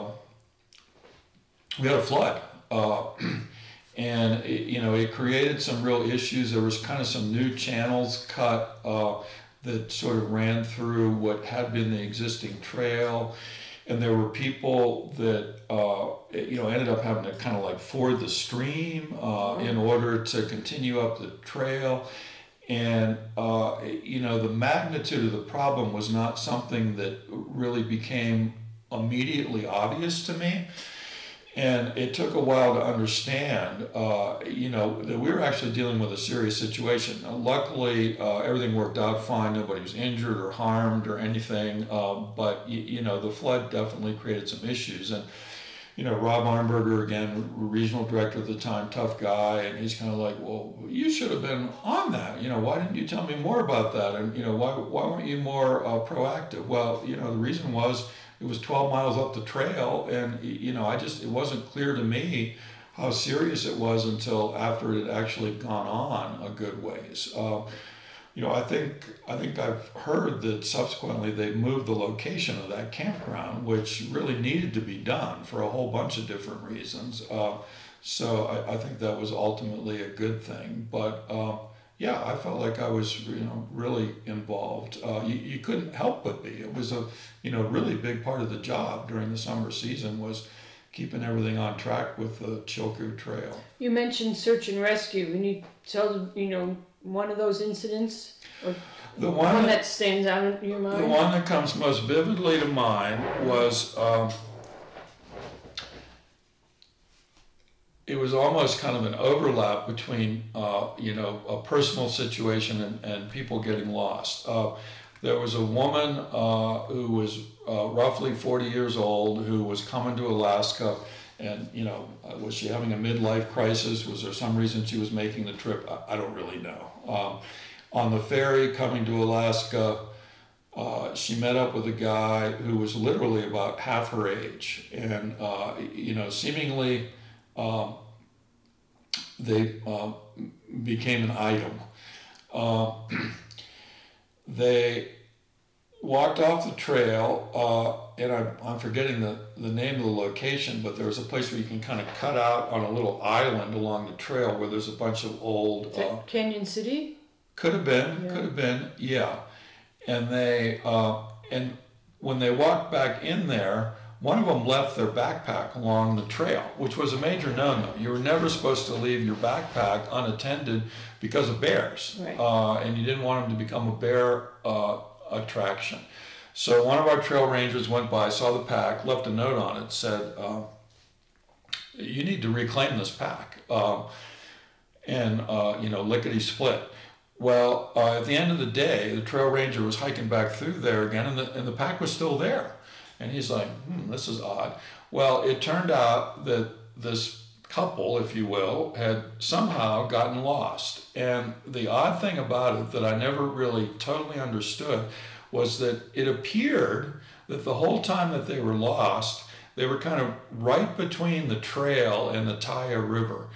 [SPEAKER 2] a flood, and it created some real issues. There was kind of some new channels cut that sort of ran through what had been the existing trail, and there were people that ended up having to kind of like ford the stream in order to continue up the trail. And the magnitude of the problem was not something that really became immediately obvious to me. And it took a while to understand, that we were actually dealing with a serious situation. Luckily, everything worked out fine. Nobody was injured or harmed or anything. But the flood definitely created some issues. And Rob Arnberger, again, regional director at the time, tough guy, and he's kind of like, well, you should have been on that. Why didn't you tell me more about that? And why weren't you more proactive? Well, the reason was, it was 12 miles up the trail, and it wasn't clear to me how serious it was until after it had actually gone on a good ways. I think I've heard that subsequently they moved the location of that campground, which really needed to be done for a whole bunch of different reasons. So I think that was ultimately a good thing. But yeah, I felt like I was, really involved. You couldn't help but be. It was a, really big part of the job during the summer season was keeping everything on track with the Chilkoot Trail.
[SPEAKER 1] You mentioned search and rescue. Can you tell, one of those incidents? Or
[SPEAKER 2] the one
[SPEAKER 1] that stands out in your mind?
[SPEAKER 2] The one that comes most vividly to mind was, it was almost kind of an overlap between, a personal situation and people getting lost. There was a woman who was roughly 40 years old who was coming to Alaska, and was she having a midlife crisis? Was there some reason she was making the trip? I don't really know. On the ferry coming to Alaska, she met up with a guy who was literally about half her age, and seemingly they became an item. They walked off the trail, and I'm forgetting the name of the location, but there was a place where you can kind of cut out on a little island along the trail where there's a bunch of old...
[SPEAKER 1] Canyon City?
[SPEAKER 2] Could have been, yeah. And they, and when they walked back in there, one of them left their backpack along the trail, which was a major no-no. You were never supposed to leave your backpack unattended because of bears.
[SPEAKER 1] Right.
[SPEAKER 2] And you didn't want them to become a bear attraction. So one of our trail rangers went by, saw the pack, left a note on it, said, you need to reclaim this pack. And lickety split. Well, at the end of the day, the trail ranger was hiking back through there again, and the pack was still there. And he's like, this is odd. Well, it turned out that this couple, if you will, had somehow gotten lost. And the odd thing about it that I never really totally understood was that it appeared that the whole time that they were lost, they were kind of right between the trail and the Taya River.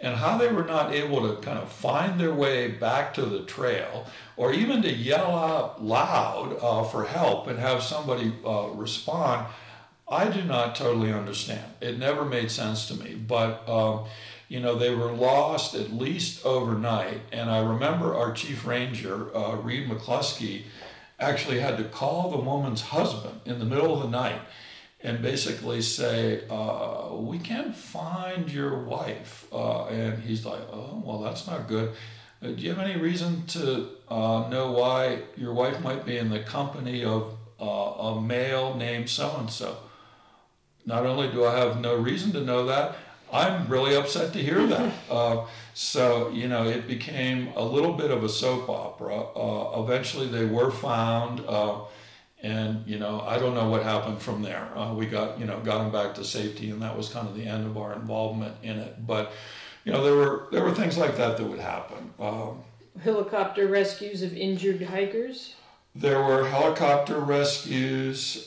[SPEAKER 2] and how they were not able to kind of find their way back to the trail, or even to yell out loud for help and have somebody respond, I do not totally understand. It never made sense to me, but they were lost at least overnight. And I remember our chief ranger, Reed McCluskey, actually had to call the woman's husband in the middle of the night and basically say, we can't find your wife. And he's like, oh, well, that's not good. Do you have any reason to know why your wife might be in the company of a male named so-and-so? Not only do I have no reason to know that, I'm really upset to hear that. So, it became a little bit of a soap opera. Eventually they were found, and, I don't know what happened from there. We got them back to safety, and that was kind of the end of our involvement in it. But, there were things like that would happen.
[SPEAKER 1] Helicopter rescues of injured hikers?
[SPEAKER 2] There were helicopter rescues,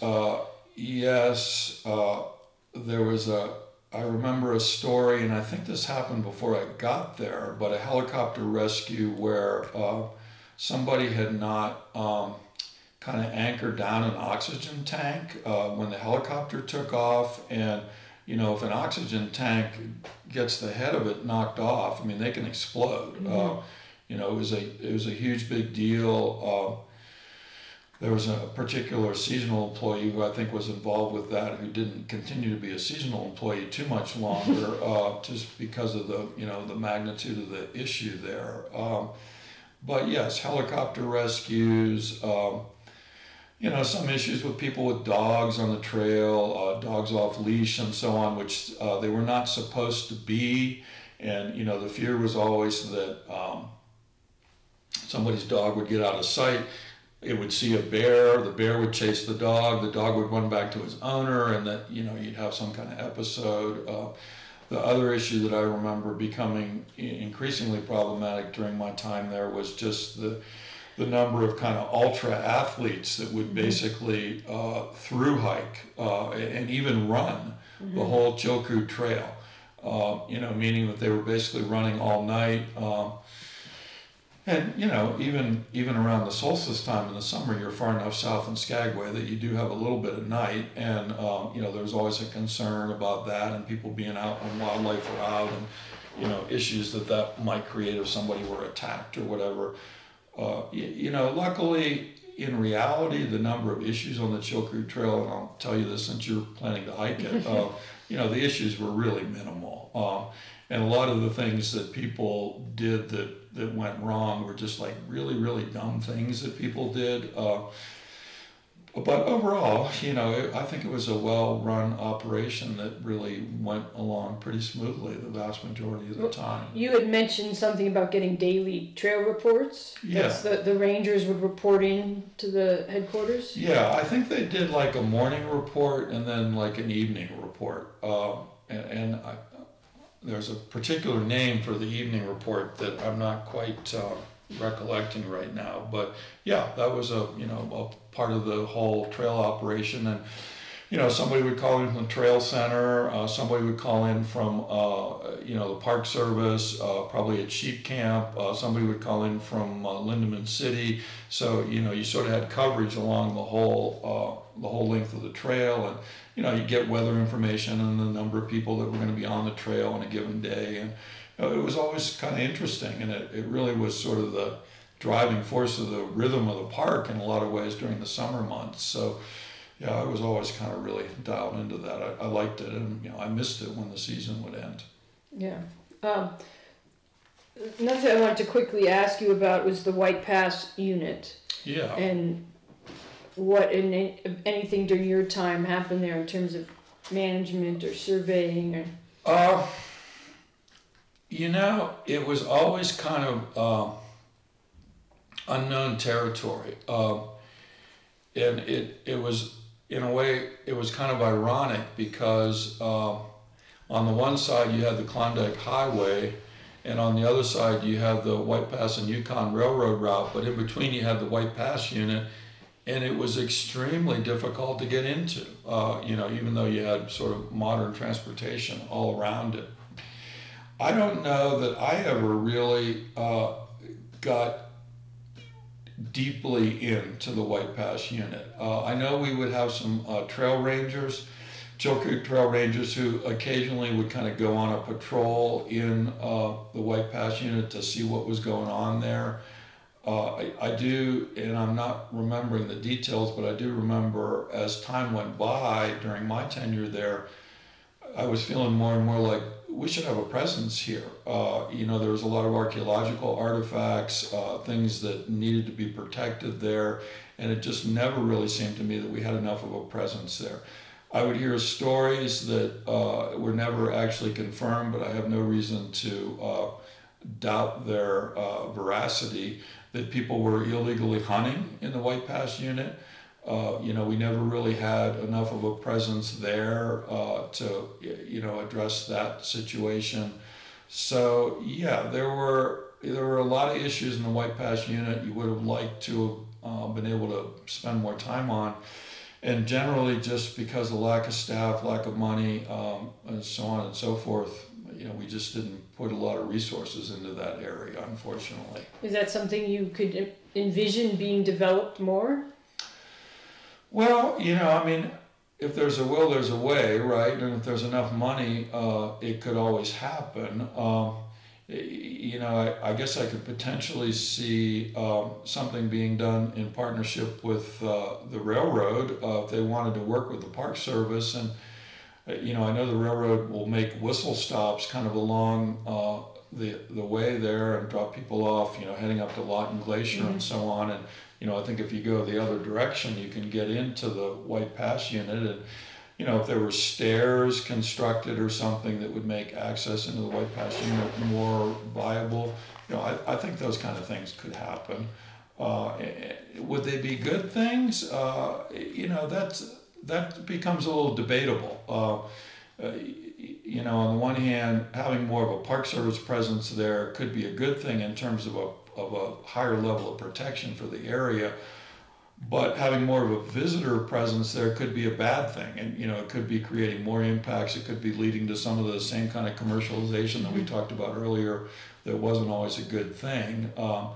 [SPEAKER 2] yes. There was I remember a story, and I think this happened before I got there, but a helicopter rescue where somebody had not kind of anchored down an oxygen tank when the helicopter took off. And, if an oxygen tank gets the head of it knocked off, they can explode. Mm-hmm. It was a huge big deal. There was a particular seasonal employee who I think was involved with that, who didn't continue to be a seasonal employee too much longer, just because of the magnitude of the issue there. But yes, helicopter rescues, some issues with people with dogs on the trail, dogs off leash and so on, which they were not supposed to be. And, the fear was always that somebody's dog would get out of sight. It would see a bear, the bear would chase the dog would run back to his owner, and that, you'd have some kind of episode. The other issue that I remember becoming increasingly problematic during my time there was just the number of kind of ultra athletes that would basically through hike and even run the whole Chilkoot Trail, meaning that they were basically running all night. And, even around the solstice time in the summer, you're far enough south in Skagway that you do have a little bit of night. And, there's always a concern about that and people being out when wildlife are out and, issues that might create if somebody were attacked or whatever. Luckily, in reality, the number of issues on the Chilkoot Trail, and I'll tell you this since you're planning to hike it, the issues were really minimal. And a lot of the things that people did that went wrong were just like really, really dumb things that people did. But overall, I think it was a well-run operation that really went along pretty smoothly the vast majority of the time.
[SPEAKER 1] You had mentioned something about getting daily trail reports.
[SPEAKER 2] Yeah.
[SPEAKER 1] That's the rangers would report in to the headquarters?
[SPEAKER 2] Yeah, I think they did like a morning report and then like an evening report. There's a particular name for the evening report that I'm not quite recollecting right now, but yeah, that was a part of the whole trail operation. And somebody would call in from the trail center, somebody would call in from the Park Service, probably at sheep camp, somebody would call in from Lindeman City. So you sort of had coverage along the whole length of the trail, and you get weather information and the number of people that were going to be on the trail on a given day. And it was always kind of interesting, and it really was sort of the driving force of the rhythm of the park in a lot of ways during the summer months. So yeah, I was always kind of really dialed into that. I liked it, and I missed it when the season would end.
[SPEAKER 1] Yeah. Another thing I wanted to quickly ask you about was the White Pass unit.
[SPEAKER 2] Yeah.
[SPEAKER 1] And what anything during your time happened there in terms of management or surveying or?
[SPEAKER 2] It was always kind of unknown territory, and it was, in a way, it was kind of ironic because on the one side you had the Klondike Highway, and on the other side you had the White Pass and Yukon Railroad route, but in between you had the White Pass unit, and it was extremely difficult to get into, even though you had sort of modern transportation all around it. I don't know that I ever really got deeply into the White Pass unit. I know we would have some trail rangers, Chilkoot Trail Rangers, who occasionally would kind of go on a patrol in the White Pass unit to see what was going on there. I do, and I'm not remembering the details, but I do remember as time went by during my tenure there, I was feeling more and more like we should have a presence here. There was a lot of archaeological artifacts, things that needed to be protected there, and it just never really seemed to me that we had enough of a presence there. I would hear stories that were never actually confirmed, but I have no reason to doubt their veracity, that people were illegally hunting in the White Pass unit. We never really had enough of a presence there to, address that situation. So yeah, there were a lot of issues in the White Pass unit you would have liked to have been able to spend more time on. And generally, just because of lack of staff, lack of money, and so on and so forth, we just didn't put a lot of resources into that area, unfortunately.
[SPEAKER 1] Is that something you could envision being developed more?
[SPEAKER 2] Well, if there's a will, there's a way, right? And if there's enough money, it could always happen. I guess I could potentially see something being done in partnership with the railroad if they wanted to work with the Park Service. And, I know the railroad will make whistle stops kind of along the way there and drop people off, heading up to Lawton Glacier and so on. And, I think if you go the other direction, you can get into the White Pass unit. And, if there were stairs constructed or something that would make access into the White Pass unit more viable, I think those kind of things could happen. Would they be good things? That becomes a little debatable. On the one hand, having more of a Park Service presence there could be a good thing in terms of a higher level of protection for the area. But having more of a visitor presence there could be a bad thing. And, it could be creating more impacts. It could be leading to some of the same kind of commercialization that we talked about earlier that wasn't always a good thing.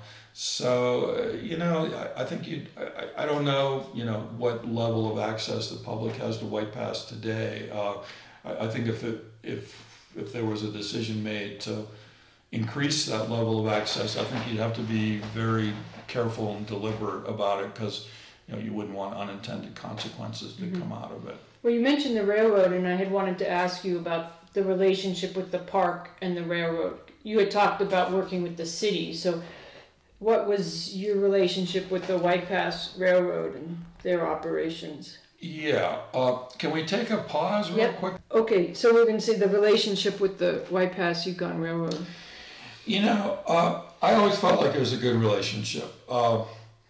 [SPEAKER 2] I think I don't know, what level of access the public has to White Pass today. I think if there was a decision made to increase that level of access, I think you'd have to be very careful and deliberate about it because you wouldn't want unintended consequences to come out of it.
[SPEAKER 1] Well, you mentioned the railroad, and I had wanted to ask you about the relationship with the park and the railroad. You had talked about working with the city, so what was your relationship with the White Pass Railroad and their operations?
[SPEAKER 2] Yeah, can we take a pause real quick?
[SPEAKER 1] Okay, so we're going to say the relationship with the White Pass Yukon Railroad.
[SPEAKER 2] I always felt like it was a good relationship. I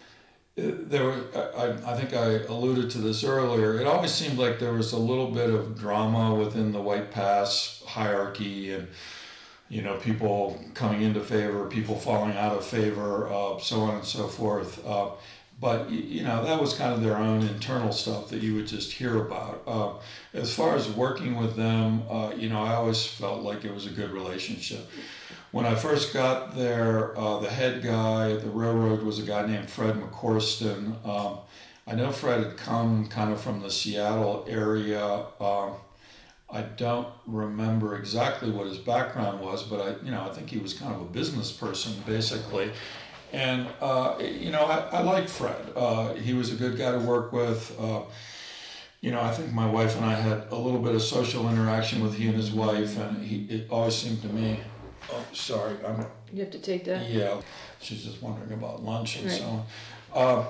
[SPEAKER 2] think I alluded to this earlier. It always seemed like there was a little bit of drama within the White Pass hierarchy, and people coming into favor, people falling out of favor, so on and so forth. But that was kind of their own internal stuff that you would just hear about. As far as working with them, I always felt like it was a good relationship. When I first got there, the head guy at the railroad was a guy named Fred McCorston. I know Fred had come kind of from the Seattle area. I don't remember exactly what his background was, but I think he was kind of a business person, basically. And, I liked Fred. He was a good guy to work with. I think my wife and I had a little bit of social interaction with he and his wife, and it always seemed to me, sorry.
[SPEAKER 1] You have to take that?
[SPEAKER 2] Yeah. She's just wondering about lunch and
[SPEAKER 1] right.
[SPEAKER 2] so on.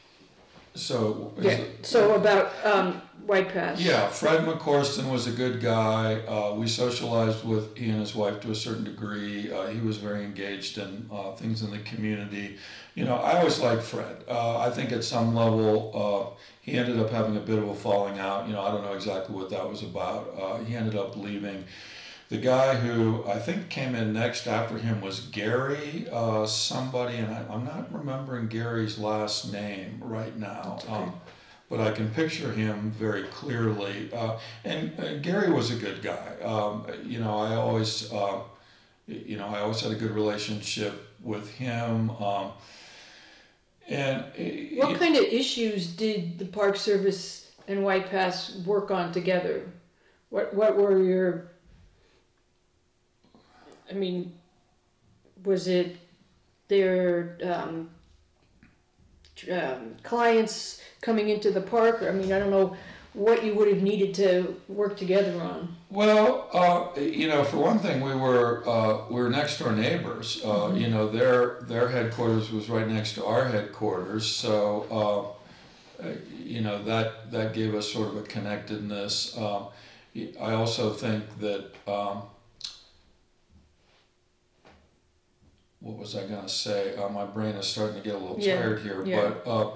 [SPEAKER 1] So about White Pass.
[SPEAKER 2] Yeah, Fred McCorston was a good guy. We socialized with he and his wife to a certain degree. He was very engaged in things in the community. I always liked Fred. I think at some level he ended up having a bit of a falling out. I don't know exactly what that was about. He ended up leaving. The guy who I think came in next after him was Gary somebody, and I'm not remembering Gary's last name right now.
[SPEAKER 1] Okay.
[SPEAKER 2] But I can picture him very clearly. And Gary was a good guy. I always I always had a good relationship with him. And
[SPEAKER 1] What kind of issues did the Park Service and White Pass work on together? What were your, I mean, was it their clients coming into the park? I mean, I don't know what you would have needed to work together on.
[SPEAKER 2] Well, for one thing, we were next door neighbors. Their headquarters was right next to our headquarters, so that gave us sort of a connectedness. I also think that what was I going to say? My brain is starting to get a little tired here, but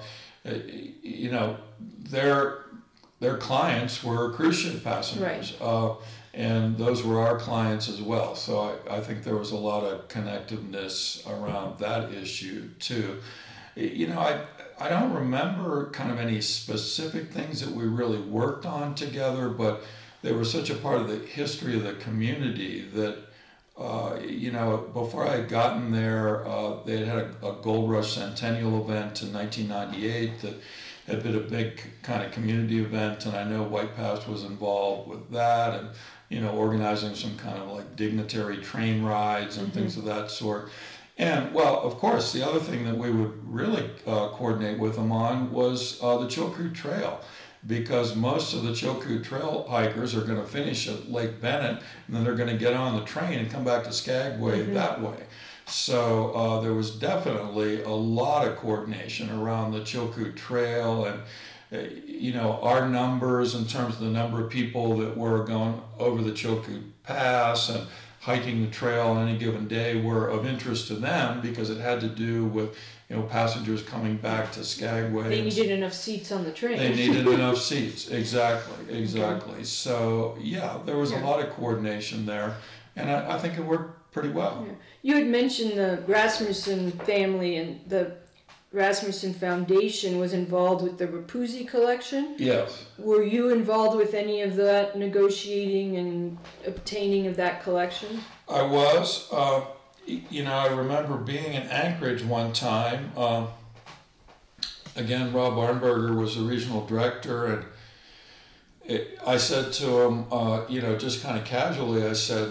[SPEAKER 2] their clients were cruise ship passengers,
[SPEAKER 1] right.
[SPEAKER 2] And those were our clients as well. So I think there was a lot of connectiveness around that issue too. I don't remember kind of any specific things that we really worked on together, but they were such a part of the history of the community that, before I had gotten there, they had a Gold Rush Centennial event in 1998 that had been a big kind of community event, and I know White Pass was involved with that, and organizing some kind of like dignitary train rides and things of that sort. And well, of course, the other thing that we would really coordinate with them on was the Chilkoot Trail, because most of the Chilkoot Trail hikers are going to finish at Lake Bennett, and then they're going to get on the train and come back to Skagway that way. So there was definitely a lot of coordination around the Chilkoot Trail, and our numbers in terms of the number of people that were going over the Chilkoot Pass and hiking the trail on any given day were of interest to them, because it had to do with passengers coming back to Skagway.
[SPEAKER 1] They needed enough seats on the train.
[SPEAKER 2] They needed enough seats, exactly. Okay. So yeah, there was a lot of coordination there, and I think it worked pretty well.
[SPEAKER 1] Yeah. You had mentioned the Rasmussen family, and the Rasmussen Foundation was involved with the Rapuzzi collection.
[SPEAKER 2] Yes.
[SPEAKER 1] Were you involved with any of that negotiating and obtaining of that collection?
[SPEAKER 2] I was. I remember being in Anchorage one time. Again, Rob Arnberger was the regional director, and I said to him, just kind of casually, I said,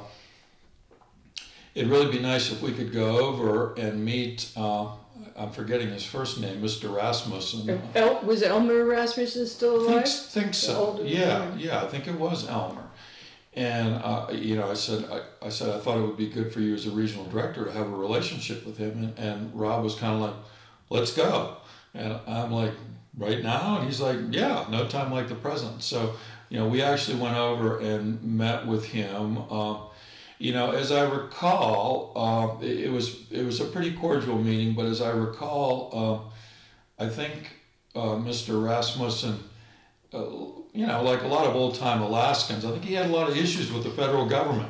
[SPEAKER 2] it'd really be nice if we could go over and meet, I'm forgetting his first name, Mr. Rasmussen.
[SPEAKER 1] Was Elmer Rasmussen still alive?
[SPEAKER 2] Think so. Yeah, I think it was Elmer. And I said I thought it would be good for you as a regional director to have a relationship with him. And Rob was kind of like, let's go. And I'm like, right now? And he's like, yeah, no time like the present. So, we actually went over and met with him. As I recall, it was a pretty cordial meeting. But as I recall, I think Mr. Rasmussen, like a lot of old-time Alaskans, I think he had a lot of issues with the federal government.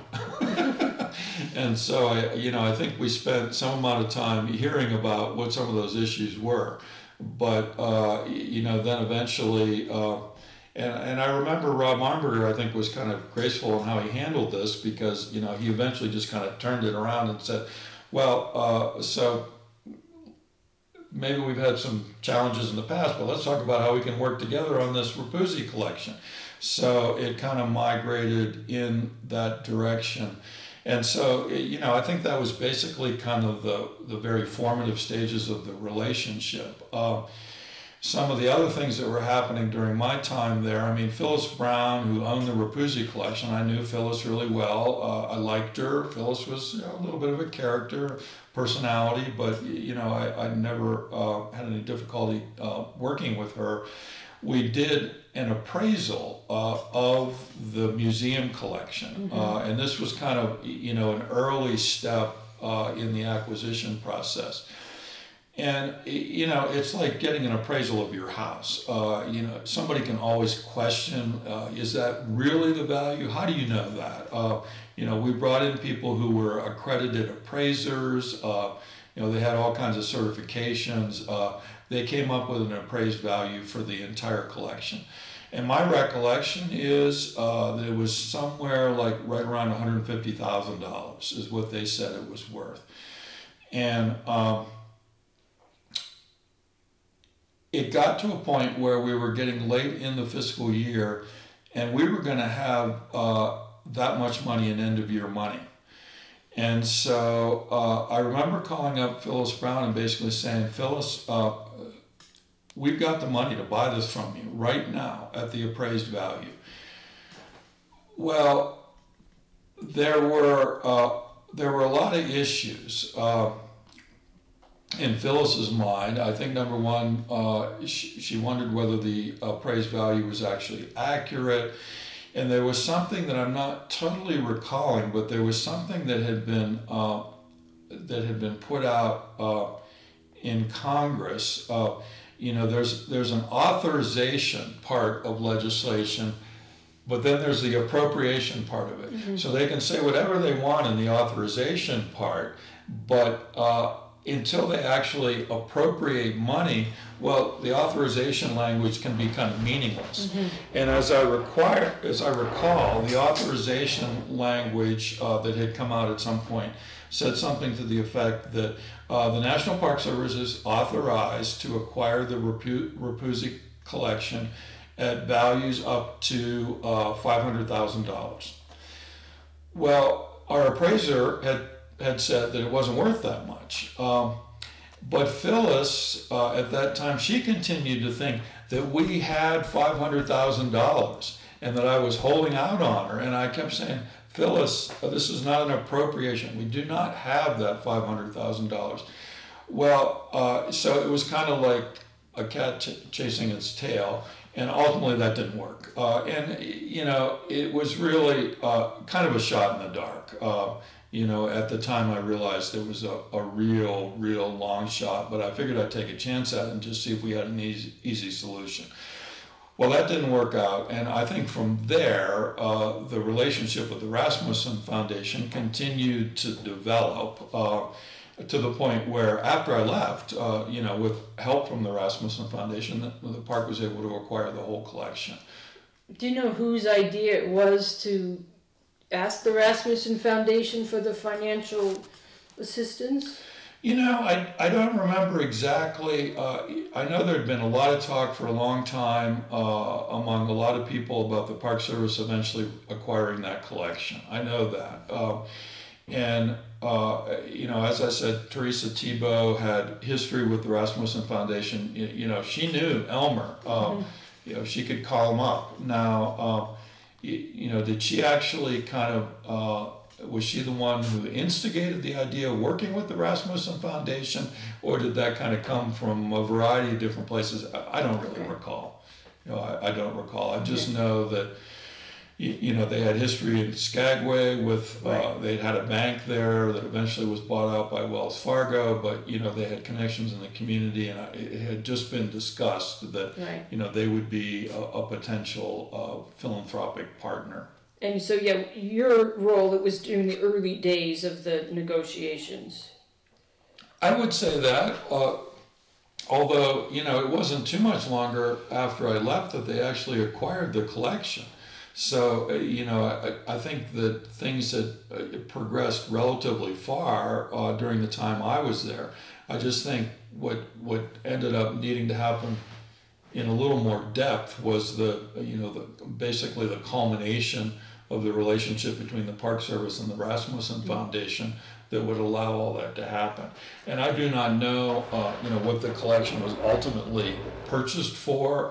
[SPEAKER 2] And so, I think we spent some amount of time hearing about what some of those issues were. But, then eventually, and I remember Rob Arnberger, I think, was kind of graceful in how he handled this, because, he eventually just kind of turned it around and said, well, so maybe we've had some challenges in the past, but let's talk about how we can work together on this Rapuzzi collection. So it kind of migrated in that direction. And so, I think that was basically kind of the very formative stages of the relationship. Some of the other things that were happening during my time there, Phyllis Brown, who owned the Rapuzzi collection, I knew Phyllis really well. I liked her. Phyllis was a little bit of a character, personality, but I never had any difficulty working with her. We did an appraisal of the museum collection, and this was kind of an early step in the acquisition process. And it's like getting an appraisal of your house. Somebody can always question, is that really the value? How do you know that? We brought in people who were accredited appraisers. They had all kinds of certifications. They came up with an appraised value for the entire collection. And my recollection is that it was somewhere like right around $150,000 is what they said it was worth. And it got to a point where we were getting late in the fiscal year, and we were going to have that much money in end of year money. And so I remember calling up Phyllis Brown and basically saying, Phyllis, we've got the money to buy this from you right now at the appraised value. Well, there were a lot of issues in Phyllis's mind. I think number one, she wondered whether the appraised value was actually accurate. And there was something that I'm not totally recalling, but there was something that had been put out in Congress. There's an authorization part of legislation, but then there's the appropriation part of it. Mm-hmm. So they can say whatever they want in the authorization part, but until they actually appropriate money, well, the authorization language can be kind of meaningless. Mm-hmm. And as I recall, the authorization language that had come out at some point said something to the effect that the National Park Service is authorized to acquire the Rapuzzi collection at values up to $500,000. Well, our appraiser had said that it wasn't worth that much. But Phyllis, at that time, she continued to think that we had $500,000 and that I was holding out on her. And I kept saying, Phyllis, this is not an appropriation. We do not have that $500,000. Well, so it was kind of like a cat chasing its tail. And ultimately that didn't work. It was really kind of a shot in the dark. At the time I realized it was a real long shot, but I figured I'd take a chance at it and just see if we had an easy solution. Well, that didn't work out, and I think from there, the relationship with the Rasmussen Foundation continued to develop to the point where after I left, with help from the Rasmussen Foundation, the park was able to acquire the whole collection.
[SPEAKER 1] Do you know whose idea it was to ask the Rasmussen Foundation for the financial assistance?
[SPEAKER 2] I don't remember exactly. I know there had been a lot of talk for a long time among a lot of people about the Park Service eventually acquiring that collection. I know that. As I said, Teresa Thibault had history with the Rasmussen Foundation. She knew Elmer. She could call him up. Now, did she actually was she the one who instigated the idea of working with the Rasmussen Foundation, or did that kind of come from a variety of different places? I don't really recall. I don't recall. I just know that, they had history in Skagway with, they'd had a bank there that eventually was bought out by Wells Fargo, but, they had connections in the community, and it had just been discussed that, they would be a potential philanthropic partner.
[SPEAKER 1] And so, your role, it was during the early days of the negotiations.
[SPEAKER 2] I would say that, although, it wasn't too much longer after I left that they actually acquired the collection. So, I think that things had progressed relatively far during the time I was there. I just think what ended up needing to happen in a little more depth was basically the culmination of the relationship between the Park Service and the Rasmussen Foundation that would allow all that to happen. And I do not know, what the collection was ultimately purchased for.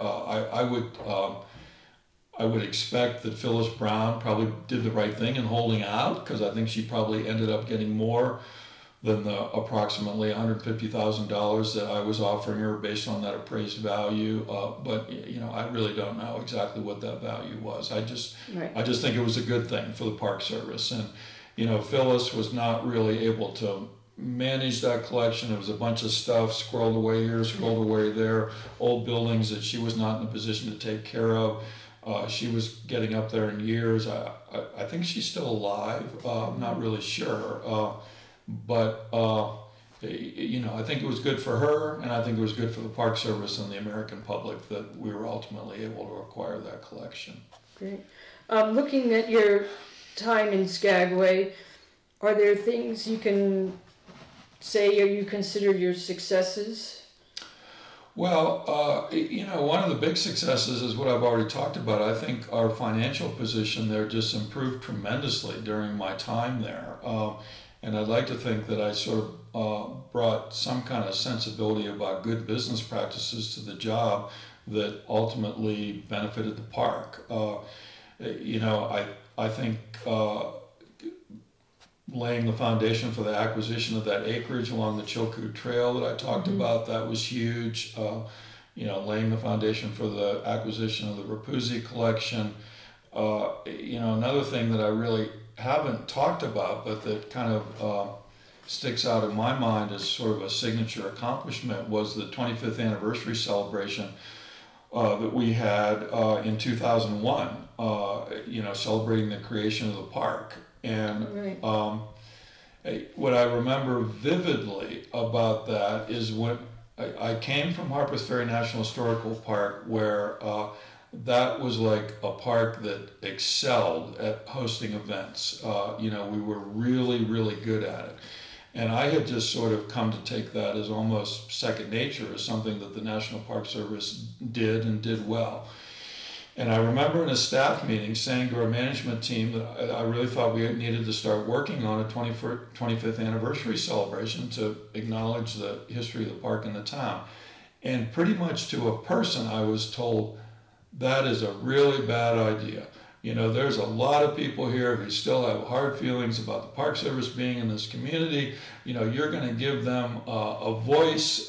[SPEAKER 2] I would expect that Phyllis Brown probably did the right thing in holding out, because I think she probably ended up getting more than the approximately $150,000 that I was offering her based on that appraised value. But I really don't know exactly what that value was. I just think it was a good thing for the Park Service. And Phyllis was not really able to manage that collection. It was a bunch of stuff squirreled away here, squirreled away there, old buildings that she was not in a position to take care of. She was getting up there in years. I think she's still alive. I'm not really sure. But I think it was good for her, and I think it was good for the Park Service and the American public that we were ultimately able to acquire that collection.
[SPEAKER 1] Great. Looking at your time in Skagway, are there things you can say or you consider your successes?
[SPEAKER 2] Well, one of the big successes is what I've already talked about. I think our financial position there just improved tremendously during my time there. And I'd like to think that I sort of brought some kind of sensibility about good business practices to the job that ultimately benefited the park. I think laying the foundation for the acquisition of that acreage along the Chilkoot Trail that I talked about, that was huge. Laying the foundation for the acquisition of the Rapuzzi collection. Another thing that I really haven't talked about, but that kind of sticks out in my mind as sort of a signature accomplishment, was the 25th anniversary celebration that we had in 2001, celebrating the creation of the park. And what I remember vividly about that is when I came from Harpers Ferry National Historical Park, where that was like a park that excelled at hosting events. We were really, really good at it. And I had just sort of come to take that as almost second nature, as something that the National Park Service did and did well. And I remember in a staff meeting saying to our management team that I really thought we needed to start working on a 25th anniversary celebration to acknowledge the history of the park and the town. And pretty much to a person, I was told, that is a really bad idea. There's a lot of people here who still have hard feelings about the Park Service being in this community. You're going to give them a voice.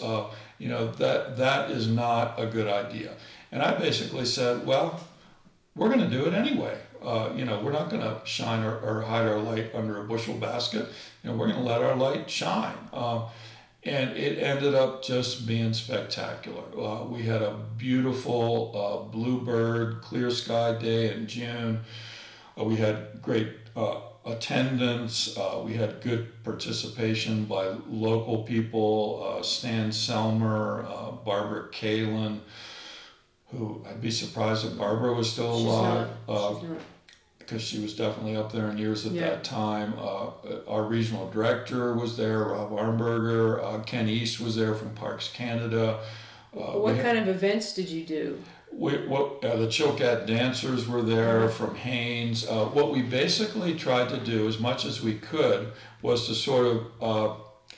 [SPEAKER 2] That is not a good idea. And I basically said, well, we're going to do it anyway. We're not going to shine or hide our light under a bushel basket. We're going to let our light shine. And it ended up just being spectacular. We had a beautiful bluebird, clear sky day in June. We had great attendance. We had good participation by local people, Stan Selmer, Barbara Kalin, who I'd be surprised if Barbara was still alive.
[SPEAKER 1] She's not.
[SPEAKER 2] Because she was definitely up there in years at that time. Our regional director was there, Rob Armberger. Ken East was there from Parks Canada.
[SPEAKER 1] What kind of events did you do?
[SPEAKER 2] The Chilkat dancers were there from Haynes. What we basically tried to do, as much as we could, was to sort of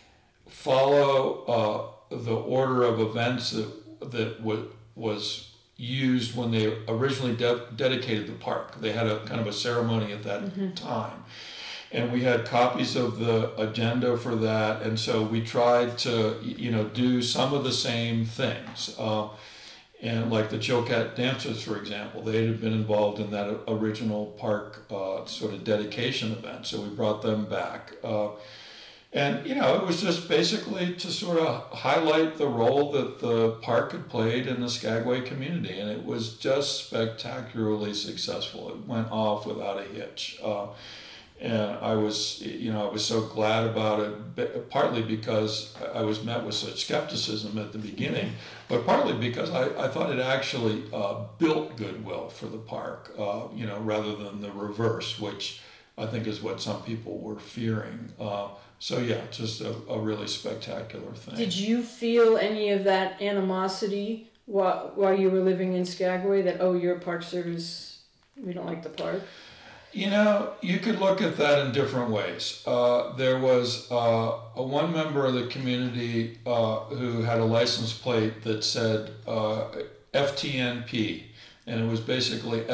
[SPEAKER 2] follow the order of events that was used when they originally dedicated the park. They had a kind of a ceremony at that time. And we had copies of the agenda for that. And so we tried to, do some of the same things. And like the Chilkat dancers, for example, they had been involved in that original park sort of dedication event. So we brought them back. And, it was just basically to sort of highlight the role that the park had played in the Skagway community. And it was just spectacularly successful. It went off without a hitch. And I was so glad about it, partly because I was met with such skepticism at the beginning, but partly because I thought it actually built goodwill for the park, rather than the reverse, which I think is what some people were fearing. So yeah, just a really spectacular thing.
[SPEAKER 1] Did you feel any of that animosity while you were living in Skagway, that, you're a Park Service, we don't like the park?
[SPEAKER 2] You could look at that in different ways. There was one member of the community who had a license plate that said FTNP, and it was basically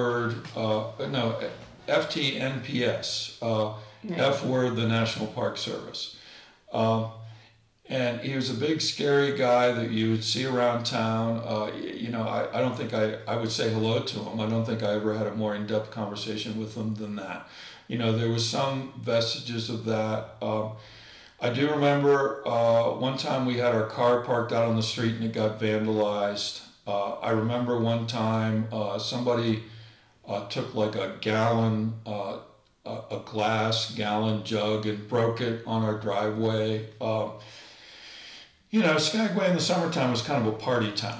[SPEAKER 2] FTNPS. F word, the National Park Service. And he was a big, scary guy that you would see around town. I don't think I would say hello to him. I don't think I ever had a more in-depth conversation with him than that. There was some vestiges of that. I do remember one time we had our car parked out on the street and it got vandalized. I remember one time somebody took like a gallon, a glass gallon jug and broke it on our driveway. Skagway in the summertime was kind of a party town.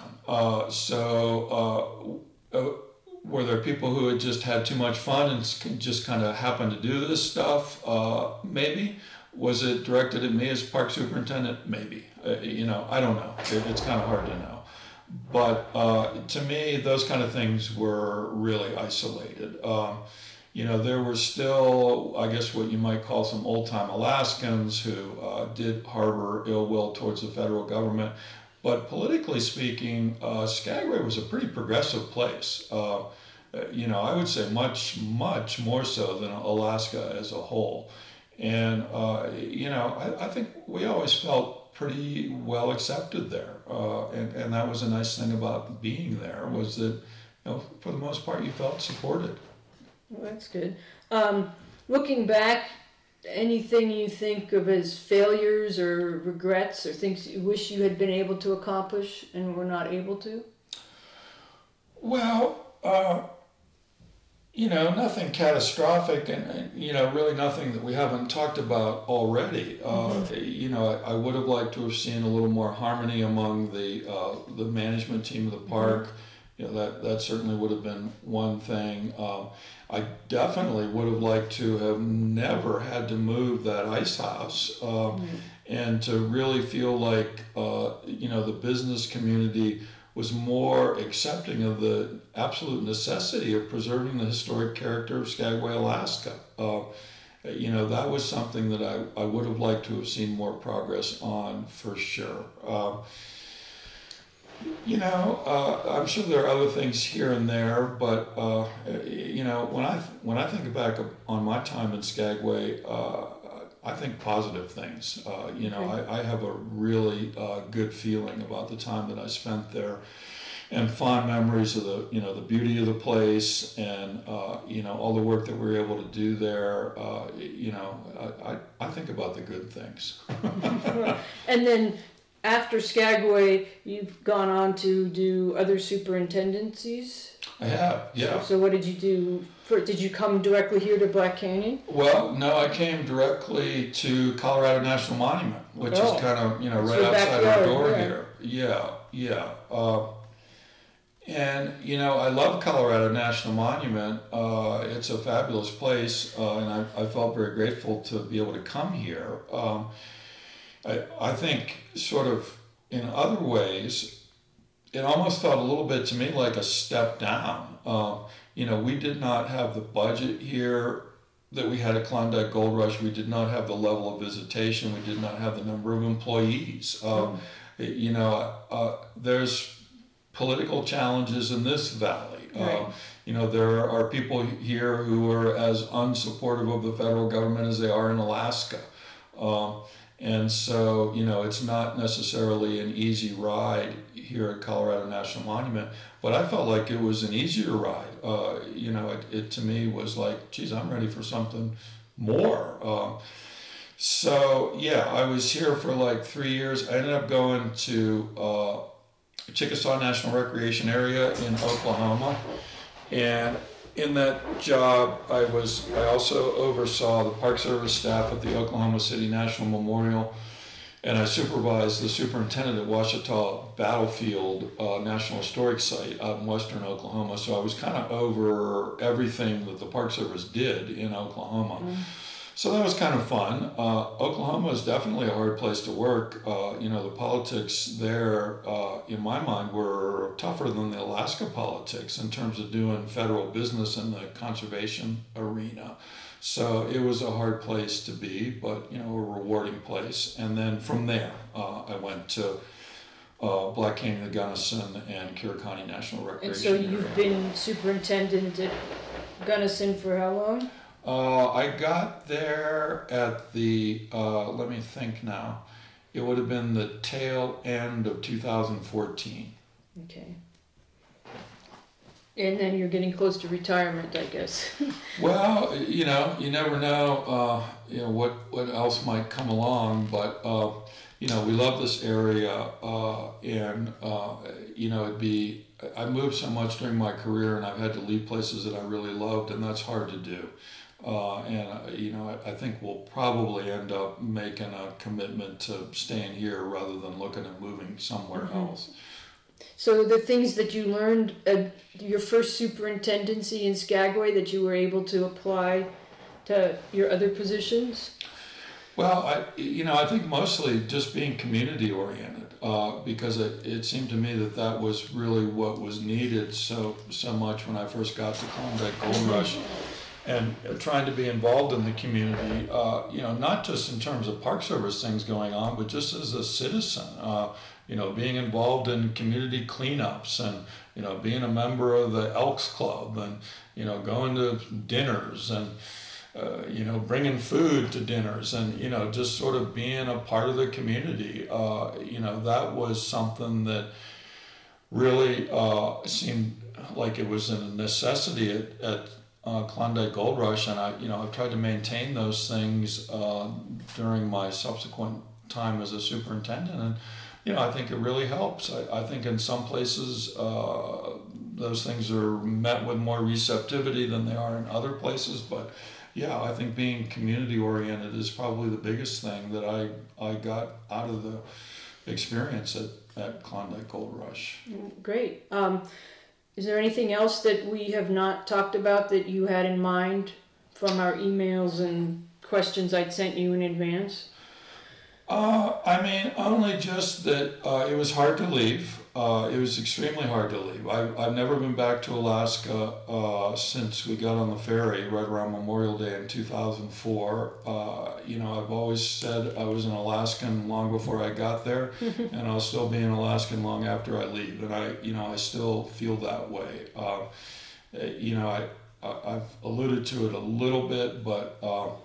[SPEAKER 2] Were there people who had just had too much fun and just kind of happened to do this stuff? Maybe. Was it directed at me as park superintendent? Maybe. I don't know. It's kind of hard to know. But to me, those kind of things were really isolated. There were still, I guess, what you might call some old-time Alaskans who did harbor ill will towards the federal government. But politically speaking, Skagway was a pretty progressive place. I would say much, much more so than Alaska as a whole. And, I think we always felt pretty well accepted there. And that was a nice thing about being there, was that, for the most part, you felt supported.
[SPEAKER 1] Well, that's good. Looking back, anything you think of as failures or regrets or things you wish you had been able to accomplish and were not able to?
[SPEAKER 2] Well, nothing catastrophic and really nothing that we haven't talked about already. I would have liked to have seen a little more harmony among the management team of the park. That certainly would have been one thing. I definitely would have liked to have never had to move that ice house and to really feel like, the business community was more accepting of the absolute necessity of preserving the historic character of Skagway, Alaska. That was something that I would have liked to have seen more progress on for sure. I'm sure there are other things here and there, but when I think back on my time in Skagway, I think positive things. I have a really good feeling about the time that I spent there, and fond memories of the beauty of the place, and all the work that we were able to do there. I think about the good things.
[SPEAKER 1] And then after Skagway, you've gone on to do other superintendencies?
[SPEAKER 2] I have, yeah.
[SPEAKER 1] So what did you do? Did you come directly here to Black Canyon?
[SPEAKER 2] Well, no, I came directly to Colorado National Monument, which is kind of, right outside our door here. Yeah. And, I love Colorado National Monument. It's a fabulous place, and I felt very grateful to be able to come here. I think sort of in other ways, it almost felt a little bit to me like a step down. We did not have the budget here that we had at Klondike Gold Rush. We did not have the level of visitation. We did not have the number of employees. There's political challenges in this valley.
[SPEAKER 1] Right.
[SPEAKER 2] There are people here who are as unsupportive of the federal government as they are in Alaska. And so, it's not necessarily an easy ride here at Colorado National Monument, but I felt like it was an easier ride. It to me was like, geez, I'm ready for something more. I was here for like 3 years. I ended up going to Chickasaw National Recreation Area in Oklahoma, and in that job, I also oversaw the Park Service staff at the Oklahoma City National Memorial, and I supervised the superintendent at Ouachita Battlefield National Historic Site out in western Oklahoma. So I was kind of over everything that the Park Service did in Oklahoma. So that was kind of fun. Oklahoma is definitely a hard place to work. The politics there, in my mind, were tougher than the Alaska politics in terms of doing federal business in the conservation arena. So it was a hard place to be, but, a rewarding place. And then from there, I went to Black Canyon, the Gunnison, and Kirikani National Recreation
[SPEAKER 1] And so you've
[SPEAKER 2] Area.
[SPEAKER 1] been superintendent at Gunnison for how long?
[SPEAKER 2] I got there at the, let me think now, it would have been the tail end of 2014.
[SPEAKER 1] Okay. And then you're getting close to retirement, I guess.
[SPEAKER 2] Well, you never know, what else might come along, but, we love this area, and, I moved so much during my career, and I've had to leave places that I really loved, and that's hard to do. I think we'll probably end up making a commitment to staying here rather than looking at moving somewhere else.
[SPEAKER 1] So the things that you learned at your first superintendency in Skagway that you were able to apply to your other positions?
[SPEAKER 2] Well, I think mostly just being community oriented, because it seemed to me that was really what was needed so much when I first got to Klondike Gold Rush, and trying to be involved in the community, not just in terms of Park Service things going on, but just as a citizen, being involved in community cleanups and, being a member of the Elks Club and, going to dinners and, bringing food to dinners and, just sort of being a part of the community. That was something that really seemed like it was a necessity at Klondike Gold Rush, and I've tried to maintain those things during my subsequent time as a superintendent, and I think it really helps. I think in some places those things are met with more receptivity than they are in other places, but yeah, I think being community oriented is probably the biggest thing that I got out of the experience at Klondike Gold Rush.
[SPEAKER 1] Great. Is there anything else that we have not talked about that you had in mind from our emails and questions I'd sent you in advance?
[SPEAKER 2] Only just that it was hard to leave. It was extremely hard to leave. I've never been back to Alaska since we got on the ferry right around Memorial Day in 2004. I've always said I was an Alaskan long before I got there, and I'll still be an Alaskan long after I leave. And I still feel that way. I've alluded to it a little bit, but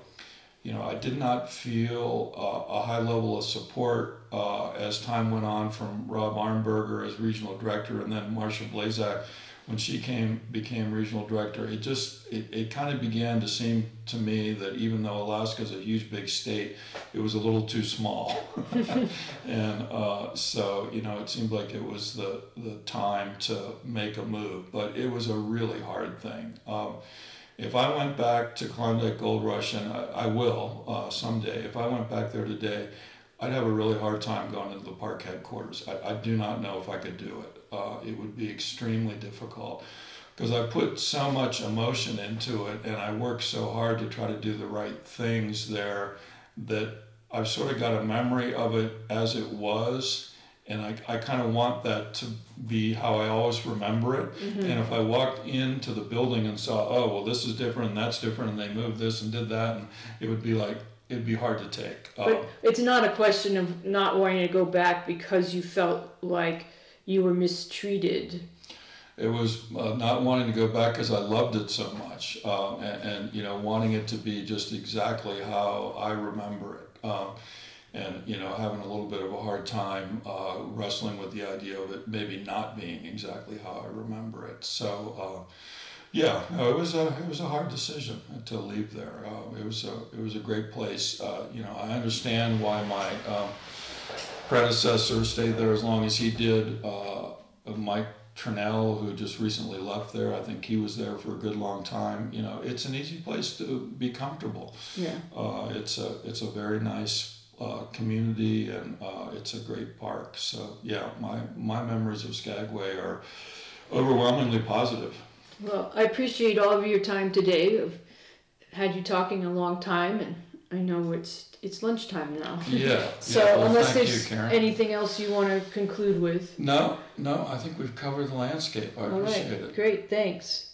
[SPEAKER 2] I did not feel a high level of support as time went on from Rob Arnberger as regional director, and then Marcia Blazak when she became regional director. It kind of began to seem to me that even though Alaska is a huge big state, it was a little too small, and so it seemed like it was the time to make a move. But it was a really hard thing. If I went back to Klondike Gold Rush, and I will someday, if I went back there today, I'd have a really hard time going into the park headquarters. I do not know if I could do it. It would be extremely difficult because I put so much emotion into it and I worked so hard to try to do the right things there that I've sort of got a memory of it as it was. And I kind of want that to be how I always remember it. Mm-hmm. And if I walked into the building and saw, oh, well, this is different and that's different, and they moved this and did that, and it would be like, it'd be hard to take.
[SPEAKER 1] But it's not a question of not wanting to go back because you felt like you were mistreated.
[SPEAKER 2] It was not wanting to go back because I loved it so much, and wanting it to be just exactly how I remember it. And having a little bit of a hard time wrestling with the idea of it maybe not being exactly how I remember it. So it was a hard decision to leave there. It was a great place. I understand why my predecessor stayed there as long as he did. Mike Turnell, who just recently left there, I think he was there for a good long time. It's an easy place to be comfortable. Yeah. It's a very nice community, and it's a great park. So yeah, my memories of Skagway are overwhelmingly positive.
[SPEAKER 1] Well, I appreciate all of your time today. I've had you talking a long time, and I know it's lunchtime now.
[SPEAKER 2] Yeah.
[SPEAKER 1] So
[SPEAKER 2] well,
[SPEAKER 1] unless there's anything else you want to conclude with.
[SPEAKER 2] No, I think we've covered the landscape. I appreciate it.
[SPEAKER 1] Great, thanks.